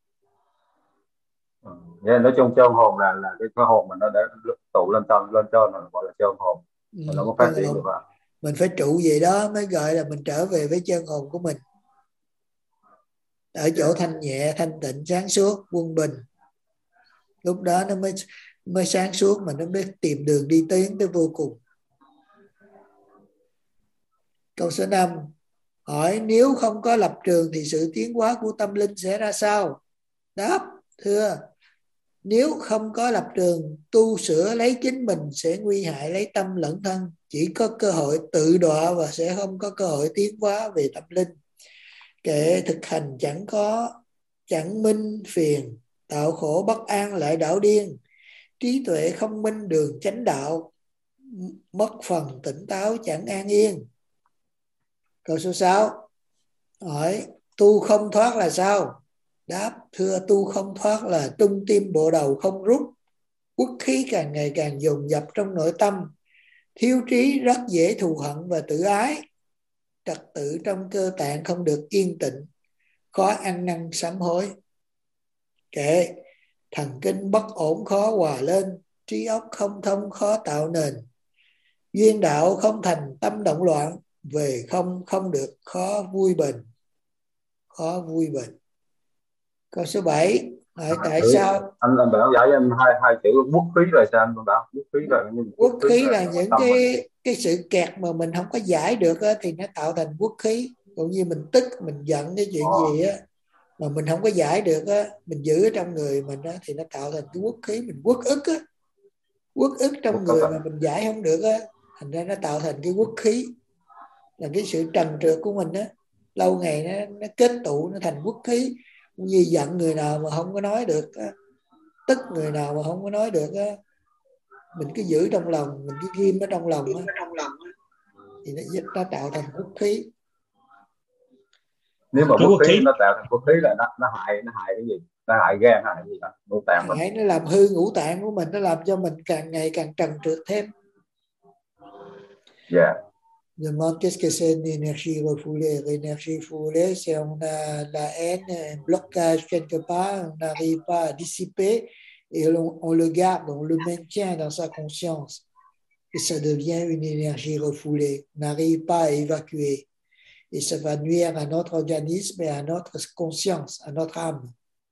Nên nói chung chân hồn là là cái, cái hồn mình nó để tụ lên trên lên trên rồi gọi là chân hồn, Ừ, nó mới phát triển được. Mình phải trụ về đó mới gọi là mình trở về với chân hồn của mình, ở chỗ thanh nhẹ, thanh tịnh, sáng suốt, quân bình. Lúc đó nó mới mới sáng suốt, mà nó mới tìm đường đi tiến tới vô cùng. Câu số năm hỏi nếu không có lập trường thì sự tiến hóa của tâm linh sẽ ra sao? Đáp: thưa, nếu không có lập trường, tu sửa lấy chính mình sẽ nguy hại lấy tâm lẫn thân, chỉ có cơ hội tự đọa và sẽ không có cơ hội tiến hóa về tâm linh. Kệ thực hành chẳng có, chẳng minh phiền, tạo khổ bất an lại đảo điên, trí tuệ không minh đường chánh đạo, mất phần tỉnh táo chẳng an yên. Câu số sáu hỏi tu không thoát là sao? Đáp: thưa, tu không thoát là trung tim bộ đầu không rút, uất khí càng ngày càng dồn dập trong nội tâm, thiếu trí rất dễ thù hận và tự ái, trật tự trong cơ tạng không được yên tĩnh, khó ăn năn sám hối. Kệ thần kinh bất ổn khó hòa lên, trí óc không thông khó tạo nền, duyên đạo không thành tâm động loạn, về không không được khó vui bền, khó vui bền. Câu số bảy hỏi tại Thử, sao anh anh bảo giải em hai hai chữ quốc khí là sao anh bảo? Quốc khí là quốc khí là, là những cái mình. cái sự kẹt mà mình không có giải được á, thì nó tạo thành quốc khí. Cũng như mình tức, mình giận cái chuyện gì á mà mình không có giải được á, mình giữ ở trong người mình á, thì nó tạo thành cái quốc khí. Mình uất ức á, uất ức trong quốc người mà mình giải không được á, thành ra nó tạo thành cái quốc khí, là cái sự trần trượt của mình á, lâu ngày nó, nó kết tụ nó thành quốc khí. Như giận người nào mà không có nói được á, tức người nào mà không có nói được á, mình cứ giữ trong lòng, mình cứ ghim ở trong lòng á, thì nó, nó tạo thành quốc khí. Nếu mà quốc khí nó tạo thành quốc khí là nó nó hại nó hại cái gì? Nó hại gan hại cái gì đó? Ngũ tạng mình. Hại nó làm hư ngũ tạng của mình, nó làm cho mình càng ngày càng trần trượt thêm. Dạ. Yeah. Demande qu'est-ce que c'est une énergie refoulée? L'énergie refoulée, c'est on a la haine, un blocage quelque part, on n'arrive pas à dissiper et on, on le garde, on le maintient dans sa conscience. Et ça devient une énergie refoulée. On n'arrive pas à évacuer. Et ça va nuire à notre organisme et à notre conscience, à notre âme.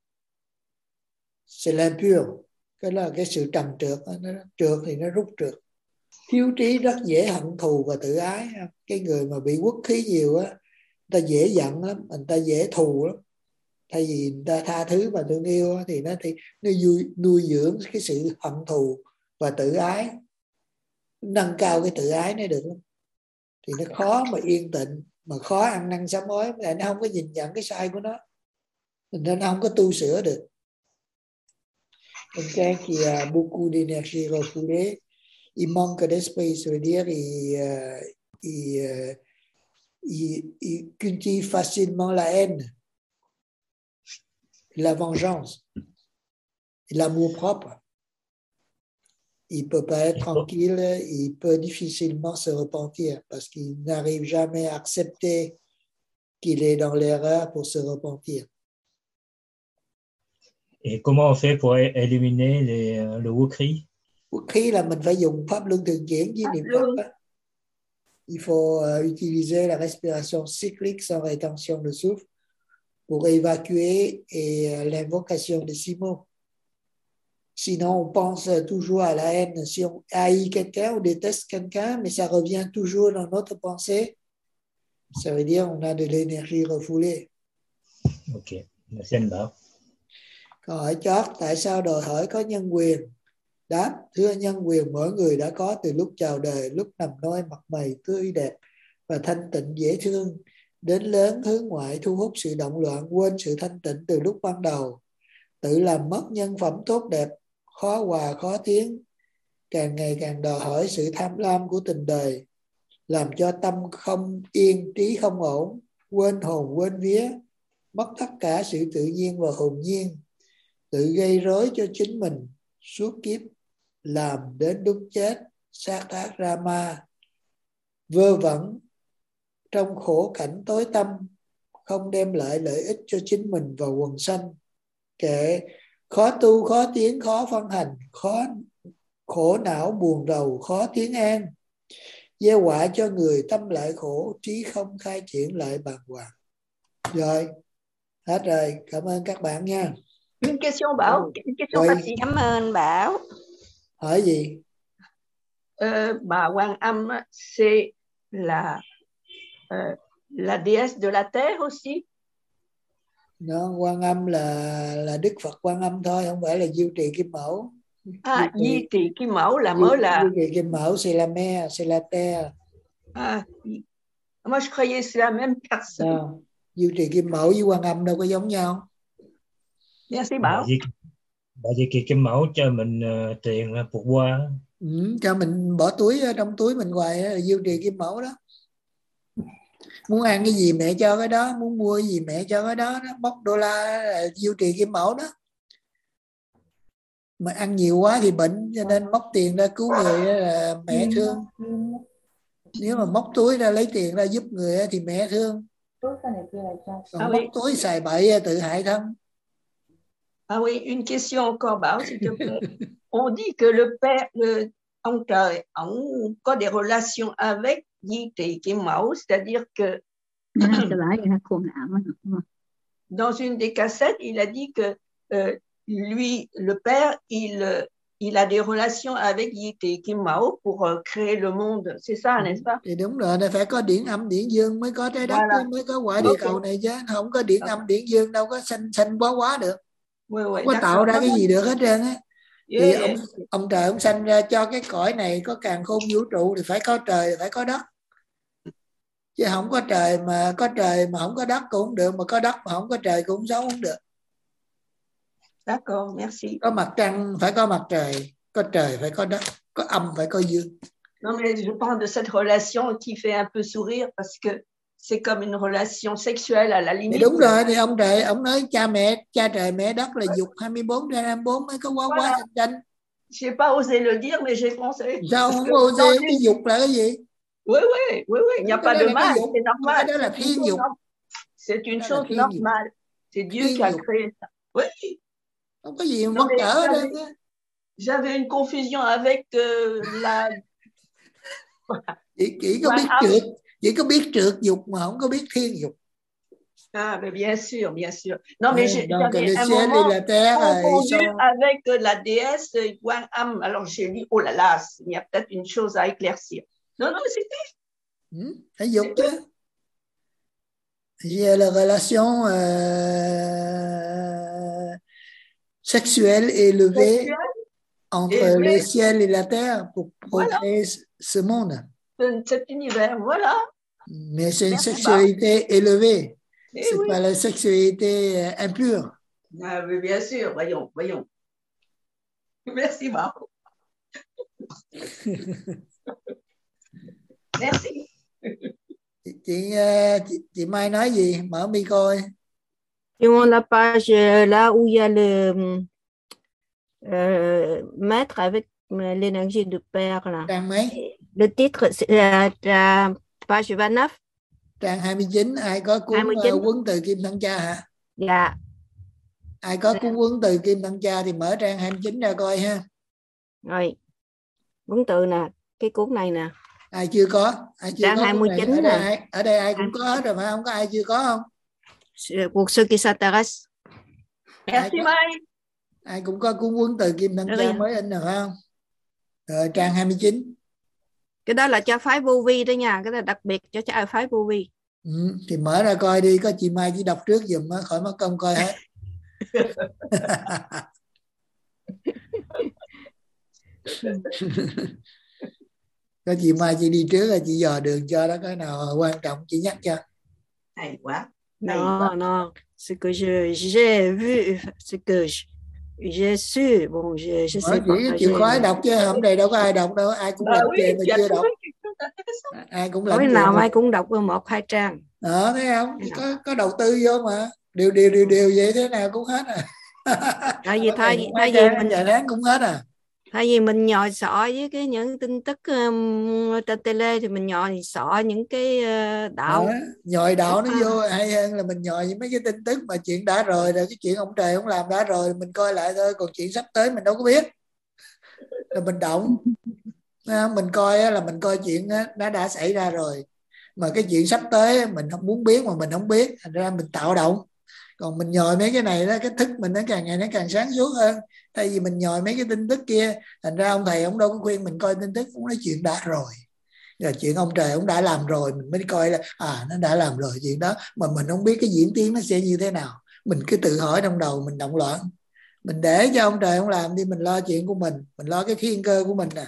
C'est l'impur. Cái là cái sự trần trượt, nó trượt thì nó rút trượt. Thiếu trí rất dễ hận thù và tự ái. Cái người mà bị quốc khí nhiều á, người ta dễ giận lắm, người ta dễ thù lắm. Thay vì người ta tha thứ và thương yêu thì nó thì nó nuôi, nuôi dưỡng cái sự hận thù và tự ái, nâng cao cái tự ái nó được lắm. Thì nó khó mà yên tịnh, mà khó ăn năn sám hối, tại nó không có nhìn nhận cái sai của nó, nên nó không có tu sửa được. Quelqu'un qui a beaucoup d'énergie refoulée, il manque d'esprit, ça veut dire il, euh, il, euh, il, il cultive facilement la haine, la vengeance, l'amour propre. Il peut pas être tranquille, il peut difficilement se repentir parce qu'il n'arrive jamais à accepter qu'il est dans l'erreur pour se repentir. Et comment on fait pour éliminer les, le wukri? Wukri là mình phải dùng pháp luân thường chuyển với niệm Phật. Il faut uh, utiliser la respiration cyclique sans rétention de souffle pour évacuer et uh, l'invocation de six mots. Sinon, on pense toujours à la haine. Si on haït quelqu'un, on déteste quelqu'un, mais ça revient toujours dans notre pensée. Ça veut dire qu'on a de l'énergie refoulée. Ok, merci anh Bảo. Câu hỏi chót, tại sao đòi hỏi có nhân quyền? Đáp, thưa, nhân quyền mỗi người đã có từ lúc chào đời, lúc nằm nôi mặt mày tươi đẹp và thanh tịnh dễ thương, đến lớn hướng ngoại thu hút sự động loạn, quên sự thanh tịnh từ lúc ban đầu, tự làm mất nhân phẩm tốt đẹp, khó hòa khó tiến, càng ngày càng đòi hỏi sự tham lam của tình đời, làm cho tâm không yên, trí không ổn, quên hồn quên vía, mất tất cả sự tự nhiên và hồn nhiên, tự gây rối cho chính mình suốt kiếp. làm đến lúc chết, sát thác Rama, vơ vẩn trong khổ cảnh tối tăm, không đem lại lợi ích cho chính mình và quần sanh. Kệ khó tu, khó tiến, khó phân hành, khó khổ não buồn rầu, khó tiến an, gieo quả cho người tâm lại khổ, trí không khai triển lại bàng hoàng. Rồi, hết rồi, cảm ơn các bạn nha. Une question Bảo, une question Oui. facile. Cảm ơn Bảo. Hỏi gì? Euh, bah, Wang Am, c'est la, euh, la déesse de la terre aussi. Nó Quan Âm là là Đức Phật Quan Âm thôi, không phải là Diêu Trì Kim Mẫu. À, Di Trì Kim Mẫu là Diêu, mới là. Diêu Trì Kim Mẫu, c'est la mère, c'est la terre. Ah, moi je croyais que c'est la même personne. Non. Diêu Trì Kim Mẫu với Quan Âm đâu có giống nhau. Merci Bảo. Bà Di Kỳ Kim Mẫu cho mình uh, tiền phục qua. Ừ, cho mình bỏ túi trong túi mình hoài là Diêu Trì Kim Mẫu đó. Muốn ăn cái gì mẹ cho cái đó, muốn mua cái gì mẹ cho cái đó, đó. Bóc đô la là Diêu Trì Kim Mẫu đó. Mà ăn nhiều quá thì bệnh, cho nên móc tiền ra cứu người là mẹ thương. Nếu mà móc túi ra lấy tiền ra giúp người thì mẹ thương. Còn Ah, móc oui. túi xài bậy tự hại thân. Ah oui, une question encore Bảo, s'il te plaît. On dit que le père, le, ông trời, ông có des relations avec Di Trì Kim Mẫu, c'est-à-dire que dans une des cassettes, il a dit que euh, lui, le père, il, il a des relations avec Di Trì Kim Mẫu pour uh, créer le monde. C'est ça, n'est-ce pas? Thì đúng rồi, nó phải có điển âm điển dương mới có trái đất, Voilà. mới có quả địa Okay. cầu này chứ. Không có điển âm điển dương đâu có sanh sanh quá quá được. Oui, oui, không có tạo ra cái gì được hết trơn á. Thì Yeah, ông yeah. ông trời ông sanh ra cho cái cõi này có càn khôn vũ trụ thì phải có trời, phải có đất. Chứ không có trời mà có trời mà không có đất cũng không được, mà có đất mà không có trời cũng sống không được. D'accord, merci. Có mặt trăng phải có mặt trời, có trời phải có đất, có âm phải có dương. Non mais je parle de cette relation qui fait un peu sourire parce que c'est comme une relation sexuelle à la limite. Thì đúng rồi, thì ông trời ông nói cha mẹ, cha trời mẹ đất là dục hai mươi bốn trên hai mươi bốn mới có quá quá Voilà. tranh tranh. J'ai pas osé le dire mais j'ai pensé. Sao không osé? Cái dục là cái gì? Oui oui, oui oui, il n'y a pas de mal, c'est normal. Đó là thiên dục. C'est une chose normale. C'est Dieu qui a créé ça. Oui. Không có gì mất cỡ ở đây. J'avais une confusion avec uh, la chỉ, chỉ có biết trượt, chỉ có biết trượt dục mà không có biết thiên dục. Ah, mais bien sûr, bien sûr. Non, mais Ouais, j'avais un moment confondu sont... avec la déesse Wang Am. Alors j'ai dit, oh là là, il y a peut-être une chose à éclaircir. Non, non, c'était. Ừ, thấy dục chứ. J'ai la relation euh, sexuelle élevée Sexuelle, entre élevée. le ciel et la terre pour procréer voilà. ce monde. Cet univers, voilà. Mais c'est une sexualité élevée. Eh c'est oui. pas la sexualité impure. Ah, mais bien sûr, voyons, voyons. Merci, Marco. Merci. Chị, chị chị Mai nói gì? Mở micro. Tu vois la page là où il y a le euh, maître avec l'énergie du père là. Trang mấy? Le titre c'est la, la page vingt-neuf. Trang hai mươi chín, ai có cuốn hai mươi chín. Uh, Quấn Từ Kim Thân Cha hả? Dạ. Ai có cuốn Quấn Từ Kim Thân Cha thì mở trang hai mươi chín ra coi ha. Rồi. Quấn Từ nè, cái cuốn này nè. Ai chưa có? Ai chưa trang có hai mươi chín ở đây, nè. ai, ở đây ai cũng có hết rồi phải không? Có ai chưa có không? Pour ceux qui s'intéressent. Merci Mai. Ai cũng có cuốn Quấn Từ Kim Thân Cha mới in rồi phải không? Rồi trang hai mươi chín. Cái đó là cho phái vô vi đó nha, cái đó đặc biệt cho cho phái vô vi. Ừ, thì mở ra coi đi, có chị Mai chỉ đọc trước giùm á, khỏi mất công coi hết. Có chị Mai chị đi trước rồi chị dò đường cho đó, cái nào quan trọng chị nhắc cho. Hay quá. Non, non, ce que je j'ai vu, ce que j'ai su, bon, je, je sais pas. Chỉ chịu khó đọc chứ hôm nay đâu có ai đọc đâu, ai cũng làm chuyện mà chưa đọc. Ai cũng làm chuyện. nào ai cũng đọc một hai trang. Đó, thấy không? Có có đầu tư vô mà. Điều điều điều điều vậy thế nào cũng hết à. Tại vì thay thay vì mình vài tháng cũng hết à. Thay vì mình nhồi sọ với cái những tin tức um, trên tele thì mình nhồi sọ những cái uh, đạo. Đó, nhồi đạo nó vô hay hơn là mình nhồi với mấy cái tin tức mà chuyện đã rồi rồi, cái chuyện ông trời ông làm đã rồi mình coi lại thôi, còn chuyện sắp tới mình đâu có biết, rồi mình động. Mình coi là mình coi chuyện nó đã xảy ra rồi, mà cái chuyện sắp tới mình không muốn biết mà mình không biết, thành ra mình tạo động. Còn mình nhồi mấy cái này đó, cái thức mình nó càng ngày nó càng sáng suốt hơn. Thay vì mình nhồi mấy cái tin tức kia, thành ra ông thầy ông đâu có khuyên mình coi tin tức, cũng nói chuyện đã rồi, rồi chuyện ông trời ông đã làm rồi mình mới coi là à nó đã làm rồi chuyện đó, mà mình không biết cái diễn tiến nó sẽ như thế nào. Mình cứ tự hỏi trong đầu mình động loạn, mình để cho ông trời ông làm đi, mình lo chuyện của mình, mình lo cái thiên cơ của mình nè.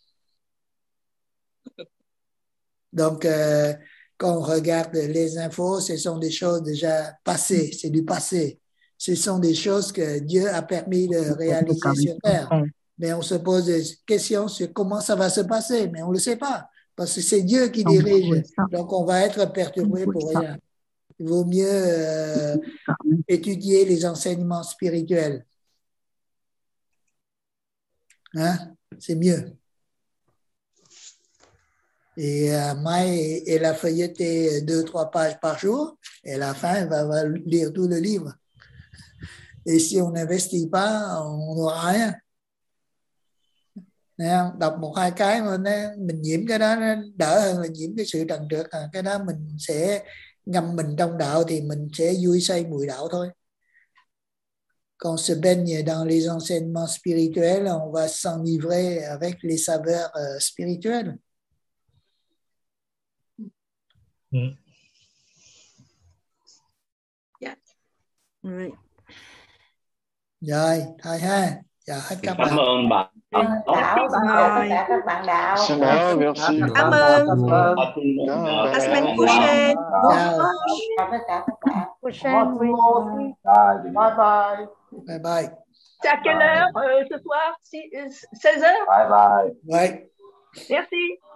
Donc euh, quand on regarde les infos, ce sont des choses déjà passées, c'est du passé. Ce sont des choses que Dieu a permis de réaliser sur terre. Mais on se pose des questions sur comment ça va se passer, mais on ne le sait pas, parce que c'est Dieu qui dirige. Donc on va être perturbé pour rien. Il vaut mieux euh, étudier les enseignements spirituels. Hein? C'est mieux. Et euh, Mai, elle a feuilleté deux, trois pages par jour, et à la fin, elle va, va lire tout le livre. Et si on n'investit pas, on n'aura rien. Đọc một hai cái mà nó, mình nhiễm cái đó nó đỡ hơn là nhiễm cái sự trần trượt. À. Cái đó mình sẽ ngâm mình trong đạo thì mình sẽ vui say mùi đạo thôi. Quand on se baigne dans les enseignements spirituels, on va s'enivrer avec les saveurs euh, spirituelles. Ừ. Yeah. Rồi. Rồi, thôi ha. Dạ, hết các Cảm bạn. ơn bạn. Đạo, tất cả các bạn đạo. Đó, merci. Cảm ơn. Đó, La semaine prochaine. Chào. Tất cả các bạn. Prochaine, oui. Bye bye. Bye bye. C'est à quelle heure euh, ce soir? Si, euh, seize heures? Bye bye. Ouais. Merci.